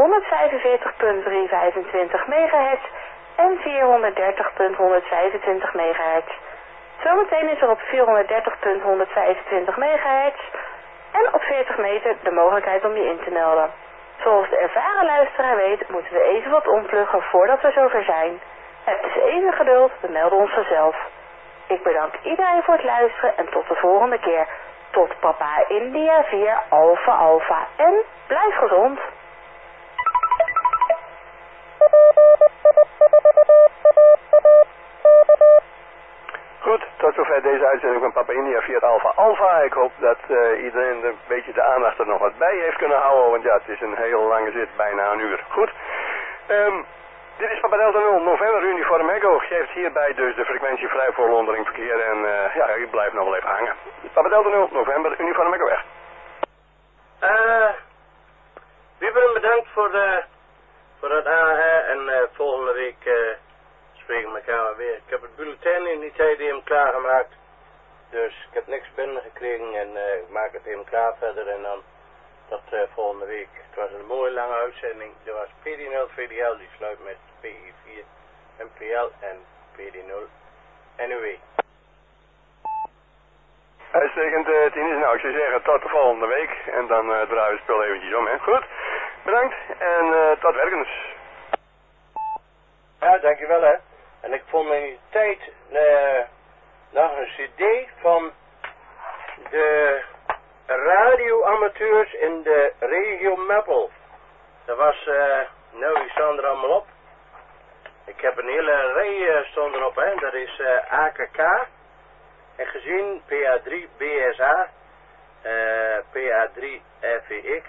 145.325 MHz en 430.125 MHz. Zometeen is er op 430.125 MHz en op 40 meter de mogelijkheid om je in te melden. Zoals de ervaren luisteraar weet, moeten we even wat ompluggen voordat we zover zijn. Heb dus even geduld, we melden ons vanzelf. Ik bedank iedereen voor het luisteren en tot de volgende keer. Tot Papa India 4 Alpha Alpha en blijf gezond. Goed, tot zover deze uitzending van Papa India 4 Alpha Alpha. Ik hoop dat iedereen een beetje de aandacht er nog wat bij heeft kunnen houden, want ja, het is een heel lange zit, bijna een uur. Goed, dit is Papa Delta 0, November Uniform Echo, geeft hierbij dus de frequentie vrij voor onderling verkeer en ja, ik blijf nog wel even hangen. Papa Delta 0, November Uniform Echo weg. Wieberen, bedankt voor het aanhalen en volgende week spreken we elkaar weer. Ik heb het bulletin in die tijd even klaargemaakt, dus ik heb niks binnengekregen en ik maak het even klaar verder en dan tot volgende week. Het was een mooie lange uitzending. Er was PD0 VDL, die sluit met PI4 MPL en PD0 NUW. Uitstekend, Tinus. Nou, ik zou zeggen tot de volgende week en dan draaien we het spel eventjes om, hè. Goed, bedankt en tot werkens. Ja, dankjewel, hè. En ik vond in die tijd nog een cd van de radioamateurs in de regio Meppel. Dat was, nou, die staan er allemaal op. Ik heb een hele rij stond erop, hè. Dat is AKK. En gezien PA3 BSA, PA3 FEX,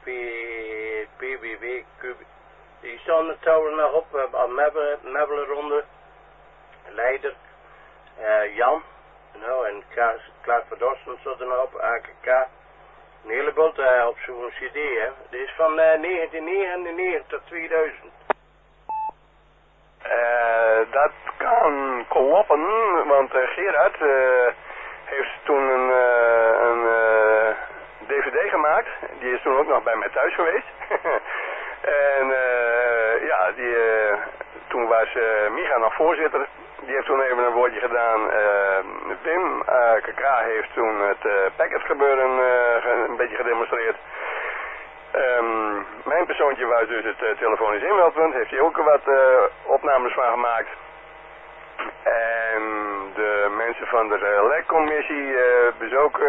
PBW, die staan er trouwens nog op, aan Mebbelenronde, Leider, Jan, nou, en Klaas van Dorsten stond er nog op, AKK. Een heleboel op zo'n cd, hè. Dit is van 1999 tot 2000. Dat kan kloppen, want Gerard heeft toen een DVD gemaakt. Die is toen ook nog bij mij thuis geweest. En ja, toen was Micha nog voorzitter. Die heeft toen even een woordje gedaan. Wim KK heeft toen het packet gebeuren een beetje gedemonstreerd. Mijn persoontje was dus het telefonisch inmeldpunt, heeft hij ook wat opnames van gemaakt. En de mensen van de relais-commissie hebben ze ook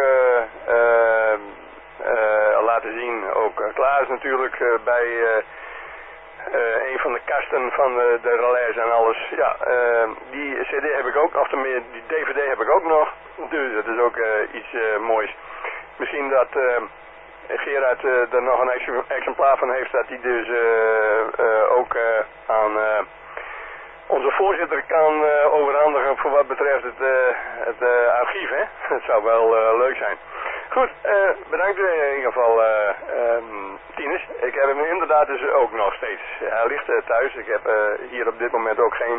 laten zien, ook Klaas natuurlijk, bij een van de kasten van de relais en alles. Ja, die cd heb ik ook, of tenminste die dvd heb ik ook nog, dus dat is ook iets moois. Misschien dat Gerard er nog een exemplaar van heeft, dat hij dus ook aan onze voorzitter kan overhandigen voor wat betreft het archief, hè. Het zou wel leuk zijn. Goed, bedankt in ieder geval, Tinus. Ik heb hem inderdaad dus ook nog steeds. Hij ligt thuis. Ik heb hier op dit moment ook geen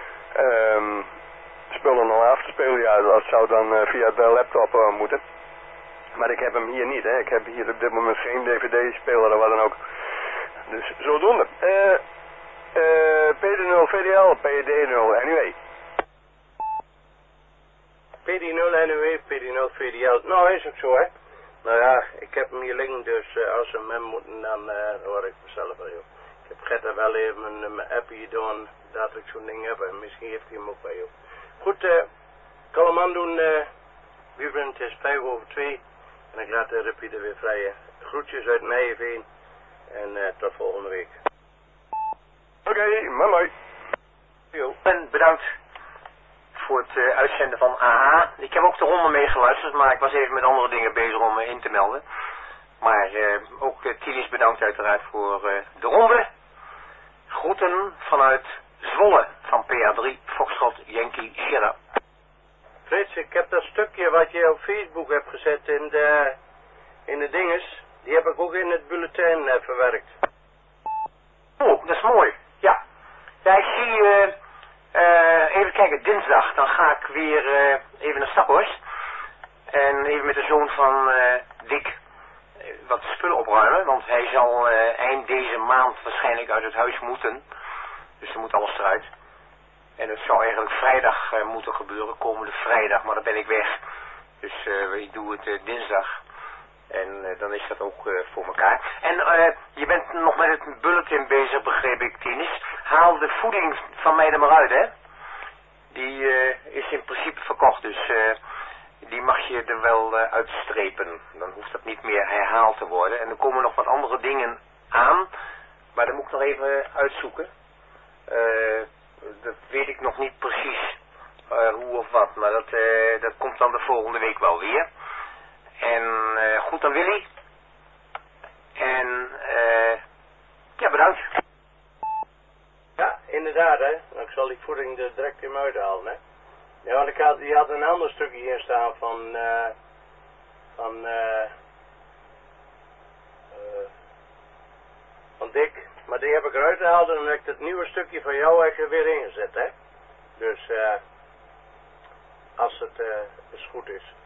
spullen om af te spelen. Ja, dat zou dan via de laptop moeten. Maar ik heb hem hier niet, hè. Ik heb hier op dit moment geen DVD-speler of wat dan ook. Dus zodoende. PD0 VDL, PD0 NUE. PD0 NUE, PD0 VDL. Nou, is ook zo, hè. Nou ja, ik heb hem hier liggen, dus als ze hem moeten, dan hoor ik mezelf wel, joh. Ik heb Gert wel even mijn app hier doen, dat ik zo'n ding heb. En misschien heeft hij hem ook bij, joh. Goed, kan hem aan doen, Wiebren, het is 2:05. En ik laat de repeater weer vrij, hè. Groetjes uit Nijveen. En tot volgende week. Oké, mooi. En bedankt voor het uitzenden van AH. Ik heb ook de ronde meegeluisterd, maar ik was even met andere dingen bezig om me in te melden. Maar ook Tilis bedankt uiteraard voor de ronde. Groeten vanuit Zwolle van PA3 Foxtrot Yankee Sierra. Frits, ik heb dat stukje wat je op Facebook hebt gezet in de dinges, die heb ik ook in het bulletin verwerkt. Oh, dat is mooi. Ja. Ja, ik zie, even kijken, dinsdag, dan ga ik weer even naar Staphorst. En even met de zoon van Dick wat spullen opruimen, want hij zal eind deze maand waarschijnlijk uit het huis moeten. Dus er moet alles eruit. En het zou eigenlijk vrijdag moeten gebeuren, komende vrijdag, maar dan ben ik weg. Dus ik doe het dinsdag. En dan is dat ook voor elkaar. En je bent nog met het bulletin bezig, begreep ik, Tinus. Haal de voeding van mij er maar uit, hè. Die is in principe verkocht, dus die mag je er wel uitstrepen. Dan hoeft dat niet meer herhaald te worden. En er komen nog wat andere dingen aan, maar dat moet ik nog even uitzoeken. Dat weet ik nog niet precies hoe of wat, maar dat komt dan de volgende week wel weer. En goed dan Willy. En ja, bedankt. Ja, inderdaad, hè. Ik zal die voeding er direct in uithalen, hè. Ja, want die had een ander stukje hier staan van Dick. Maar die heb ik eruit gehaald en dan heb ik het nieuwe stukje van jou er weer ingezet, hè. Dus als het dus goed is.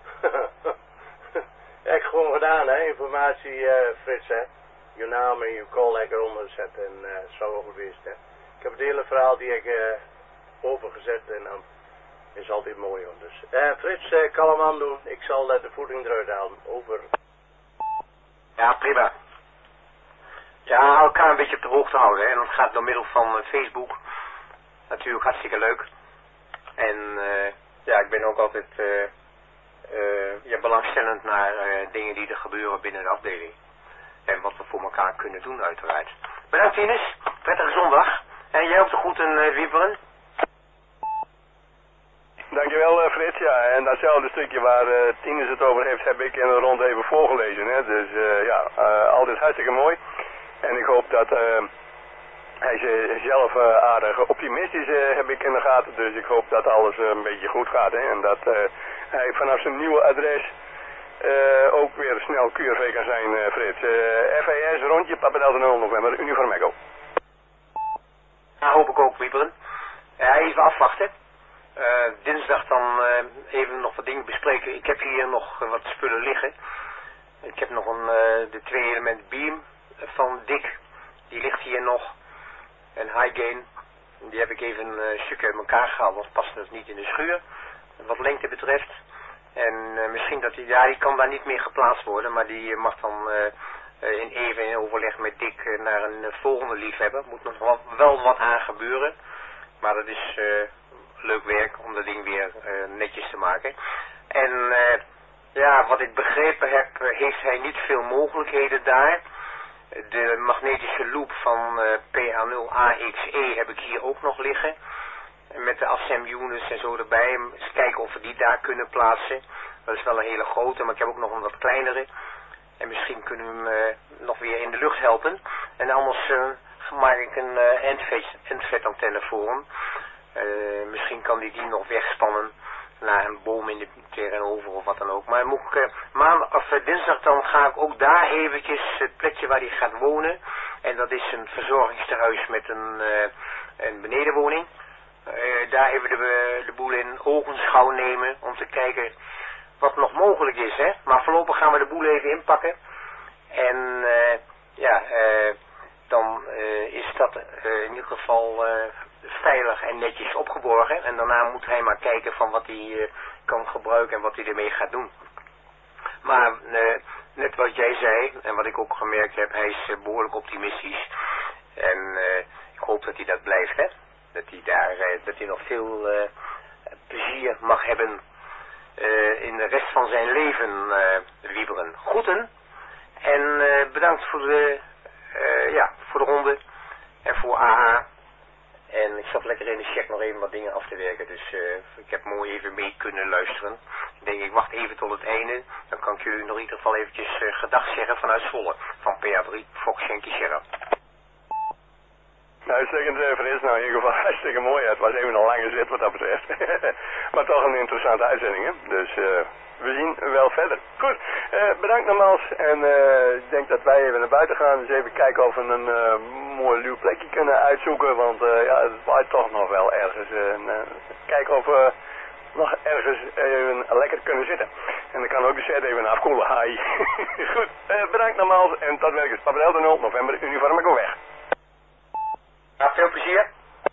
Heb ik gewoon gedaan, hè. Informatie, Frits, hè. Je naam en je call lekker onderzet en het zou wel goed geweest, hè. Ik heb het hele verhaal die ik overgezet en dan is altijd mooi, hoor. Dus Frits, kan hem aan doen. Ik zal de voeding eruit halen. Over. Ja, prima. Ja, elkaar een beetje op de hoogte houden, hè. En dat gaat door middel van Facebook. Natuurlijk hartstikke leuk. En ja, ik ben ook altijd belangstellend naar dingen die er gebeuren binnen de afdeling. En wat we voor elkaar kunnen doen, uiteraard. Bedankt, Tinus. Prettige zondag. En jij ook de groeten, Wieberen. Dankjewel, Frits. Ja, en datzelfde stukje waar Tinus het over heeft, heb ik in de rond even voorgelezen. Hè. Dus ja, altijd hartstikke mooi. En ik hoop dat hij zelf aardig optimistisch heb ik in de gaten. Dus ik hoop dat alles een beetje goed gaat. Hè. En dat hij vanaf zijn nieuwe adres ook weer snel QRV kan zijn, Frits. FAS, rondje, Papa Delta 0 November, Uniform Echo. Ja, hoop ik ook, Wieberen. Even afwachten. Dinsdag dan even nog wat dingen bespreken. Ik heb hier nog wat spullen liggen. Ik heb nog de 2-element beam van Dick. Die ligt hier nog. En high gain. Die heb ik even een stukje uit elkaar gehaald. Want past dus niet in de schuur. Wat lengte betreft. En misschien dat die kan daar niet meer geplaatst worden. Maar die mag dan even in overleg met Dick naar een volgende liefhebber. Moet nog wel wat aan gebeuren. Maar dat is leuk werk om dat ding weer netjes te maken. En ja, wat ik begrepen heb, heeft hij niet veel mogelijkheden daar. De magnetische loop van PA0AXE heb ik hier ook nog liggen. Met de ASEM units en zo erbij. Eens kijken of we die daar kunnen plaatsen. Dat is wel een hele grote, maar ik heb ook nog een wat kleinere. En misschien kunnen we hem nog weer in de lucht helpen. En anders maak ik een endvetantenne voor hem. Misschien kan die nog wegspannen naar een boom in de tegenover of wat dan ook. Maar moet ik, dinsdag dan ga ik ook daar eventjes het plekje waar hij gaat wonen. En dat is een verzorgingstehuis met een benedenwoning. Daar even de boel in ogenschouw nemen om te kijken wat nog mogelijk is. Hè? Maar voorlopig gaan we de boel even inpakken. En dan is dat in ieder geval veilig en netjes opgeborgen. En daarna moet hij maar kijken van wat hij kan gebruiken en wat hij ermee gaat doen. Maar net wat jij zei en wat ik ook gemerkt heb, hij is behoorlijk optimistisch. En ik hoop dat hij dat blijft, hè. Dat hij nog veel plezier mag hebben in de rest van zijn leven, Wieberen. Groeten en bedankt voor de ronde en voor AH. En ik zat lekker in de check nog even wat dingen af te werken, dus ik heb mooi even mee kunnen luisteren. Ik denk, ik wacht even tot het einde, dan kan ik jullie nog in ieder geval eventjes gedag zeggen vanuit Zwolle, van PA3, Fox Yankee Sierra. Uitstekend, Fris. Nou, in ieder geval hartstikke mooi. Het was even een lange zit wat dat betreft. Maar toch een interessante uitzending, hè. Dus we zien wel verder. Goed, bedankt nogmaals. En ik denk dat wij even naar buiten gaan. Dus even kijken of we een mooi nieuw plekje kunnen uitzoeken. Want het waait toch nog wel ergens. Kijken of we nog ergens even lekker kunnen zitten. En dan kan ook de set even afkoelen. Hai. Goed, bedankt nogmaals. En tot werkens. Papadel de 0, november, uniform, ik go weg. Nou, veel plezier.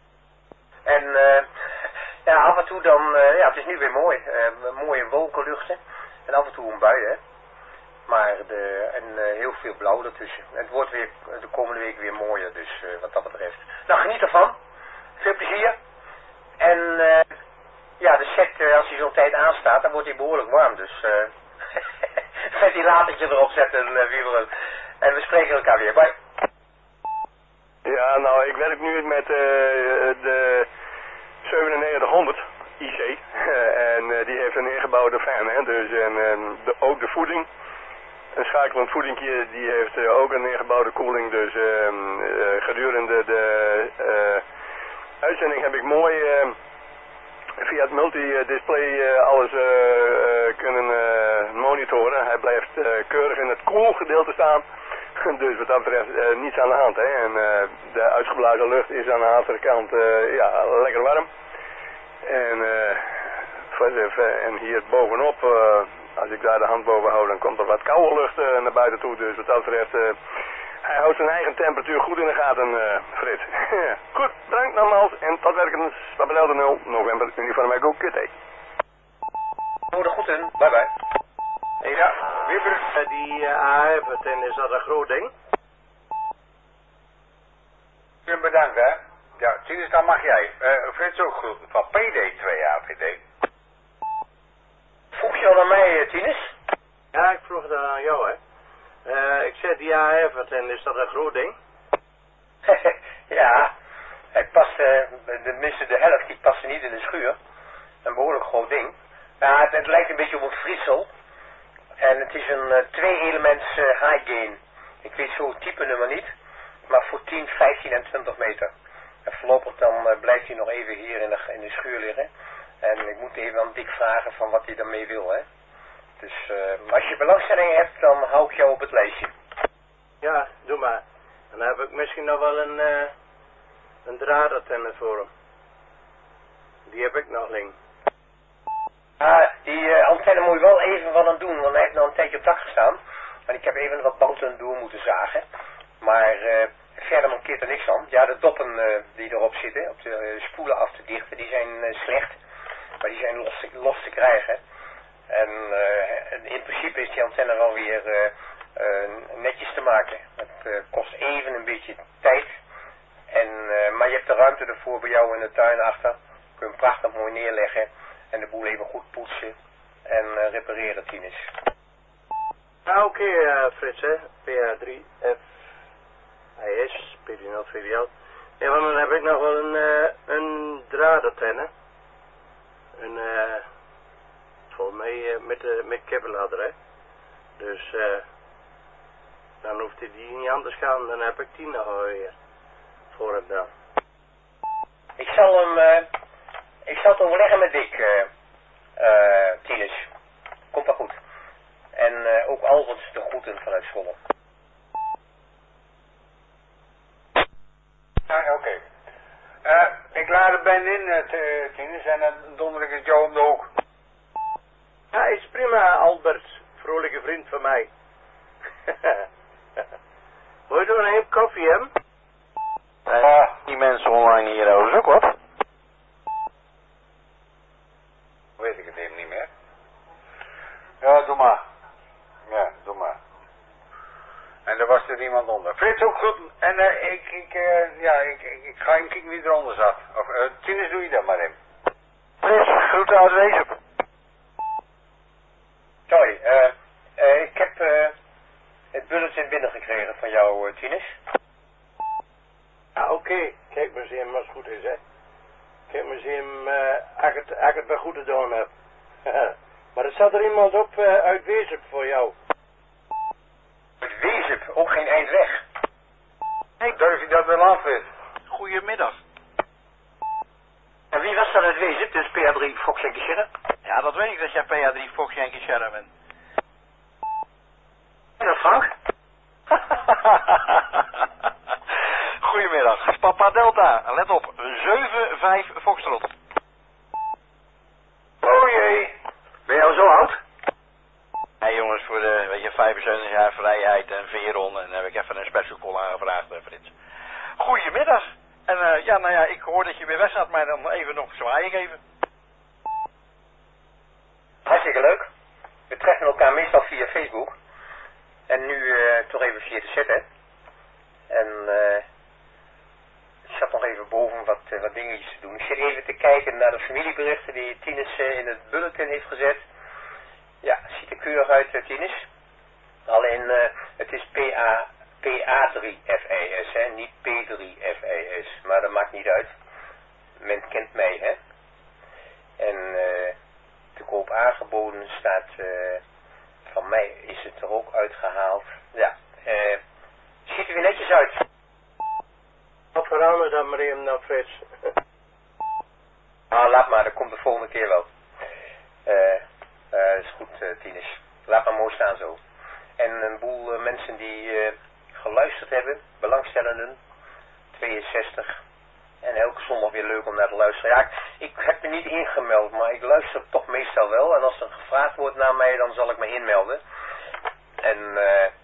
En af en toe dan, het is nu weer mooi. Mooie wolkenluchten. En af en toe een bui, hè. Maar heel veel blauw ertussen. En het wordt weer de komende week weer mooier, dus wat dat betreft. Nou, geniet ervan. Veel plezier. En de set, als hij zo'n tijd aanstaat, dan wordt hij behoorlijk warm. Dus ventilatortje erop zetten, wieberen. En we spreken elkaar weer. Bye. Ja, nou, ik werk nu met de 9700 IC. En die heeft een ingebouwde fan, hè. Dus ook de voeding. Een schakelend voedingje, die heeft ook een ingebouwde koeling. Dus gedurende de uitzending heb ik mooi via het multidisplay alles kunnen monitoren. Hij blijft keurig in het koelgedeelte staan. Dus wat dat betreft niets aan de hand, hè. En de uitgeblazen lucht is aan de achterkant lekker warm. En hier bovenop, als ik daar de hand boven hou, dan komt er wat koude lucht naar buiten toe. Dus wat dat betreft, hij houdt zijn eigen temperatuur goed in de gaten, Frits. Goed, bedankt nogmaals en tot werkens. Papadel de 0, november, uniform Echo, QT. Goed in, bye bye. Ja, Wieber, die AF, en is dat een groot ding? Bedankt, hè. Ja, Tinus, dan mag jij. Frits ook goed, van PD2AVD. Vroeg je al aan mij, Tinus? Ja, ik vroeg dat aan jou, hè. Ik zei, die AF, en is dat een groot ding? Ja, het past, tenminste de helft, die past niet in de schuur. Een behoorlijk groot ding. Ja, het lijkt een beetje op een frietsel. En het is een 2-elements high gain. Ik weet zo het type nummer niet. Maar voor 10, 15 en 20 meter. En voorlopig dan blijft hij nog even hier in de schuur liggen. En ik moet even aan Dick vragen van wat hij daarmee wil, hè. Dus als je belangstelling hebt, dan hou ik jou op het lijstje. Ja, doe maar. En dan heb ik misschien nog wel een draadantenne voor hem. Die heb ik nog liggen. Die antenne moet je wel even wat aan doen, want hij heeft nou een tijdje op dak gestaan. En ik heb even wat bouten door moeten zagen. Maar verder mankeert er niks aan. Ja, de doppen die erop zitten, op de spoelen af te dichten, die zijn slecht. Maar die zijn los te krijgen. En in principe is die antenne wel weer netjes te maken. Het kost even een beetje tijd. Maar je hebt de ruimte ervoor bij jou in de tuin achter. Kun je hem prachtig mooi neerleggen. En de boel even goed poetsen. En repareren, Tinus. Nou, oké, Frits, hè. PA3F IS, PD0 VWL. Ja, want dan heb ik nog wel een draadantenne. Volgens mij met kippenladder, hè. Dus dan hoeft hij die niet anders gaan, dan heb ik die nog alweer. voor hem dan. Ik zal het overleggen met Dick, Tinus. Komt wel goed. En ook Albert de groeten vanuit Zwolle. Ja, oké. Ik laat het Ben in, Tinus, en dan donder ik het jou om de hoek. Ja, is prima, Albert. Vrolijke vriend van mij. Wil je nog een heep koffie, hem? Die mensen online hier is ook wat. Weet ik het even niet meer. Ja, doe maar. Ja, doe maar. En er was er iemand onder. Frits ook goed. En ik ga hem kijken wie eronder zat. Of Tinus, doe je dat maar in. Frits, groeten uit Wezen. Sorry, ik heb het bulletin binnengekregen van jou, Tinus. Ja, oké. Kijk maar eens wat goed is, hè. Kijk maar eens als ik het wel goed gedaan heb. Maar er zat er iemand op uit Wezep voor jou. Uit Wezep? Ook geen eind weg. Hey, durf je dat wel aan, Frits? Goedemiddag. En wie was dat uit Wezep? Dus PA3 Fox Yankee Sierra? Ja, dat weet ik dat jij PA3 Fox Yankee Sierra bent. En dat Frank? Goedemiddag, Papa Delta. Let op, 7-5 Foxtrot. Oh jee. Ben je al zo oud? Nee jongens, voor de 75 jaar vrijheid en Veron. En heb ik even een special call aangevraagd, Frits. Goedemiddag. En ik hoor dat je weer weg staat, maar dan even nog zwaaien geven. Hartstikke leuk. We treffen elkaar meestal via Facebook. En nu toch even via de chat, hè. En ik zat nog even boven wat dingetjes te doen. Ik zit even te kijken naar de familieberichten die Tinus in het bulletin heeft gezet. Ja, ziet er keurig uit, Tinus. Alleen, het is PA3FIS, hè, niet P3FIS. Maar dat maakt niet uit. Men kent mij, hè. En te koop aangeboden staat, van mij is het er ook uitgehaald. Ja, ziet er weer netjes uit. Wat veranderen dan maar even naar Frits. Laat maar, dat komt de volgende keer wel. Dat is goed, Tinus. Laat maar mooi staan zo. En een boel mensen die geluisterd hebben, belangstellenden, 62. En elke zondag weer leuk om naar te luisteren. Ja, ik heb me niet ingemeld, maar ik luister toch meestal wel. En als er gevraagd wordt naar mij, dan zal ik me inmelden. En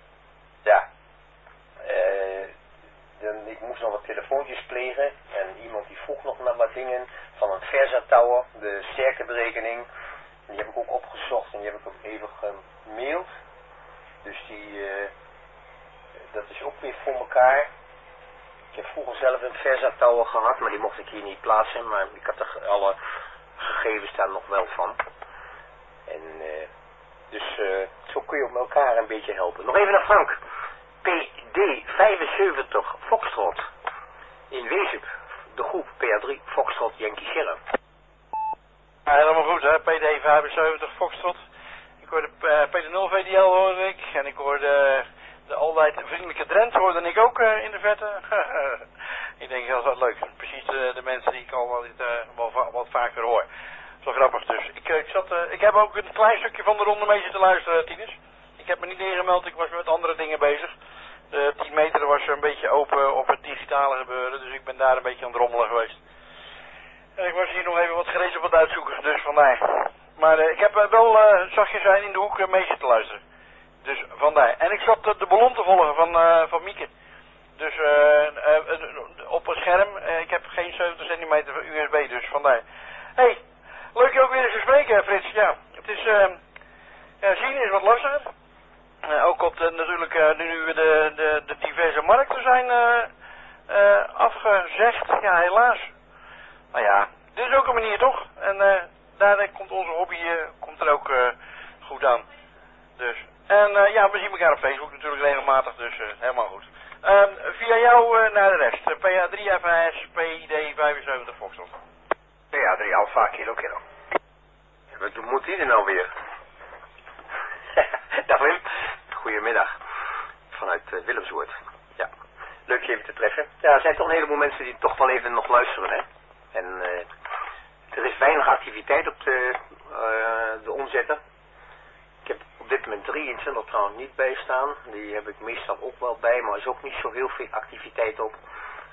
ik moest nog wat telefoontjes plegen. En iemand die vroeg nog naar wat dingen van een Versa Tower, de sterkteberekening. Die heb ik ook opgezocht en die heb ik hem even gemaild. Dus dat is ook weer voor elkaar. Ik heb vroeger zelf een Versa Tower gehad, maar die mocht ik hier niet plaatsen. Maar ik had er alle gegevens daar nog wel van. En dus zo kun je op elkaar een beetje helpen. Nog even naar Frank. PD75 Foxtrot. In Wezep. De groep PA3 Foxtrot Yankee Sierra. Ja, helemaal goed hè, PD75 Foxtrot. Ik hoorde PD0 VDL hoorde ik. En ik hoorde de altijd vriendelijke Drent hoorde ik ook in de verte. Ik denk dat is wel leuk. Precies de mensen die ik al wel wat vaker hoor. Zo grappig dus. Ik heb ook een klein stukje van de ronde mee zitten luisteren, Tinus. Ik heb me niet ingemeld, ik was met andere dingen bezig. De 10 meter was een beetje open op het digitale gebeuren, dus ik ben daar een beetje aan het rommelen geweest. En ik was hier nog even wat gereed op het uitzoeken, dus vandaar. Maar ik heb wel, zag je zijn, in de hoek mee zitten luisteren. Dus vandaar. En ik zat de ballon te volgen van Mieke. Dus op een scherm, ik heb geen 70 centimeter USB, dus vandaar. Hey, leuk je ook weer eens te spreken, Frits. Ja, het is, zien is wat lastiger. Ook op natuurlijk nu de diverse markten zijn afgezegd. Ja, helaas. Nou ja, dit is ook een manier toch? En daar komt onze hobby komt er ook goed aan. Dus. En we zien elkaar op Facebook natuurlijk regelmatig, dus helemaal goed. Via jou naar de rest. PA3 FS, PD75 Foxtrot. PA3 Alpha Kilo Kilo. Wat moet die er nou weer? Dag Wim. Goedemiddag. Vanuit Willemswoord. Ja. leuk je even te treffen. Ja, er zijn toch een heleboel mensen die toch wel even nog luisteren, hè. En er is weinig activiteit op de omzetter. Ik heb op dit moment 23 trouwens niet bij staan. Die heb ik meestal ook wel bij, maar er is ook niet zo heel veel activiteit op.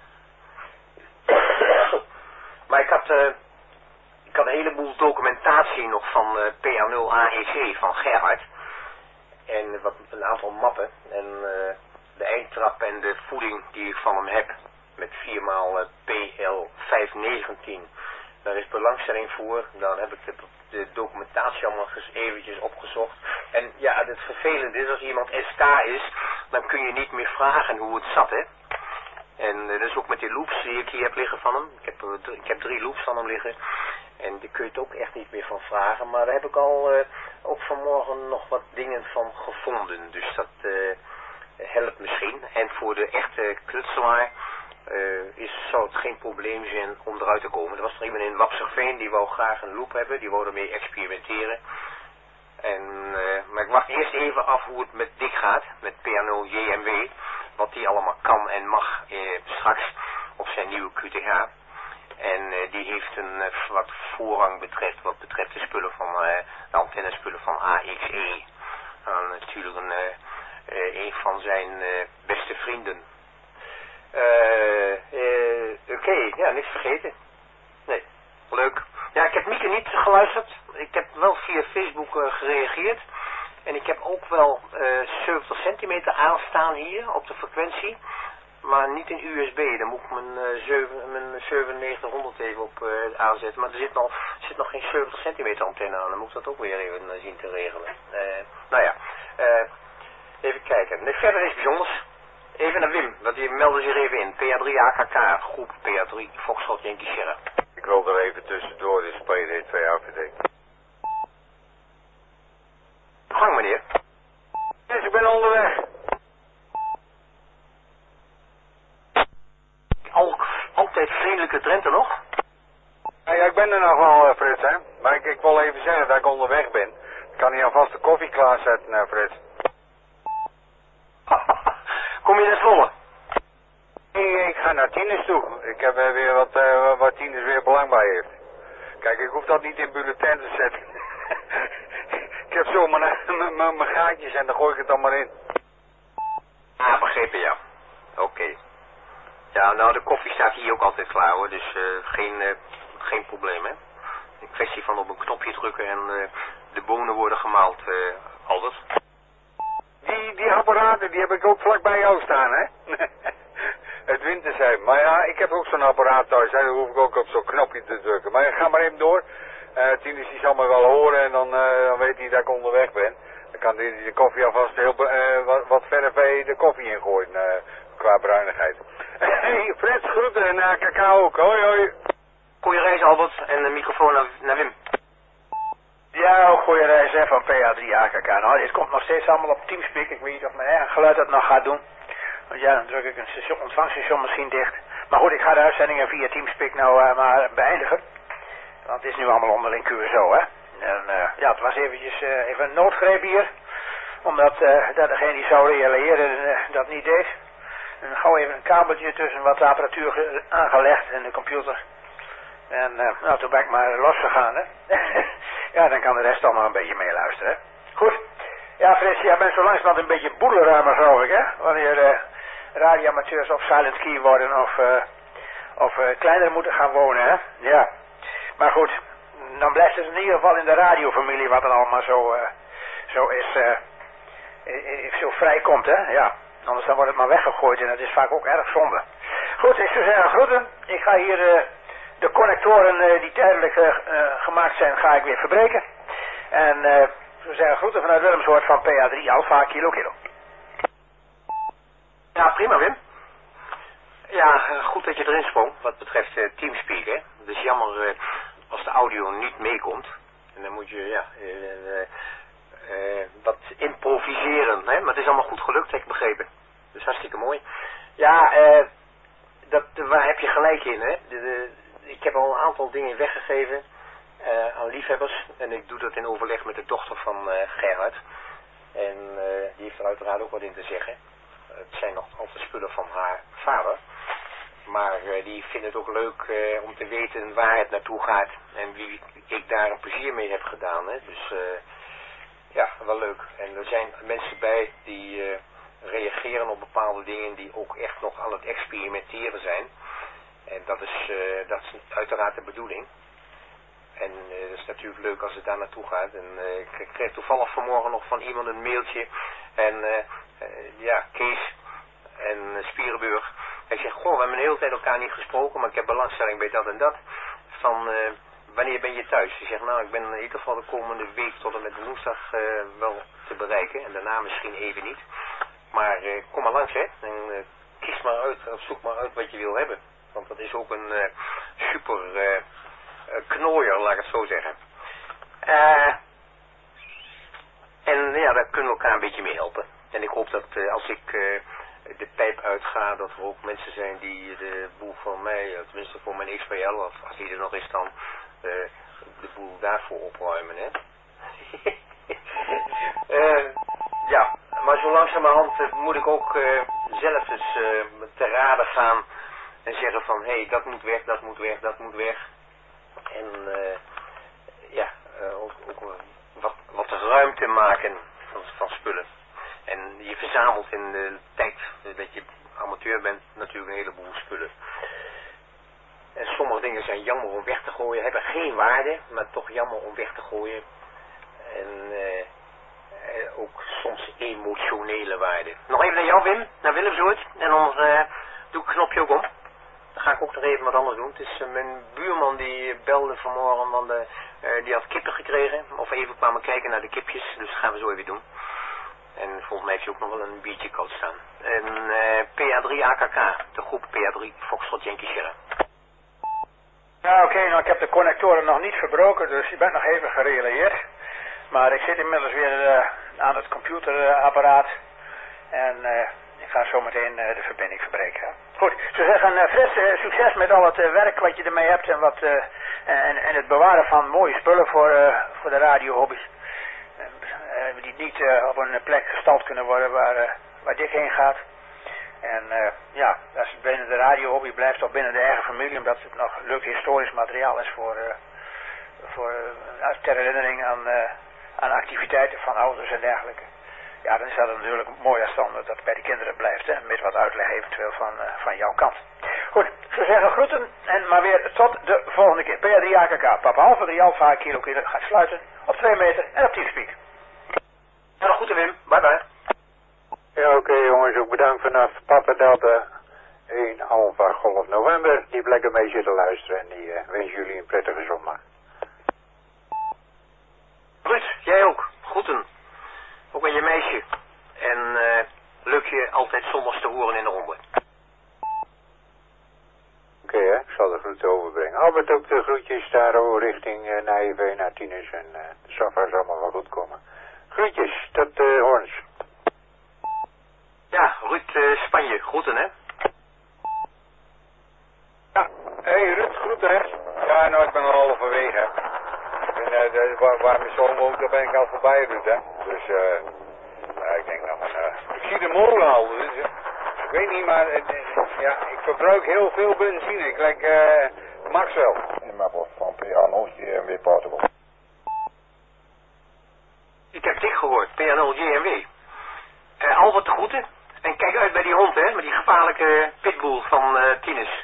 Maar ik had een heleboel documentatie nog van PA0 AEC van Gerhard. En een aantal mappen. En de eindtrap en de voeding die ik van hem heb. Met 4x PL519. Daar is belangstelling voor. Dan heb ik de documentatie allemaal eens eventjes opgezocht. En ja, het vervelende is, als iemand SK is, dan kun je niet meer vragen hoe het zat, hè. En dat is ook met die loops die ik hier heb liggen van hem. Ik heb 3 loops van hem liggen. En daar kun je het ook echt niet meer van vragen. Maar daar heb ik al ook vanmorgen nog wat dingen van gevonden. Dus dat helpt misschien. En voor de echte knutselaar zou het geen probleem zijn om eruit te komen. Er was er iemand in Wapserveen die wou graag een loop hebben. Die wou ermee experimenteren. Maar ik wacht eerst even af hoe het met Dick gaat. Met PA0 JMW. Wat die allemaal kan en mag straks op zijn nieuwe QTH. En die heeft wat voorrang betreft, wat betreft de spullen van de antennespullen van AXE. Natuurlijk een van zijn beste vrienden. Oké, ja, niks vergeten. Nee, leuk. Ja, ik heb Mieke niet geluisterd. Ik heb wel via Facebook gereageerd. En ik heb ook wel 70 centimeter aanstaan hier op de frequentie. Maar niet in USB. Dan moet ik mijn 9700 even op aanzetten. Maar er zit nog geen 70 centimeter antenne aan. Dan moet ik dat ook weer even zien te regelen. Nou ja, even kijken. Nee, verder is bijzonders. Even naar Wim, want die meldde zich even in. PA3 AKK, groep PA3 Foxtrot Yankee Sierra. Ik wil er even tussendoor, dus PD2 AVD. Gang meneer. Dus ik ben onderweg. Altijd vriendelijke Drenthe nog? Ja, ik ben er nog wel, Frits, hè. Maar ik wil even zeggen dat ik onderweg ben. Ik kan hier alvast de koffie klaarzetten, Frits. Kom je naar Zwolle? Ik ga naar Tinus toe. Ik heb weer wat Tinus weer belang bij heeft. Kijk, ik hoef dat niet in bulletin te zetten. Ik heb zo mijn gaatjes en dan gooi ik het dan maar in. Ah, begrepen, ja. Oké. Ja, nou, de koffie staat hier ook altijd klaar, hoor. Dus geen probleem, hè. Een kwestie van op een knopje drukken en de bonen worden gemaald, Albert. Die apparaten, die heb ik ook vlak bij jou staan, hè. Het wintersheim. Maar ja, ik heb ook zo'n apparaat thuis, hè. Dan hoef ik ook op zo'n knopje te drukken. Maar ga maar even door. Tinus die zal me wel horen en dan weet hij dat ik onderweg ben. Dan kan hij de koffie alvast wat verder bij de koffie ingooien, qua bruinigheid. Hey, Frits, groeten en AKK ook. Hoi, hoi. Goeie reis, Albert. En de microfoon naar Wim. Ja, ook goeie reis, hè, van PA3 AKK. Nou, dit komt nog steeds allemaal op Teamspeak. Ik weet niet of mijn eigen geluid dat nog gaat doen. Want ja, dan druk ik een ontvangststation misschien dicht. Maar goed, ik ga de uitzendingen via Teamspeak nou maar beëindigen. Want het is nu allemaal onderling QSO, hè. En ja, het was eventjes even een noodgreep hier. Omdat dat degene die zou realiseren dat niet deed. En gauw even een kabeltje tussen wat apparatuur aangelegd en de computer. En nou, toen ben ik maar losgegaan, hè. Ja, dan kan de rest allemaal een beetje meeluisteren, hè. Goed. Ja, Frits, jij bent zo langzamerhand een beetje boedelruimer, geloof ik, hè. Wanneer radioamateurs of silent key worden of kleiner moeten gaan wonen, hè. Ja. Maar goed, dan blijft het in ieder geval in de radiofamilie wat er allemaal zo vrijkomt, hè. Ja. Anders dan wordt het maar weggegooid en dat is vaak ook erg zonde. Goed, ik zou zeggen groeten. Ik ga hier de connectoren die tijdelijk gemaakt zijn, ga ik weer verbreken. En ik zou zeggen groeten vanuit Willemshoort van PA3 Alpha Kilo Kilo. Ja, prima Wim. Ja, goed dat je erin sprong wat betreft Teamspeak, hè. Het is jammer als de audio niet meekomt. En dan moet je, ja... wat improviseren, hè? Maar het is allemaal goed gelukt, heb ik begrepen. Dat is hartstikke mooi. Ja, waar heb je gelijk in, hè? Ik heb al een aantal dingen weggegeven aan liefhebbers. En ik doe dat in overleg met de dochter van Gerhard. En die heeft er uiteraard ook wat in te zeggen. het zijn nog altijd spullen van haar vader. Maar die vindt het ook leuk om te weten waar het naartoe gaat en wie ik daar een plezier mee heb gedaan. Hè. Dus ja, wel leuk. En er zijn mensen bij die reageren op bepaalde dingen die ook echt nog aan het experimenteren zijn. En dat is uiteraard de bedoeling. En het is natuurlijk leuk als het daar naartoe gaat. En ik kreeg toevallig vanmorgen nog van iemand een mailtje. En ja, Kees en Spierenburg. Hij zegt, goh, we hebben een hele tijd elkaar niet gesproken, maar ik heb belangstelling bij dat en dat. Van, wanneer ben je thuis? Hij zegt, nou, ik ben in ieder geval de komende week tot en met woensdag wel te bereiken. En daarna misschien even niet. Maar kom maar langs, hè. En kies maar uit, of zoek maar uit wat je wil hebben. Want dat is ook een super knooier, laat ik het zo zeggen. En ja, daar kunnen we elkaar een beetje mee helpen. En ik hoop dat als ik de pijp uitga, dat er ook mensen zijn die de boel van mij, tenminste voor mijn XPL, of als die er nog is dan, de boel daarvoor opruimen, hè. Ja, maar zo langzamerhand moet ik ook zelf eens te raden gaan en zeggen van, hé, dat moet weg, dat moet weg, dat moet weg. En ja, ook wat ruimte maken van spullen. En je verzamelt in de tijd dat je amateur bent natuurlijk een heleboel spullen. En sommige dingen zijn jammer om weg te gooien, hebben geen waarde, maar toch jammer om weg te gooien. En ook soms emotionele waarde. Nog even naar jou, Wim, naar Willemsoort. En dan doe ik het knopje ook om. Dan ga ik ook nog even wat anders doen. Het is mijn buurman die belde vanmorgen, want die had kippen gekregen. Of even kwamen kijken naar de kipjes, dus dat gaan we zo even doen. En volgens mij heeft hij ook nog wel een biertje koud staan. En PA3 AKK, de groep PA3 Foxtrot Yankee Sierra. Ja, oké, nou ik heb de connectoren nog niet verbroken, dus je bent nog even gerelayeerd. Maar ik zit inmiddels weer aan het computerapparaat. En ik ga zo meteen de verbinding verbreken. Goed, ik zou zeggen, Frits, succes met al het werk wat je ermee hebt en, en het bewaren van mooie spullen voor de radiohobby's. Die niet op een plek gestald kunnen worden waar Dick heen gaat. En ja, als het binnen de radiohobby blijft of binnen de eigen familie, omdat het nog leuk historisch materiaal is ter herinnering aan activiteiten van ouders en dergelijke. Ja, dan is dat natuurlijk mooi als dan dat bij de kinderen blijft, hè, met wat uitleg eventueel van jouw kant. Goed, ik zou zeggen groeten en maar weer tot de volgende keer. PA3 AKK, Papa Alpha 3 Alpha Kilo gaat sluiten op 2 meter en op Teamspeak. Ja, goed Wim, bye bye. Ja, oké, jongens, ook bedankt vanaf Papa Delta 1 Alpha Golf November. Die blijven mee zitten luisteren en die wens jullie een prettige zondag. Ruud, jij ook. Groeten. Ook aan je meisje. En leuk je altijd zondags te horen in de ronde. Oké, hè, ik zal de groeten overbrengen. Albert ook de groetjes daar richting Nijveen naar Tinus en de software zal allemaal wel goed komen. Groetjes, tot Horns. Ja, Ruud Spanje, groeten hè. Ja, hey Ruud, groeten hè. Ja, nou ik ben al halverwege. En waar mijn zoon woont, daar ben ik al voorbij Ruud hè. Dus ja, ik denk nou ik zie de molen al, dus ik weet niet maar, ja, ik verbruik heel veel benzine. Ik lijk Maxwell. In mijn bord van PA0 JMW Portugal. Ik heb dik gehoord, PA0 JMW. Albert de groeten. En kijk uit bij die hond hè, met die gevaarlijke pitbull van Tinus.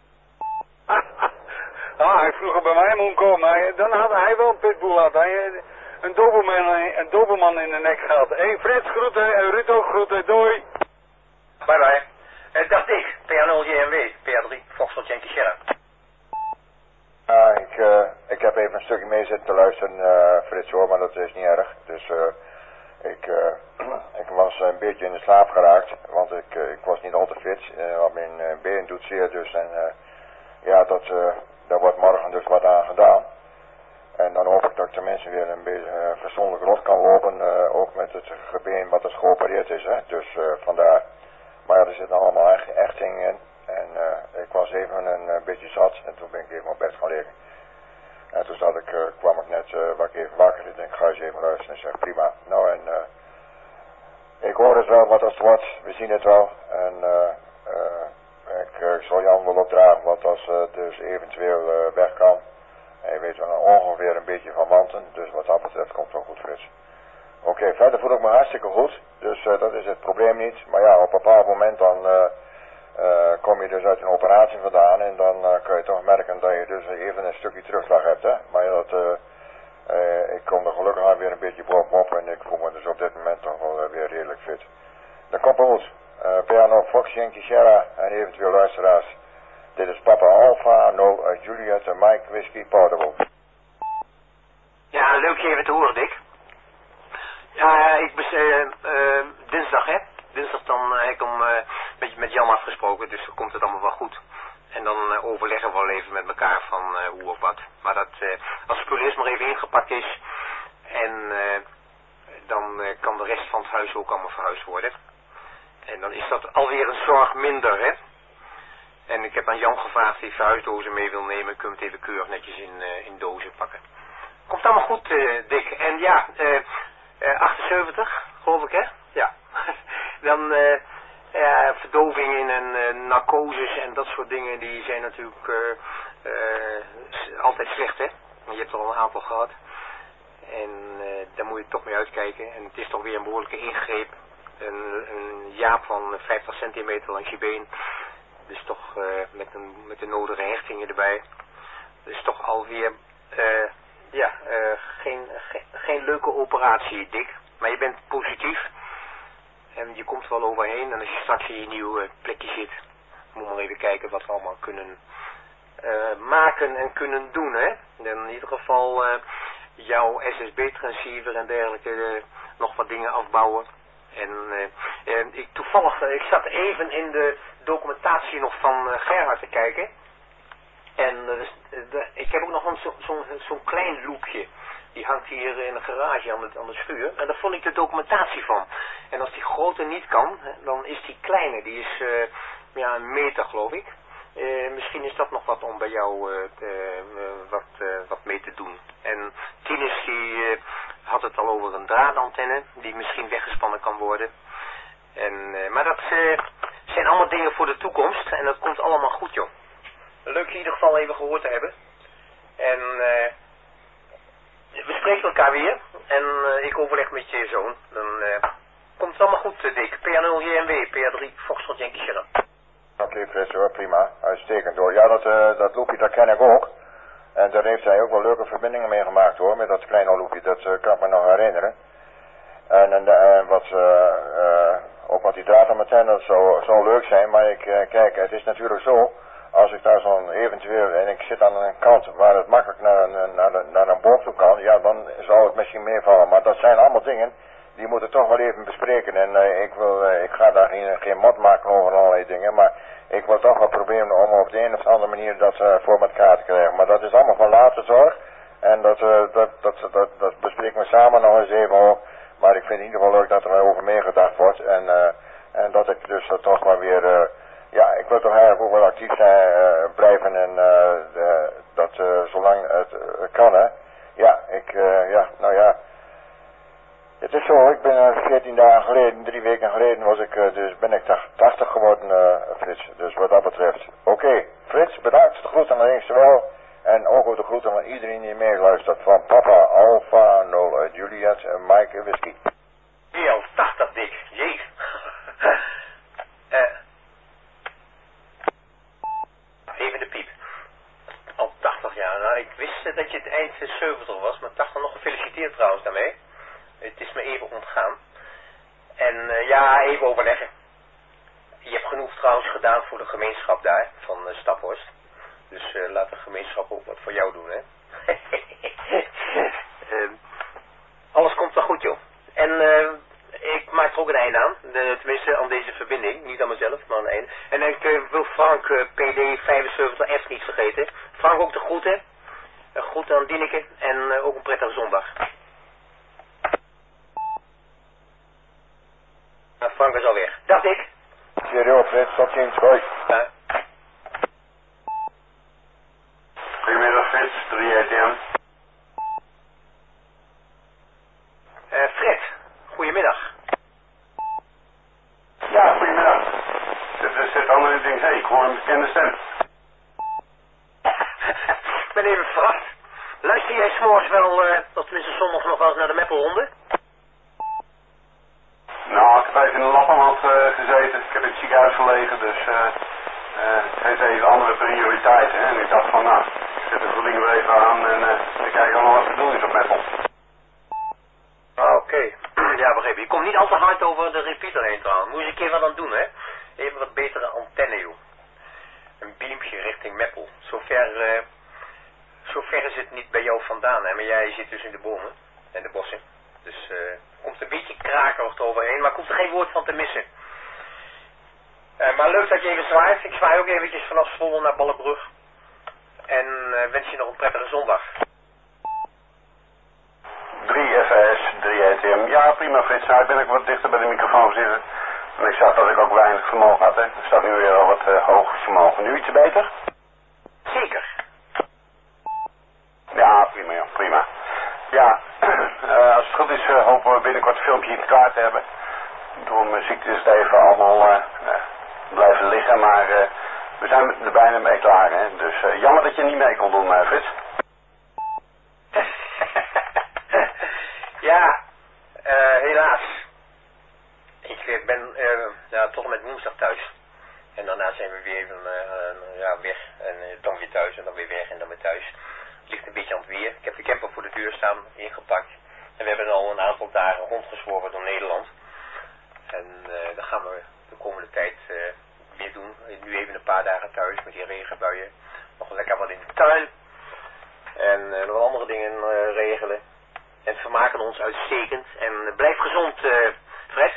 Hij vroeger bij mij moet komen, dan had hij wel een pitbull gehad. Hij een doberman in de nek gehad. Hey Frits groeten en Ruud ook groeten, doei. Bye bye. Dag Dick, PA0 JMW, PA3 Foxtrot Yankee Sierra. Ja, ik heb even een stukje mee zitten te luisteren, Frits hoor, maar dat is niet erg. Dus ik was een beetje in de slaap geraakt, want ik was niet al te fit. Want mijn been doet zeer dus en ja, daar wordt morgen dus wat aan gedaan. En dan hoop ik dat ik tenminste weer een beetje fatsoenlijk rond kan lopen, ook met het gebeen wat er geopereerd is, hè. Dus vandaar. Maar ja, er zitten allemaal echtingen in. En ik was even een beetje zat en toen ben ik even op bed gaan liggen. En toen kwam ik net even wakker. Ik denk, ga eens even luisteren. En zeg, prima. Nou en ik hoop horen het wel wat als het wordt. We zien het wel. En ik zal Jan wel opdragen wat als dus eventueel weg kan. En je weet wel ongeveer een beetje van wanten. Dus wat dat betreft komt het wel goed, Frits. Oké, verder voel ik me hartstikke goed. Dus dat is het probleem niet. Maar ja, op een bepaald moment dan kom je dus uit een operatie vandaan. En dan kun je toch merken dat je dus even een stukje terugslag hebt. Hè? Maar ik kom er gelukkig aan weer een beetje bovenop. En ik voel me dus op dit moment toch wel weer redelijk fit. Dat komt wel goed. Piano Fox, Yankee Sierra en eventueel luisteraars. Dit is Papa Alpha, 0 Juliet en Mike Whiskey Powderbowl. Ja, leuk je even te horen, Dick. Ja, ik ben dinsdag, hè. Dinsdag dan heb ik met Jan afgesproken, dus dan komt het allemaal wel goed. En dan overleggen we wel even met elkaar van hoe of wat. Maar dat, als het spul eerst maar even ingepakt is, en dan kan de rest van het huis ook allemaal verhuisd worden. En dan is dat alweer een zorg minder, hè. En ik heb aan Jan gevraagd of hij verhuisdozen mee wil nemen. Kun je het even keurig netjes in dozen pakken. Komt allemaal goed, Dick. En ja, 78, geloof ik, hè? Ja. Dan verdovingen en narcoses en dat soort dingen, die zijn natuurlijk altijd slecht, hè? Je hebt er al een aantal gehad. En daar moet je toch mee uitkijken. En het is toch weer een behoorlijke ingreep. Een jaap van 50 centimeter langs je been. Dus toch met de nodige hechtingen erbij. Dus toch alweer geen leuke operatie, Dick. Maar je bent positief. En je komt er wel overheen. En als je straks in je nieuwe plekje zit, moet je maar even kijken wat we allemaal kunnen maken en kunnen doen, hè. En in ieder geval jouw SSB-transceiver en dergelijke nog wat dingen afbouwen. En ik zat even in de documentatie nog van Gerhard te kijken. En ik heb ook nog zo'n klein loopje. Die hangt hier in de garage aan de schuur. En daar vond ik de documentatie van. En als die grote niet kan, dan is die kleine. Die is een meter, geloof ik. Misschien is dat nog wat om bij jou wat mee te doen. En Tinus die had het al over een draadantenne die misschien weggespannen kan worden. Maar dat zijn allemaal dingen voor de toekomst en dat komt allemaal goed, joh. Leuk je in ieder geval even gehoord te hebben. En we spreken elkaar weer en ik overleg met je zoon. Dan komt het allemaal goed, Dick. PA0 JMW, PA3 Foxtrot Yankee Sierra. Oké, Frits, hoor, prima. Uitstekend hoor. Ja, dat loopje, dat ken ik ook. En daar heeft hij ook wel leuke verbindingen mee gemaakt hoor, met dat kleine loopje, dat kan ik me nog herinneren. En wat die draadantenne, dat zou leuk zijn, maar kijk, het is natuurlijk zo, als ik daar zo'n eventueel, en ik zit aan een kant waar het makkelijk naar een boom toe kan, ja, dan zou het misschien meevallen. Maar dat zijn allemaal dingen, die moeten toch wel even bespreken. En ik ga daar geen mot maken over allerlei dingen, maar ik wil toch wel proberen om op de een of andere manier dat voor elkaar te krijgen. Maar dat is allemaal van later zorg. En dat bespreken we samen nog eens even ook. Maar ik vind het in ieder geval leuk dat er over meegedacht wordt. En dat ik dus toch wel weer, ik wil toch eigenlijk ook wel actief zijn, blijven. En dat zolang het kan, hè. Het is zo, ik ben 14 dagen geleden, 3 weken geleden ben ik 80 geworden, Frits. Dus wat dat betreft. Oké, Frits, bedankt. De groeten aan Eenswel. En ook de groeten aan iedereen die meeluistert. Van Papa Alpha 0 Juliet en Mike Whiskey. Hey, al 80, Dick. Jeez. Even de piep. Al 80 jaar. Nou, ik wist dat je het eind 70 was, maar 80 nog gefeliciteerd trouwens daarmee. Het is me even ontgaan. En even overleggen. Je hebt genoeg trouwens gedaan voor de gemeenschap daar, van Staphorst. Dus laat de gemeenschap ook wat voor jou doen, hè. Alles komt wel goed, joh. En ik maak er ook een einde aan. Tenminste aan deze verbinding. Niet aan mezelf, maar aan een einde. En ik wil Frank PD 75F niet vergeten. Frank ook de groeten. Groeten aan Dieneke. En ook een prettige zondag. Frank is alweer. Dag Dick. Cheerio, Frits. Tot ziens. Hoi. Goedemiddag Frits, 3ATM. Fred, goedemiddag. ken de stem. Ik ben even verrast. Luister jij 's morgens wel, of tenminste zondag nog wel eens naar de Meppelronde? Nou, ik heb even in de Lappenland gezeten. Ik heb in het ziekenhuis gelegen, dus het heeft even andere prioriteiten. Hè? En ik dacht van, nou, ik zet de verliezen weer even aan en ik kijk allemaal wat te doen is op Meppel. Oké. Ja, begreep je. Je komt niet al te hard over de repeater heen trouwens. Moet je een keer wat aan doen, hè? Even wat betere antenne, joh. Een beampje richting Meppel. Zover is het niet bij jou vandaan, hè? Maar jij zit dus in de bomen en de bossen. Dus komt een beetje krakerig eroverheen, maar komt er geen woord van te missen. Maar leuk dat je even zwaait. Ik zwaai ook eventjes vanaf Zwolle naar Ballenbrug. En wens je nog een prettige zondag. 3 FS, 3 ATM. Ja, prima Frits. Nou, ik ben ook wat dichter bij de microfoon zitten. En ik zag dat ik ook weinig vermogen had, hè. Er staat nu weer al wat hoog vermogen. Nu iets beter? Zeker. Ja, prima joh, prima. Ja, als het goed is hopen we binnenkort een filmpje klaar te hebben. Door mijn ziekte is het even allemaal blijven liggen, maar we zijn er bijna mee klaar, hè. Dus jammer dat je niet mee kon doen, Frits. Ja, helaas. Ik ben tot en met woensdag thuis. En daarna zijn we weer even weg. En dan weer thuis en dan weer weg en dan weer thuis. Het ligt een beetje aan het weer. Ik heb de camper voor de deur staan, ingepakt. En we hebben al een aantal dagen rondgezworven door Nederland. En dat gaan we de komende tijd weer doen. Nu even een paar dagen thuis met die regenbuien. Nog lekker wat in de tuin. En nog wat andere dingen regelen. En vermaken ons uitstekend. En blijf gezond, Fred.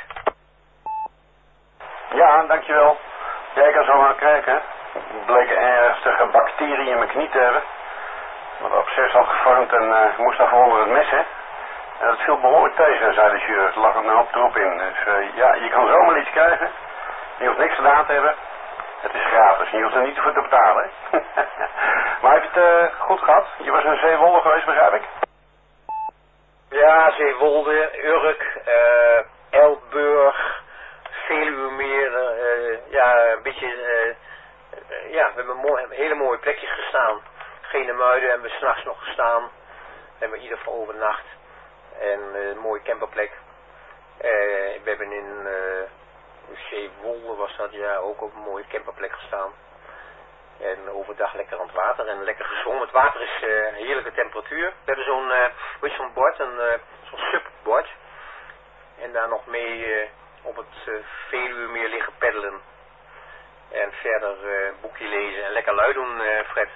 Ja, dankjewel. Jij kan zo maar kijken. Er bleek een ernstige bacterie in mijn knie te hebben. Wat absces had gevormd en ik moest daarvoor onder het mes, hè. En dat viel behoorlijk tegen, zei de chirurg. Er lag een hoop troep in. Dus ja, je kan zomaar iets krijgen. Je hoeft niks gedaan te hebben. Het is gratis. Je hoeft er niet voor te betalen, hè. Maar heb je het goed gehad? Je was in Zeewolde geweest, begrijp ik? Ja, Zeewolde, Urk, Elburg, Veluwemeer, een beetje, we hebben hele mooie plekjes gestaan. Genemuiden hebben we 's nachts nog gestaan. Hebben we in ieder geval overnacht. En een mooie camperplek. We hebben in Zeewolde was dat, ja, ook op een mooie camperplek gestaan. En overdag lekker aan het water en lekker gezongen. Het water is heerlijke temperatuur. We hebben zo'n bord, zo'n subbord. En daar nog mee op het Veluwemeer liggen peddelen. En verder boekje lezen en lekker lui doen, Fred.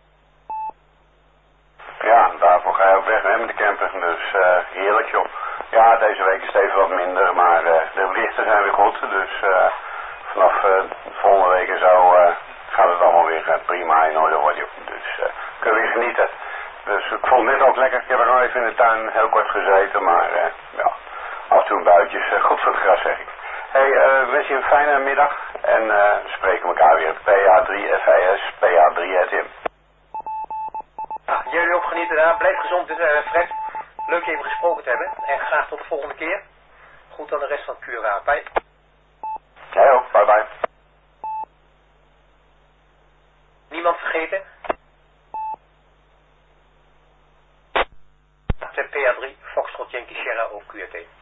Ja, daarvoor ga je ook weg, hè, met de camper. Dus heerlijk, joh. Ja, deze week is het even wat minder, maar de berichten zijn weer goed. Dus vanaf volgende week en zo gaat het allemaal weer prima in orde worden. Dus kunnen we weer genieten. Dus ik vond het net ook lekker. Ik heb er nog even in de tuin heel kort gezeten, maar ja, af en toe een buitjes. Goed voor het gras, zeg ik. Hey, wens je een fijne middag en we spreken elkaar weer. PA3FIS, PA3ATM. Ja, jullie ook genieten daar. Blijf gezond, Fred. Leuk je even gesproken te hebben. En graag tot de volgende keer. Goed aan de rest van het Cura. Bye. Jij ook. Bye bye. Niemand vergeten? PA3, Foxtrot Yankee Sierra of QRT.